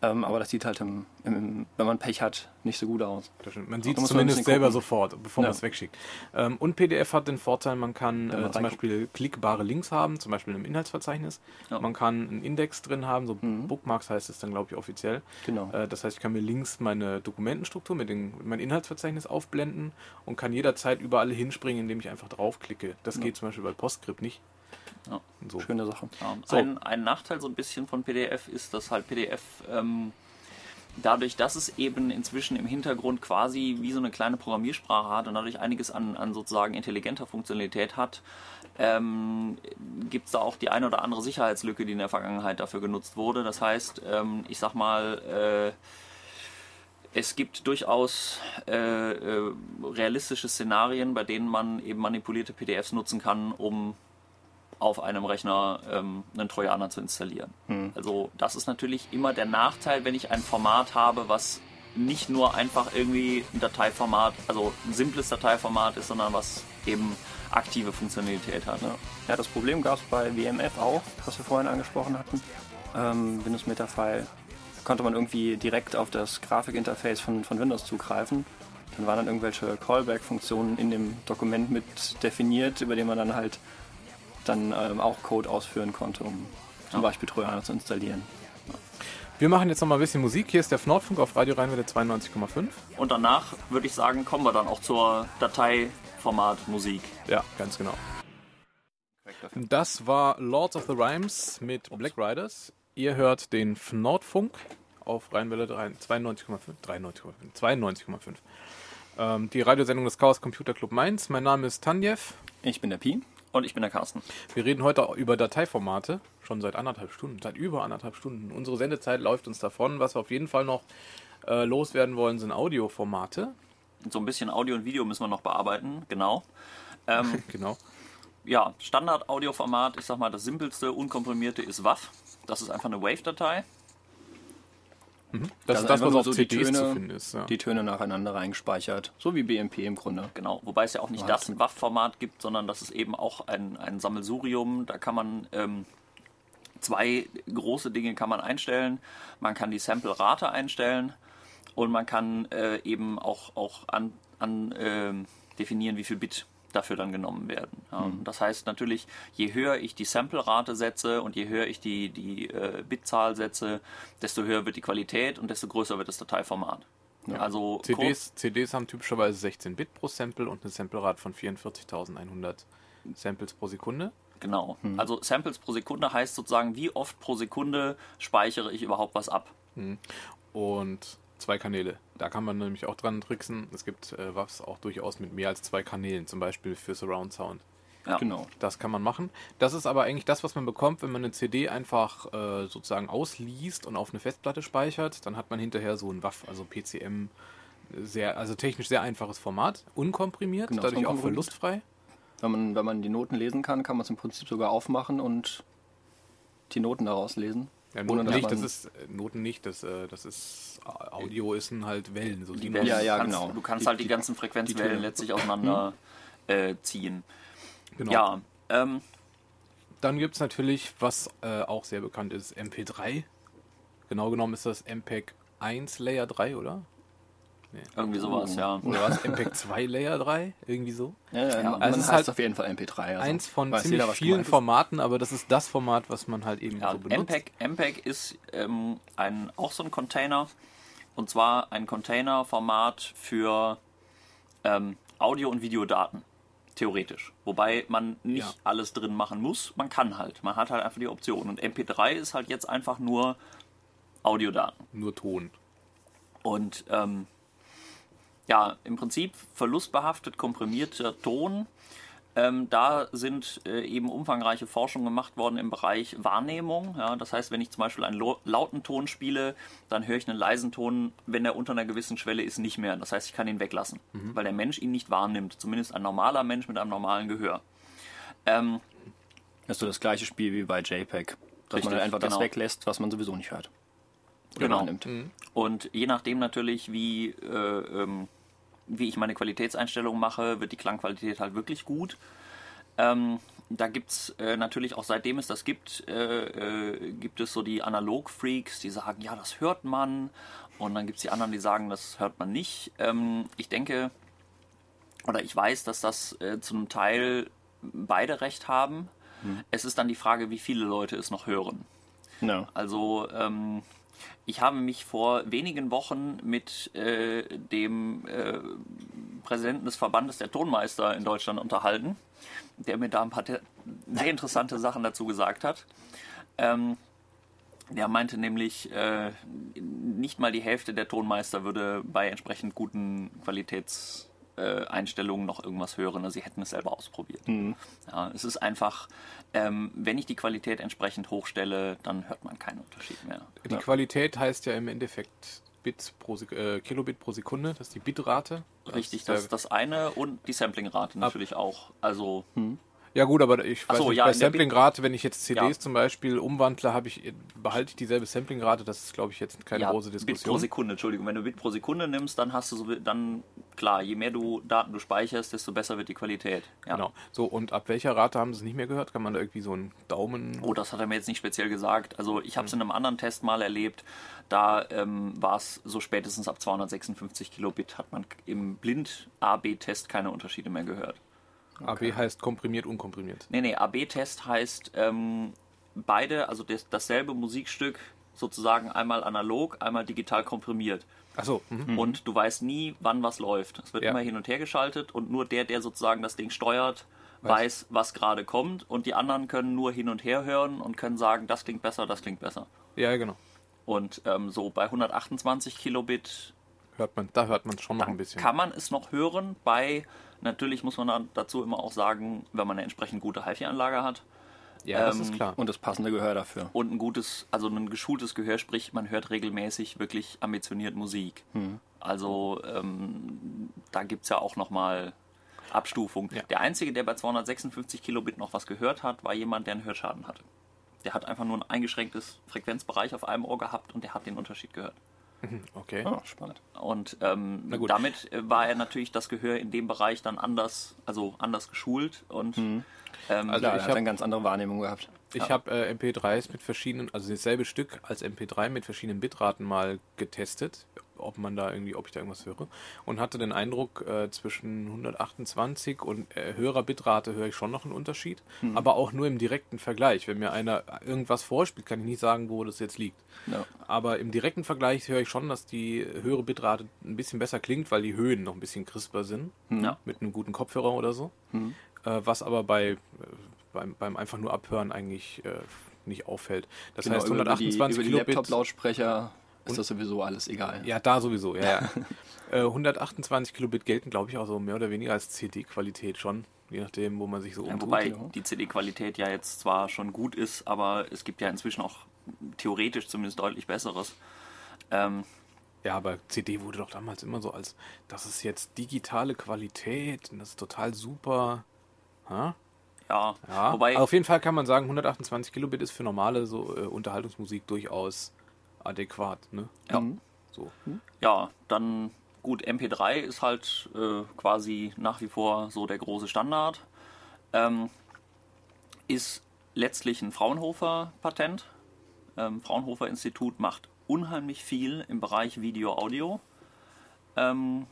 Ähm, aber das sieht halt, im, im, wenn man Pech hat, nicht so gut aus. Das stimmt. Man sieht Da es muss man ein zumindest bisschen selber gucken. sofort, bevor Ja. man es wegschickt. Ähm, und P D F hat den Vorteil, man kann Wenn man äh, zum reinguckt. Beispiel klickbare Links haben, zum Beispiel im Inhaltsverzeichnis. Ja. Man kann einen Index drin haben, so Mhm. Bookmarks heißt es dann, glaube ich, offiziell. Genau. Äh, das heißt, ich kann mir links meine Dokumentenstruktur mit, den, mit meinem Inhaltsverzeichnis aufblenden und kann jederzeit überall hinspringen, indem ich einfach draufklicke. Das Ja. geht zum Beispiel bei PostScript nicht. Ja. So. Schöne Sache. Ja. So. Ein, ein Nachteil so ein bisschen von P D F ist, dass halt P D F ähm, dadurch, dass es eben inzwischen im Hintergrund quasi wie so eine kleine Programmiersprache hat und dadurch einiges an, an sozusagen intelligenter Funktionalität hat, ähm, gibt es da auch die eine oder andere Sicherheitslücke, die in der Vergangenheit dafür genutzt wurde. Das heißt, ähm, ich sag mal, äh, es gibt durchaus äh, äh, realistische Szenarien, bei denen man eben manipulierte P D Fs nutzen kann, um auf einem Rechner ähm, einen Trojaner zu installieren. Hm. Also das ist natürlich immer der Nachteil, wenn ich ein Format habe, was nicht nur einfach irgendwie ein Dateiformat, also ein simples Dateiformat ist, sondern was eben aktive Funktionalität hat. Ja. Ja, das Problem gab es bei W M F auch, was wir vorhin angesprochen hatten. Ähm, Windows Metafile konnte man irgendwie direkt auf das Grafikinterface von, von Windows zugreifen. Dann waren dann irgendwelche Callback-Funktionen in dem Dokument mit definiert, über die man dann halt dann ähm, auch Code ausführen konnte, um zum Ja. Beispiel Trojaner zu installieren. Wir machen jetzt noch mal ein bisschen Musik. Hier ist der Nordfunk auf Radio Rheinwelle zweiundneunzig Komma fünf. Und danach würde ich sagen, kommen wir dann auch zur Dateiformat-Musik. Ja, ganz genau. Das war Lords of the Rhymes mit Black Riders. Ihr hört den Nordfunk auf Rheinwelle zweiundneunzig Komma fünf. dreiundneunzig Komma fünf. zweiundneunzig Komma fünf. Ähm, die Radiosendung des Chaos Computer Club Mainz. Mein Name ist Tanjev. Ich bin der Pi. Und ich bin der Carsten. Wir reden heute über Dateiformate, schon seit anderthalb Stunden, seit über anderthalb Stunden. Unsere Sendezeit läuft uns davon. Was wir auf jeden Fall noch äh, loswerden wollen, sind Audioformate. So ein bisschen Audio und Video müssen wir noch bearbeiten, genau. Ähm, Genau. ja, Standard-Audioformat, ich sag mal, das simpelste, unkomprimierte ist W A V. Das ist einfach eine Wave-Datei. Das Also ist das, einfach was nur auf so C die Ds zu Töne- finden ist. Ja. Die Töne nacheinander reingespeichert, so wie B M P im Grunde. Genau, wobei es ja auch nicht Was? das W A V-Format gibt, sondern das ist eben auch ein, ein Sammelsurium. Da kann man ähm, zwei große Dinge kann man einstellen. Man kann die Sample-Rate einstellen und man kann äh, eben auch, auch an, an ähm, definieren, wie viel Bit dafür dann genommen werden. Ja, Mhm. Das heißt natürlich, je höher ich die Sample-Rate setze und je höher ich die, die äh, Bitzahl setze, desto höher wird die Qualität und desto größer wird das Dateiformat. Ja. Also C kurz- Ds, C Ds haben typischerweise sechzehn Bit pro Sample und eine Samplerate von vierundvierzigtausendeinhundert Samples pro Sekunde. Genau. Also Samples pro Sekunde heißt sozusagen, wie oft pro Sekunde speichere ich überhaupt was ab. Und zwei Kanäle. Da kann man nämlich auch dran tricksen. Es gibt äh, W A Vs auch durchaus mit mehr als zwei Kanälen, zum Beispiel für Surround Sound. Ja. Genau. Das kann man machen. Das ist aber eigentlich das, was man bekommt, wenn man eine C D einfach äh, sozusagen ausliest und auf eine Festplatte speichert. Dann hat man hinterher so ein W A V, also P C M, sehr, also technisch sehr einfaches Format, unkomprimiert, Genau, dadurch auch unkomprimiert. verlustfrei. Wenn man, wenn man die Noten lesen kann, kann man es im Prinzip sogar aufmachen und die Noten daraus lesen. Ja, Ohne, Noten dass nicht, man- das ist äh, Noten nicht, das, äh, das ist Audio ist ein halt Wellen, so Die Sinus- Wellen, Ja, ja, du kannst, genau. Du kannst Die- halt die, die- ganzen Frequenzwellen Töne. letztlich auseinander äh, ziehen. Genau. Ja, ähm, Dann gibt es natürlich, was äh, auch sehr bekannt ist, M P drei. Genau genommen ist das M P E G eins Layer drei, oder? irgendwie sowas, ja. Oder was? M P E G zwei Layer drei? Irgendwie so? Ja, ja, Ja, man also es heißt ist halt auf jeden Fall M P drei. Also Eins von weiß ziemlich jeder, was vielen gemeint ist. Formaten, aber das ist das Format, was man halt eben Ja, so benutzt. M P E G, M P E G ist ähm, ein, auch so ein Container. Und zwar ein Containerformat für ähm, Audio- und Videodaten. Theoretisch. Wobei man nicht Ja. alles drin machen muss. Man kann halt. Man hat halt einfach die Option. Und M P drei ist halt jetzt einfach nur Audiodaten. Nur Ton. Und ähm, ja, im Prinzip verlustbehaftet komprimierter Ton. Ähm, da sind äh, eben umfangreiche Forschungen gemacht worden im Bereich Wahrnehmung. Ja, das heißt, wenn ich zum Beispiel einen lo- lauten Ton spiele, dann höre ich einen leisen Ton, wenn er unter einer gewissen Schwelle ist, nicht mehr. Das heißt, ich kann ihn weglassen, weil der Mensch ihn nicht wahrnimmt. Zumindest ein normaler Mensch mit einem normalen Gehör. Ähm, Das ist so das gleiche Spiel wie bei JPEG. Dass Richtig, man einfach das genau. weglässt, was man sowieso nicht hört. Oder Genau. wahrnimmt. Und je nachdem natürlich, wie, äh, ähm, wie ich meine Qualitätseinstellungen mache, wird die Klangqualität halt wirklich gut. Ähm, da gibt es äh, natürlich auch, seitdem es das gibt, äh, äh, gibt es so die Analog-Freaks, die sagen, ja, das hört man. Und dann gibt es die anderen, die sagen, das hört man nicht. Ähm, ich denke, oder ich weiß, dass das äh, zum Teil beide recht haben. Hm. Es ist dann die Frage, wie viele Leute es noch hören. No. Also ähm, ich habe mich vor wenigen Wochen mit äh, dem äh, Präsidenten des Verbandes der Tonmeister in Deutschland unterhalten, der mir da ein paar sehr interessante Sachen dazu gesagt hat. Ähm, der meinte nämlich, äh, nicht mal die Hälfte der Tonmeister würde bei entsprechend guten Qualitätseinstellungen äh, noch irgendwas hören. Also sie hätten es selber ausprobiert. Mhm. Ja, es ist einfach, ähm, wenn ich die Qualität entsprechend hochstelle, dann hört man keinen Unterschied mehr. Die ja. Qualität heißt ja im Endeffekt Bits pro Sek- äh, Kilobit pro Sekunde, das ist die Bitrate. Richtig, das ist das eine und die Samplingrate natürlich auch. Also hm. Ja gut, aber ich weiß so, nicht, ja, bei Samplingrate, wenn ich jetzt C Ds ja. zum Beispiel umwandle, habe ich, behalte ich dieselbe Samplingrate, das ist, glaube ich, jetzt keine ja, große Diskussion. Bit pro Sekunde, Entschuldigung. Wenn du Bit pro Sekunde nimmst, dann hast du so, dann, klar, je mehr du Daten du speicherst, desto besser wird die Qualität. Ja. Genau. So, und ab welcher Rate haben sie es nicht mehr gehört? Kann man da irgendwie so einen Daumen... Oh, das hat er mir jetzt nicht speziell gesagt. Also ich habe es hm. in einem anderen Test mal erlebt, da ähm, war es so spätestens ab zweihundertsechsundfünfzig Kilobit hat man im Blind-A B-Test keine Unterschiede mehr gehört. Okay. A B heißt komprimiert, unkomprimiert. Nee, nee, A B-Test heißt ähm, beide, also das, dasselbe Musikstück sozusagen einmal analog, einmal digital komprimiert. Ach so. Mhm. Und du weißt nie, wann was läuft. Es wird ja. immer hin und her geschaltet und nur der, der sozusagen das Ding steuert, weiß, weiß was gerade kommt und die anderen können nur hin und her hören und können sagen, das klingt besser, das klingt besser. Ja, genau. Und ähm, so bei hundertachtundzwanzig Kilobit hört man, da hört man schon noch ein bisschen. Kann man es noch hören. Bei, natürlich muss man dazu immer auch sagen, wenn man eine entsprechend gute HiFi-Anlage hat. Ja, ähm, das ist klar. Und das passende Gehör dafür. Und ein gutes, also ein geschultes Gehör, sprich, man hört regelmäßig wirklich ambitioniert Musik. Hm. Also ähm, da gibt es ja auch nochmal Abstufung. Ja. Der Einzige, der bei zweihundertsechsundfünfzig Kilobit noch was gehört hat, war jemand, der einen Hörschaden hatte. Der hat einfach nur ein eingeschränktes Frequenzbereich auf einem Ohr gehabt und der hat den Unterschied gehört. Okay. Oh, spannend. Und ähm, damit war er natürlich das Gehör in dem Bereich dann anders, also anders geschult und mhm. ähm, also ja, ich habe eine ganz andere Wahrnehmung gehabt. Ich ja. habe äh, M P dreis mit verschiedenen, also dasselbe Stück als M P drei mit verschiedenen Bitraten mal getestet, ob man da irgendwie, ob ich da irgendwas höre, und hatte den Eindruck, äh, zwischen hundertachtundzwanzig und äh, höherer Bitrate höre ich schon noch einen Unterschied, mhm. aber auch nur im direkten Vergleich. Wenn mir einer irgendwas vorspielt, kann ich nicht sagen, wo das jetzt liegt. Ja. Aber im direkten Vergleich höre ich schon, dass die höhere Bitrate ein bisschen besser klingt, weil die Höhen noch ein bisschen crisper sind, ja. mit einem guten Kopfhörer oder so. Mhm. Äh, was aber bei äh, beim, beim einfach nur Abhören eigentlich äh, nicht auffällt. Das genau, heißt hundertachtundzwanzig über die, Kilobit. Über die Laptop-Lautsprecher ist das sowieso alles egal. Ja, da sowieso, ja. ja. äh, hundertachtundzwanzig Kilobit gelten, glaube ich, auch so mehr oder weniger als C D-Qualität schon, je nachdem, wo man sich so ja, umtut. wobei die C D-Qualität ja jetzt zwar schon gut ist, aber es gibt ja inzwischen auch theoretisch zumindest deutlich besseres. Ähm, ja, aber C D wurde doch damals immer so als, das ist jetzt digitale Qualität und das ist total super. Ha? Ja, ja. Wobei, auf jeden Fall kann man sagen, hundertachtundzwanzig Kilobit ist für normale so, äh, Unterhaltungsmusik durchaus adäquat. Ne? Ja. Mhm. So. Ja, dann gut, M P drei ist halt äh, quasi nach wie vor so der große Standard. Ähm, ist letztlich ein Fraunhofer-Patent. Ähm, Fraunhofer-Institut macht unheimlich viel im Bereich Video-Audio. Ähm,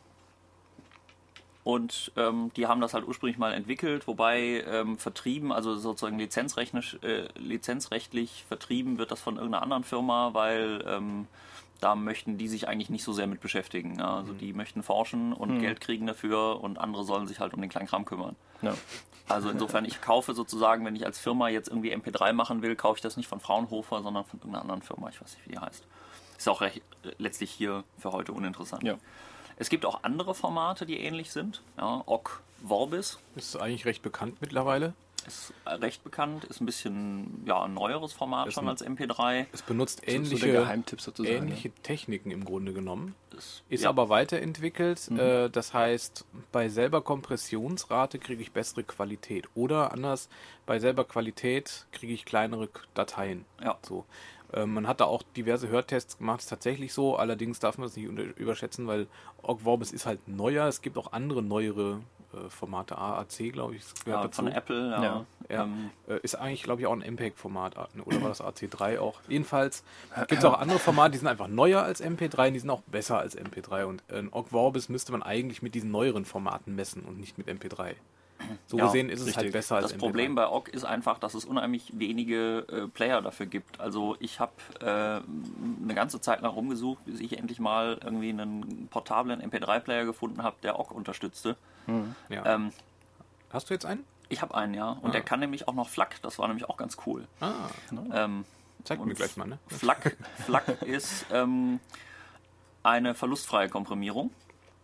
Und ähm, die haben das halt ursprünglich mal entwickelt, wobei ähm, vertrieben, also sozusagen lizenzrechtlich, äh, lizenzrechtlich vertrieben wird das von irgendeiner anderen Firma, weil ähm, da möchten die sich eigentlich nicht so sehr mit beschäftigen. Ja? Also mhm. die möchten forschen und mhm. Geld kriegen dafür und andere sollen sich halt um den Kleinkram kümmern. Ja. Also insofern, ich kaufe sozusagen, wenn ich als Firma jetzt irgendwie M P drei machen will, kaufe ich das nicht von Fraunhofer, sondern von irgendeiner anderen Firma. Ich weiß nicht, wie die heißt. Ist auch recht, letztlich hier für heute uninteressant. Ja. Es gibt auch andere Formate, die ähnlich sind. Ja, Ogg Vorbis. Ist eigentlich recht bekannt mittlerweile. Ist recht bekannt, ist ein bisschen ja, ein neueres Format ist schon als M P drei. Es benutzt ähnliche, so der Geheimtipp sozusagen, ähnliche ja. Techniken im Grunde genommen. Ist, ist ja. aber weiterentwickelt. Mhm. Äh, das heißt, bei selber Kompressionsrate kriege ich bessere Qualität. Oder anders, bei selber Qualität kriege ich kleinere Dateien. Ja. So. Man hat da auch diverse Hörtests gemacht, ist tatsächlich so, allerdings darf man es nicht überschätzen, weil Ogg Vorbis ist halt neuer, es gibt auch andere neuere äh, Formate, A A C, glaube ich, ja, von Apple, ja. ja. Ja, Ähm, äh, ist eigentlich, glaube ich, auch ein M P E G-Format, oder war das A C drei auch? Jedenfalls gibt es auch andere Formate, die sind einfach neuer als M P drei und die sind auch besser als M P drei. Und äh, Ogg Vorbis müsste man eigentlich mit diesen neueren Formaten messen und nicht mit M P drei. So Ja, gesehen ist es richtig. halt besser als Das M P drei. Problem bei Ogg ist einfach, dass es unheimlich wenige äh, Player dafür gibt. Also ich habe äh, eine ganze Zeit lang rumgesucht, bis ich endlich mal irgendwie einen portablen M P drei Player gefunden habe, der Ogg unterstützte. Ja. Ähm, Hast du jetzt einen? ich habe einen, ja. Und Ah. der kann nämlich auch noch FLAC. Das war nämlich auch ganz cool. Ah, Ähm, zeig mir und gleich mal, ne? FLAC, FLAC ist ähm, eine verlustfreie Komprimierung.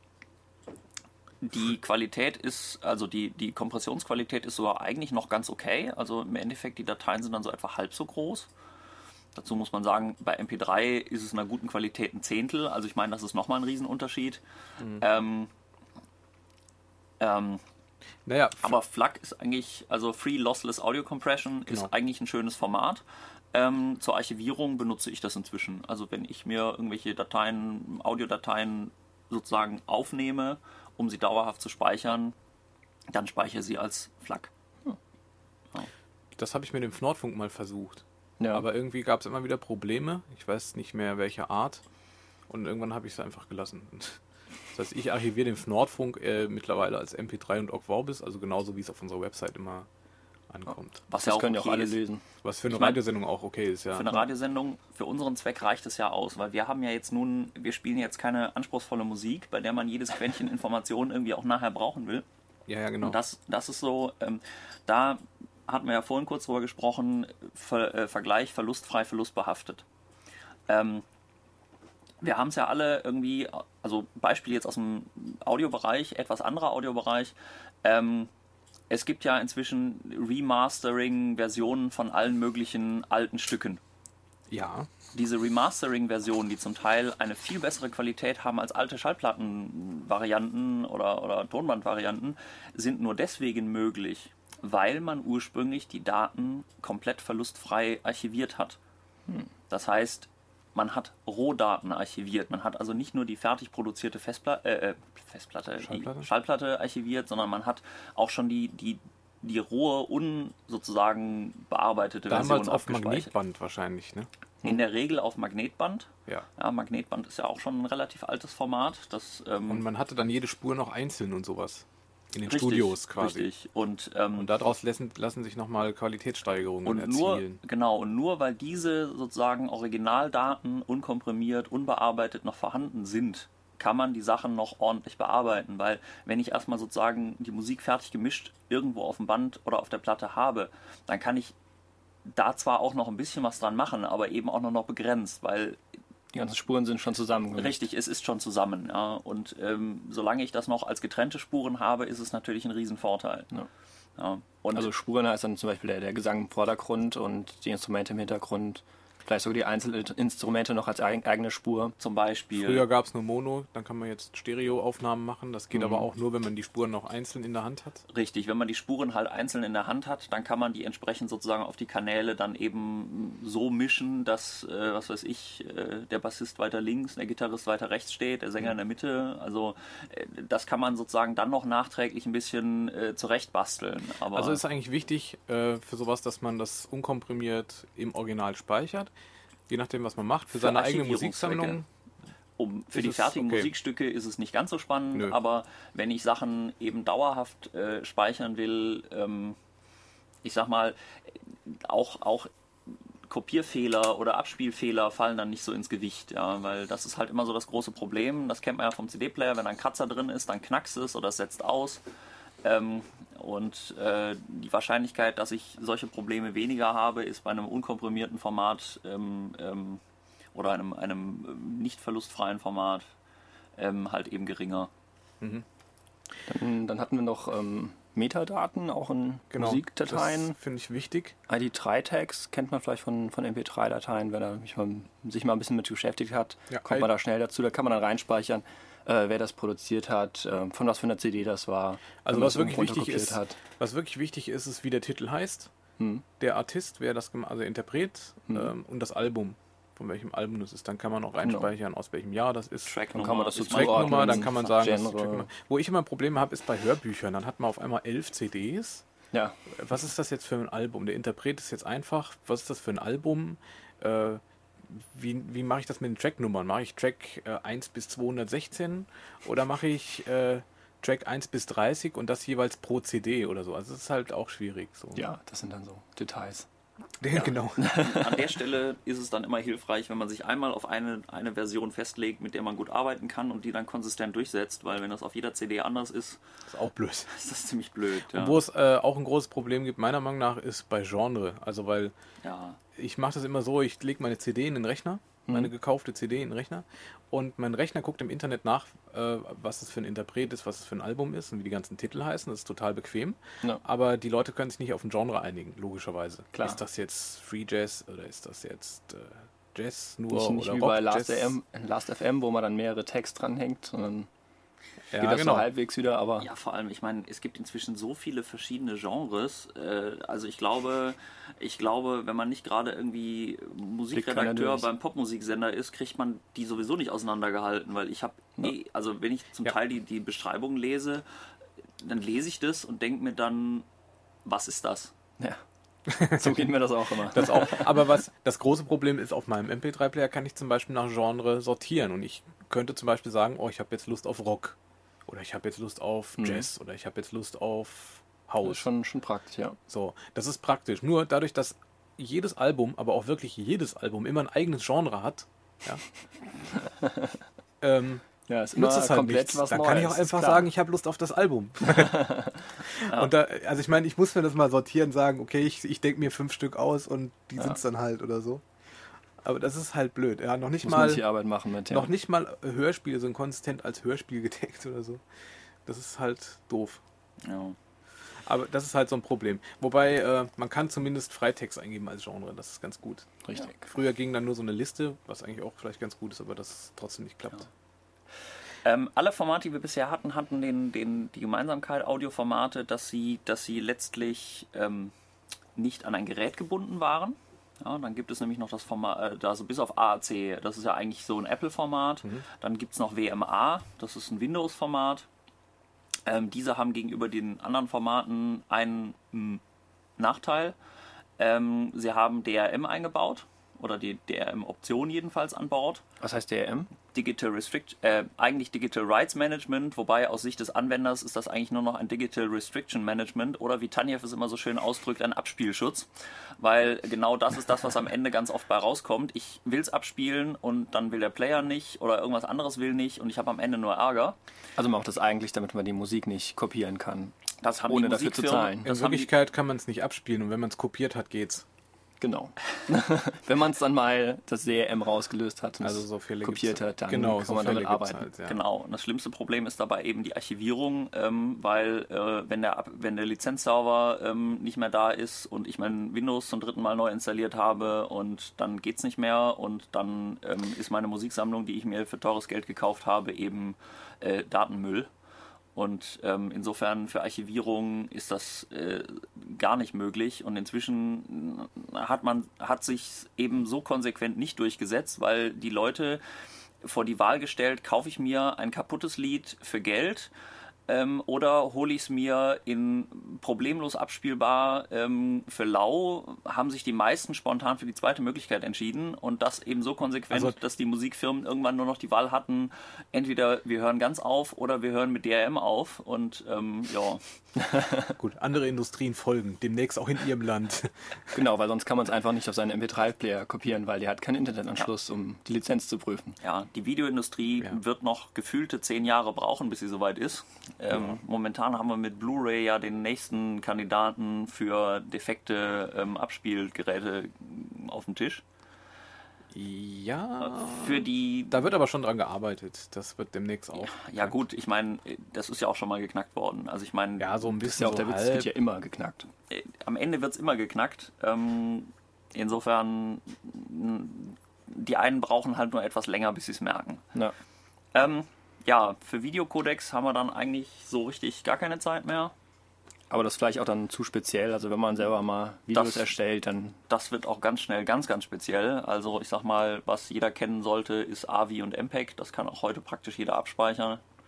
Die Qualität ist, also die, die Kompressionsqualität ist sogar eigentlich noch ganz okay. Also im Endeffekt, die Dateien sind dann so etwa halb so groß. Dazu muss man sagen, bei M P drei ist es in einer guten Qualität ein Zehntel. Also ich meine, das ist nochmal ein Riesenunterschied. Mhm. Ähm, ähm, Naja, aber FLAC ist eigentlich, also Free Lossless Audio Compression Genau. ist eigentlich ein schönes Format. Ähm, zur Archivierung benutze ich das inzwischen. Also wenn ich mir irgendwelche Dateien, Audiodateien sozusagen aufnehme, um sie dauerhaft zu speichern, dann speichere sie als FLAC. das habe ich mit dem Nordfunk mal versucht. Ja. Aber irgendwie gab es immer wieder Probleme. Ich weiß nicht mehr, welche Art. Und irgendwann habe ich es einfach gelassen. Das heißt, ich archiviere den Nordfunk äh, mittlerweile als M P drei und Ogg Vorbis, also genauso wie es auf unserer Website immer ankommt. Was das ja auch können ja auch okay alle ist. lesen. Was für eine Ich mein, Radiosendung auch okay ist, ja. Für eine Radiosendung, für unseren Zweck reicht es ja aus, weil wir haben ja jetzt nun, wir spielen jetzt keine anspruchsvolle Musik, bei der man jedes Quäntchen Information irgendwie auch nachher brauchen will. Ja, ja, genau. Und das, das ist so, ähm, da hatten wir ja vorhin kurz drüber gesprochen, Ver, äh, Vergleich verlustfrei, verlustbehaftet. Ähm, wir haben es ja alle irgendwie, also Beispiel jetzt aus dem Audiobereich, etwas anderer Audiobereich, ähm, es gibt ja inzwischen Remastering-Versionen von allen möglichen alten Stücken. Ja, Diese Remastering-Versionen, die zum Teil eine viel bessere Qualität haben als alte Schallplatten-Varianten oder, oder Tonband-Varianten, sind nur deswegen möglich, weil man ursprünglich die Daten komplett verlustfrei archiviert hat. Das heißt, man hat Rohdaten archiviert. Man hat also nicht nur die fertig produzierte Festplatte, äh, Festplatte, Schallplatte? die Schallplatte archiviert, sondern man hat auch schon die, die, die rohe, un sozusagen bearbeitete damals Version auf abgespeichert. Magnetband wahrscheinlich, ne? In der Regel auf Magnetband. Ja. Ja, Magnetband ist ja auch schon ein relativ altes Format. Das, ähm, Und man hatte dann jede Spur noch einzeln und sowas. In den richtig, Studios quasi. Richtig. Und, ähm, Und daraus lassen, lassen sich nochmal Qualitätssteigerungen und nur, erzielen. genau, und nur weil diese sozusagen Originaldaten unkomprimiert, unbearbeitet noch vorhanden sind, kann man die Sachen noch ordentlich bearbeiten. Weil wenn ich erstmal sozusagen die Musik fertig gemischt irgendwo auf dem Band oder auf der Platte habe, dann kann ich da zwar auch noch ein bisschen was dran machen, aber eben auch nur noch begrenzt, weil Die ganzen Spuren sind schon zusammengemischt. richtig, es ist schon zusammen. Ja. Und ähm, solange ich das noch als getrennte Spuren habe, ist es natürlich ein Riesenvorteil. Ja. Ja. Und Also Spuren heißt dann zum Beispiel der, der Gesang im Vordergrund und die Instrumente im Hintergrund. Vielleicht sogar die Einzelinstrumente noch als eig- eigene Spur. zum Beispiel, Früher gab es nur Mono, dann kann man jetzt Stereoaufnahmen machen. Das geht Mhm. aber auch nur, wenn man die Spuren noch einzeln in der Hand hat. richtig, wenn man die Spuren halt einzeln in der Hand hat, dann kann man die entsprechend sozusagen auf die Kanäle dann eben so mischen, dass, äh, was weiß ich, äh, der Bassist weiter links, der Gitarrist weiter rechts steht, der Sänger in der Mitte. Also äh, das kann man sozusagen dann noch nachträglich ein bisschen äh, zurechtbasteln. Aber Also ist eigentlich wichtig äh, für sowas, dass man das unkomprimiert im Original speichert. Je nachdem, was man macht. Für, Für seine eigene Archivierungszwecke. Musiksammlung. Um, für Ist die es fertigen okay. Musikstücke ist es nicht ganz so spannend, Nö. aber wenn ich Sachen eben dauerhaft äh, speichern will, ähm, ich sag mal, auch, auch Kopierfehler oder Abspielfehler fallen dann nicht so ins Gewicht, ja, weil das ist halt immer so das große Problem. Das kennt man ja vom C D-Player, wenn da ein Kratzer drin ist, dann knackst es oder es setzt aus. Ähm, und äh, die Wahrscheinlichkeit, dass ich solche Probleme weniger habe, ist bei einem unkomprimierten Format ähm, ähm, oder einem, einem ähm, nicht verlustfreien Format ähm, halt eben geringer. Dann, dann hatten wir noch ähm, Metadaten, auch in Musikdateien. Genau, das finde ich wichtig. I D drei Tags kennt man vielleicht von, von M P drei Dateien, wenn er mich mal, sich mal ein bisschen mit beschäftigt hat, Ja, kommt man da schnell dazu. Da kann man dann reinspeichern, äh, wer das produziert hat, äh, von was für einer C D das war. Also wenn man was das wirklich irgendwo wichtig ist, runterkopiert was wirklich wichtig ist, ist, wie der Titel heißt, Hm. der Artist, wer das gemacht, also der Interpret Hm. ähm, und das Album, von welchem Album das ist. Dann kann man auch reinspeichern, aus welchem Jahr das ist. Tracknummer kann man das so ist zuordnen. Tracknummer, dann kann man sagen, das ist die Genre. Tracknummer. Wo ich immer Probleme habe, ist bei Hörbüchern. Dann hat man auf einmal elf C Ds Ja. Was ist das jetzt für ein Album? Der Interpret ist jetzt einfach. Was ist das für ein Album? Äh, wie wie mache ich das mit den Tracknummern? Mache ich Track äh, eins bis zweihundertsechzehn oder mache ich äh, Track eins bis dreißig und das jeweils pro C D oder so? Also das ist halt auch schwierig. So. Ja, das sind dann so Details. Ja, genau. An der Stelle ist es dann immer hilfreich, wenn man sich einmal auf eine, eine Version festlegt, mit der man gut arbeiten kann und die dann konsistent durchsetzt, weil wenn das auf jeder C D anders ist, Das ist auch blöd. ist das ziemlich blöd. Ja. Und wo es äh, auch ein großes Problem gibt, meiner Meinung nach, ist bei Genre. Also weil Ja. ich mache das immer so, ich lege meine C D in den Rechner, meine gekaufte C D in den Rechner und mein Rechner guckt im Internet nach, äh, was es für ein Interpret ist, was es für ein Album ist und wie die ganzen Titel heißen. Das ist total bequem. Ja. Aber die Leute können sich nicht auf ein Genre einigen, logischerweise. Klar. Ist das jetzt Free Jazz oder ist das jetzt äh, Jazz nur Nicht, nicht oder wie Rock bei Jazz? Last F M, Last F M, wo man dann mehrere Tags dranhängt, sondern Ja, geht das genau. so halbwegs wieder, aber Ja, vor allem, ich meine, es gibt inzwischen so viele verschiedene Genres. Äh, also ich glaube, ich glaube, wenn man nicht gerade irgendwie Musikredakteur durch. beim Popmusiksender ist, kriegt man die sowieso nicht auseinandergehalten, weil ich habe eh, also wenn ich zum Ja. Teil die, die Beschreibung lese, dann lese ich das und denke mir dann, was ist das? ja. So geht mir das auch immer. Das auch. Aber was das große Problem ist, auf meinem M P drei Player kann ich zum Beispiel nach Genre sortieren und ich könnte zum Beispiel sagen, oh, ich habe jetzt Lust auf Rock oder ich habe jetzt Lust auf Jazz oder ich habe jetzt Lust auf Das ist House. schon, schon praktisch, ja. So, das ist praktisch. Nur dadurch, dass jedes Album, aber auch wirklich jedes Album immer ein eigenes Genre hat, ja, ähm, Ja, ist immer nutzt es halt komplett nichts. was Dann Neues. kann ich auch ist einfach klar. sagen, ich habe Lust auf das Album. Und da, also ich meine, ich muss mir das mal sortieren, sagen, okay, ich, ich denke mir fünf Stück aus und die Ja. sind's dann halt oder so. Aber das ist halt blöd. Ja, noch nicht Muss man mal sich die Arbeit machen mit, ja. noch nicht mal Hörspiele sind konsistent als Hörspiel gedeckt oder so. Das ist halt doof. Ja. Aber das ist halt so ein Problem. Wobei, äh, man kann zumindest Freitext eingeben als Genre, das ist ganz gut. Richtig. Früher ging dann nur so eine Liste, was eigentlich auch vielleicht ganz gut ist, aber das trotzdem nicht klappt. Ja. Ähm, alle Formate, die wir bisher hatten, hatten den, den, die Gemeinsamkeit, Audioformate, dass sie, dass sie letztlich ähm, nicht an ein Gerät gebunden waren. Ja, dann gibt es nämlich noch das Format, äh, also bis auf A A C, das ist ja eigentlich so ein Apple-Format. Mhm. Dann gibt es noch W M A, das ist ein Windows-Format. Ähm, diese haben gegenüber den anderen Formaten einen m, Nachteil. Ähm, sie haben D R M eingebaut, oder die D R M-Option jedenfalls an Bord. Was heißt D R M? Digital Restrict, äh, eigentlich Digital Rights Management, wobei aus Sicht des Anwenders ist das eigentlich nur noch ein Digital Restriction Management oder wie Tanjev es immer so schön ausdrückt, ein Abspielschutz, weil genau das ist das, was am Ende ganz oft bei rauskommt. Ich will es abspielen und dann will der Player nicht oder irgendwas anderes will nicht und ich habe am Ende nur Ärger. Also man macht das eigentlich, damit man die Musik nicht kopieren kann. Das haben Ohne die dafür zu Musikfirmen- zahlen. In Das haben die, Wirklichkeit kann man es nicht abspielen und wenn man es kopiert hat, geht's. Genau. Wenn man es dann mal das D R M rausgelöst hat und Also es so Fälle kopiert gibt's. hat, dann genau, kann so man Fälle damit gibt's arbeiten. halt, ja. Genau, und das schlimmste Problem ist dabei eben die Archivierung, ähm, weil äh, wenn, der, Ab- wenn der Lizenzserver ähm, nicht mehr da ist und ich mein Windows zum dritten Mal neu installiert habe und dann geht's nicht mehr und dann ähm, ist meine Musiksammlung, die ich mir für teures Geld gekauft habe, eben äh, Datenmüll. Und ähm, insofern für Archivierung ist das äh, gar nicht möglich. Und inzwischen hat man hat sich eben so konsequent nicht durchgesetzt, weil die Leute vor die Wahl gestellt, kaufe ich mir ein kaputtes Lied für Geld ähm, oder hole ich es mir in problemlos abspielbar ähm, für lau, haben sich die meisten spontan für die zweite Möglichkeit entschieden und das eben so konsequent, Also- dass die Musikfirmen irgendwann nur noch die Wahl hatten, entweder wir hören ganz auf oder wir hören mit D R M auf und ähm, ja. Gut, andere Industrien folgen, demnächst auch in ihrem Land. Genau, weil sonst kann man es einfach nicht auf seinen M P drei Player kopieren, weil der hat keinen Internetanschluss, um die Lizenz zu prüfen. Ja, die Videoindustrie Ja. wird noch gefühlte zehn Jahre brauchen, bis sie soweit ist. Ähm, Momentan haben wir mit Blu-ray ja den nächsten Kandidaten für defekte ähm, Abspielgeräte auf dem Tisch. Ja, Für die, da wird aber schon dran gearbeitet. Das wird demnächst auch. ja gut, ich meine, das ist ja auch schon mal geknackt worden. Also ich meine, Ja, so ein Das ist bisschen ja auch so der Witz, es halb. wird ja immer geknackt. äh, am Ende wird es immer geknackt. Ähm, insofern, mh, die einen brauchen halt nur etwas länger, bis sie es merken. Ja. Ähm, ja, für Videocodecs haben wir dann eigentlich so richtig gar keine Zeit mehr. Aber das ist vielleicht auch dann zu speziell. Also wenn man selber mal Videos Das- erstellt, dann Das wird auch ganz schnell ganz, ganz speziell. Also ich sag mal, was jeder kennen sollte, ist A V I und M P E G. Das kann auch heute praktisch jeder abspeichern.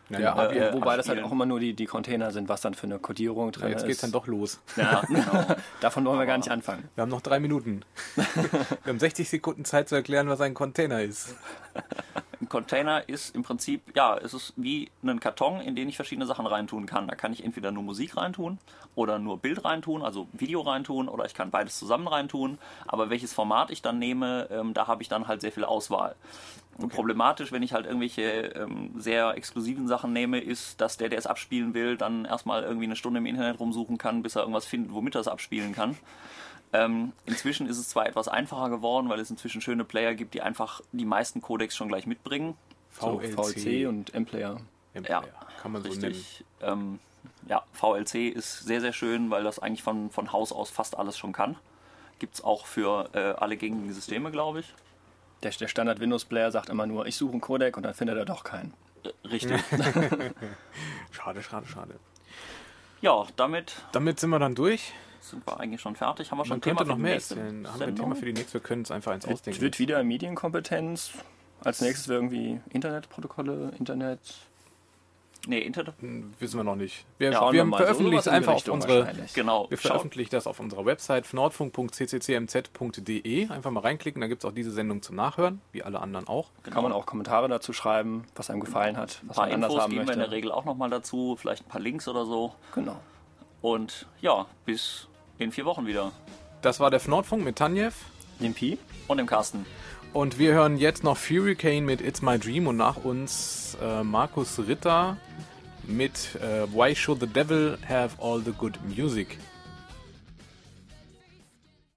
Ja, Ja, ja, wo- äh, wobei das halt abspielen. auch immer nur die, die Container sind, was dann für eine Codierung drin jetzt ist. geht's dann doch los. Ja, genau. Davon wollen wir gar nicht anfangen. Wir haben noch drei Minuten. Wir haben sechzig Sekunden Zeit zu erklären, was ein Container ist. Ein Container ist im Prinzip, ja, es ist wie ein Karton, in den ich verschiedene Sachen reintun kann. Da kann ich entweder nur Musik reintun oder nur Bild reintun, also Video reintun, oder ich kann beides zusammen reintun. Aber welches Format ich dann nehme, ähm, da habe ich dann halt sehr viel Auswahl. Und problematisch, wenn ich halt irgendwelche ähm, sehr exklusiven Sachen nehme, ist, dass der, der es abspielen will, dann erstmal irgendwie eine Stunde im Internet rumsuchen kann, bis er irgendwas findet, womit er es abspielen kann. Ähm, inzwischen ist es zwar etwas einfacher geworden, weil es inzwischen schöne Player gibt, die einfach die meisten Codecs schon gleich mitbringen. So V L C und M-Player. Ja, kann man so nennen. richtig. Ähm, ja, V L C ist sehr, sehr schön, weil das eigentlich von, von Haus aus fast alles schon kann. Gibt es auch für äh, alle gängigen Systeme, glaube ich. Der, der Standard-Windows-Player sagt immer nur, ich suche einen Codec und dann findet er doch keinen. Äh, richtig. Schade, schade, schade. Ja, damit Damit sind wir dann durch. sind wir eigentlich schon fertig. Haben wir schon Man ein Thema könnte für noch die mehr nächste erzählen. Haben wir ein Sendung? Thema für die nächste? Wir können es einfach eins Es ausdenken. wird wieder Medienkompetenz. Als nächstes wäre irgendwie Internetprotokolle, Internet. Nee, Internet. Hm, Wissen wir noch nicht. Wir, Schauen wir wir mal. So veröffentlichen sowas es in die einfach auf Richtung unsere. wahrscheinlich. Genau. Wir Schaut, veröffentlichen das auf unserer Website nordfunk punkt c c c m z punkt d e. Einfach mal reinklicken, da gibt es auch diese Sendung zum Nachhören, wie alle anderen auch. Kann man auch Kommentare dazu schreiben, was einem gefallen hat, ein was paar man anders Infos haben geben wir in möchte. der Regel auch nochmal dazu. Vielleicht ein paar Links oder so. Genau. Und ja, bis in vier Wochen wieder. Das war der Nordfunk mit Tanjev. Den Pi. Und dem Carsten. Und wir hören jetzt noch Furricane mit It's My Dream und nach uns äh, Markus Ritter mit äh, Why Should the Devil Have All the Good Music.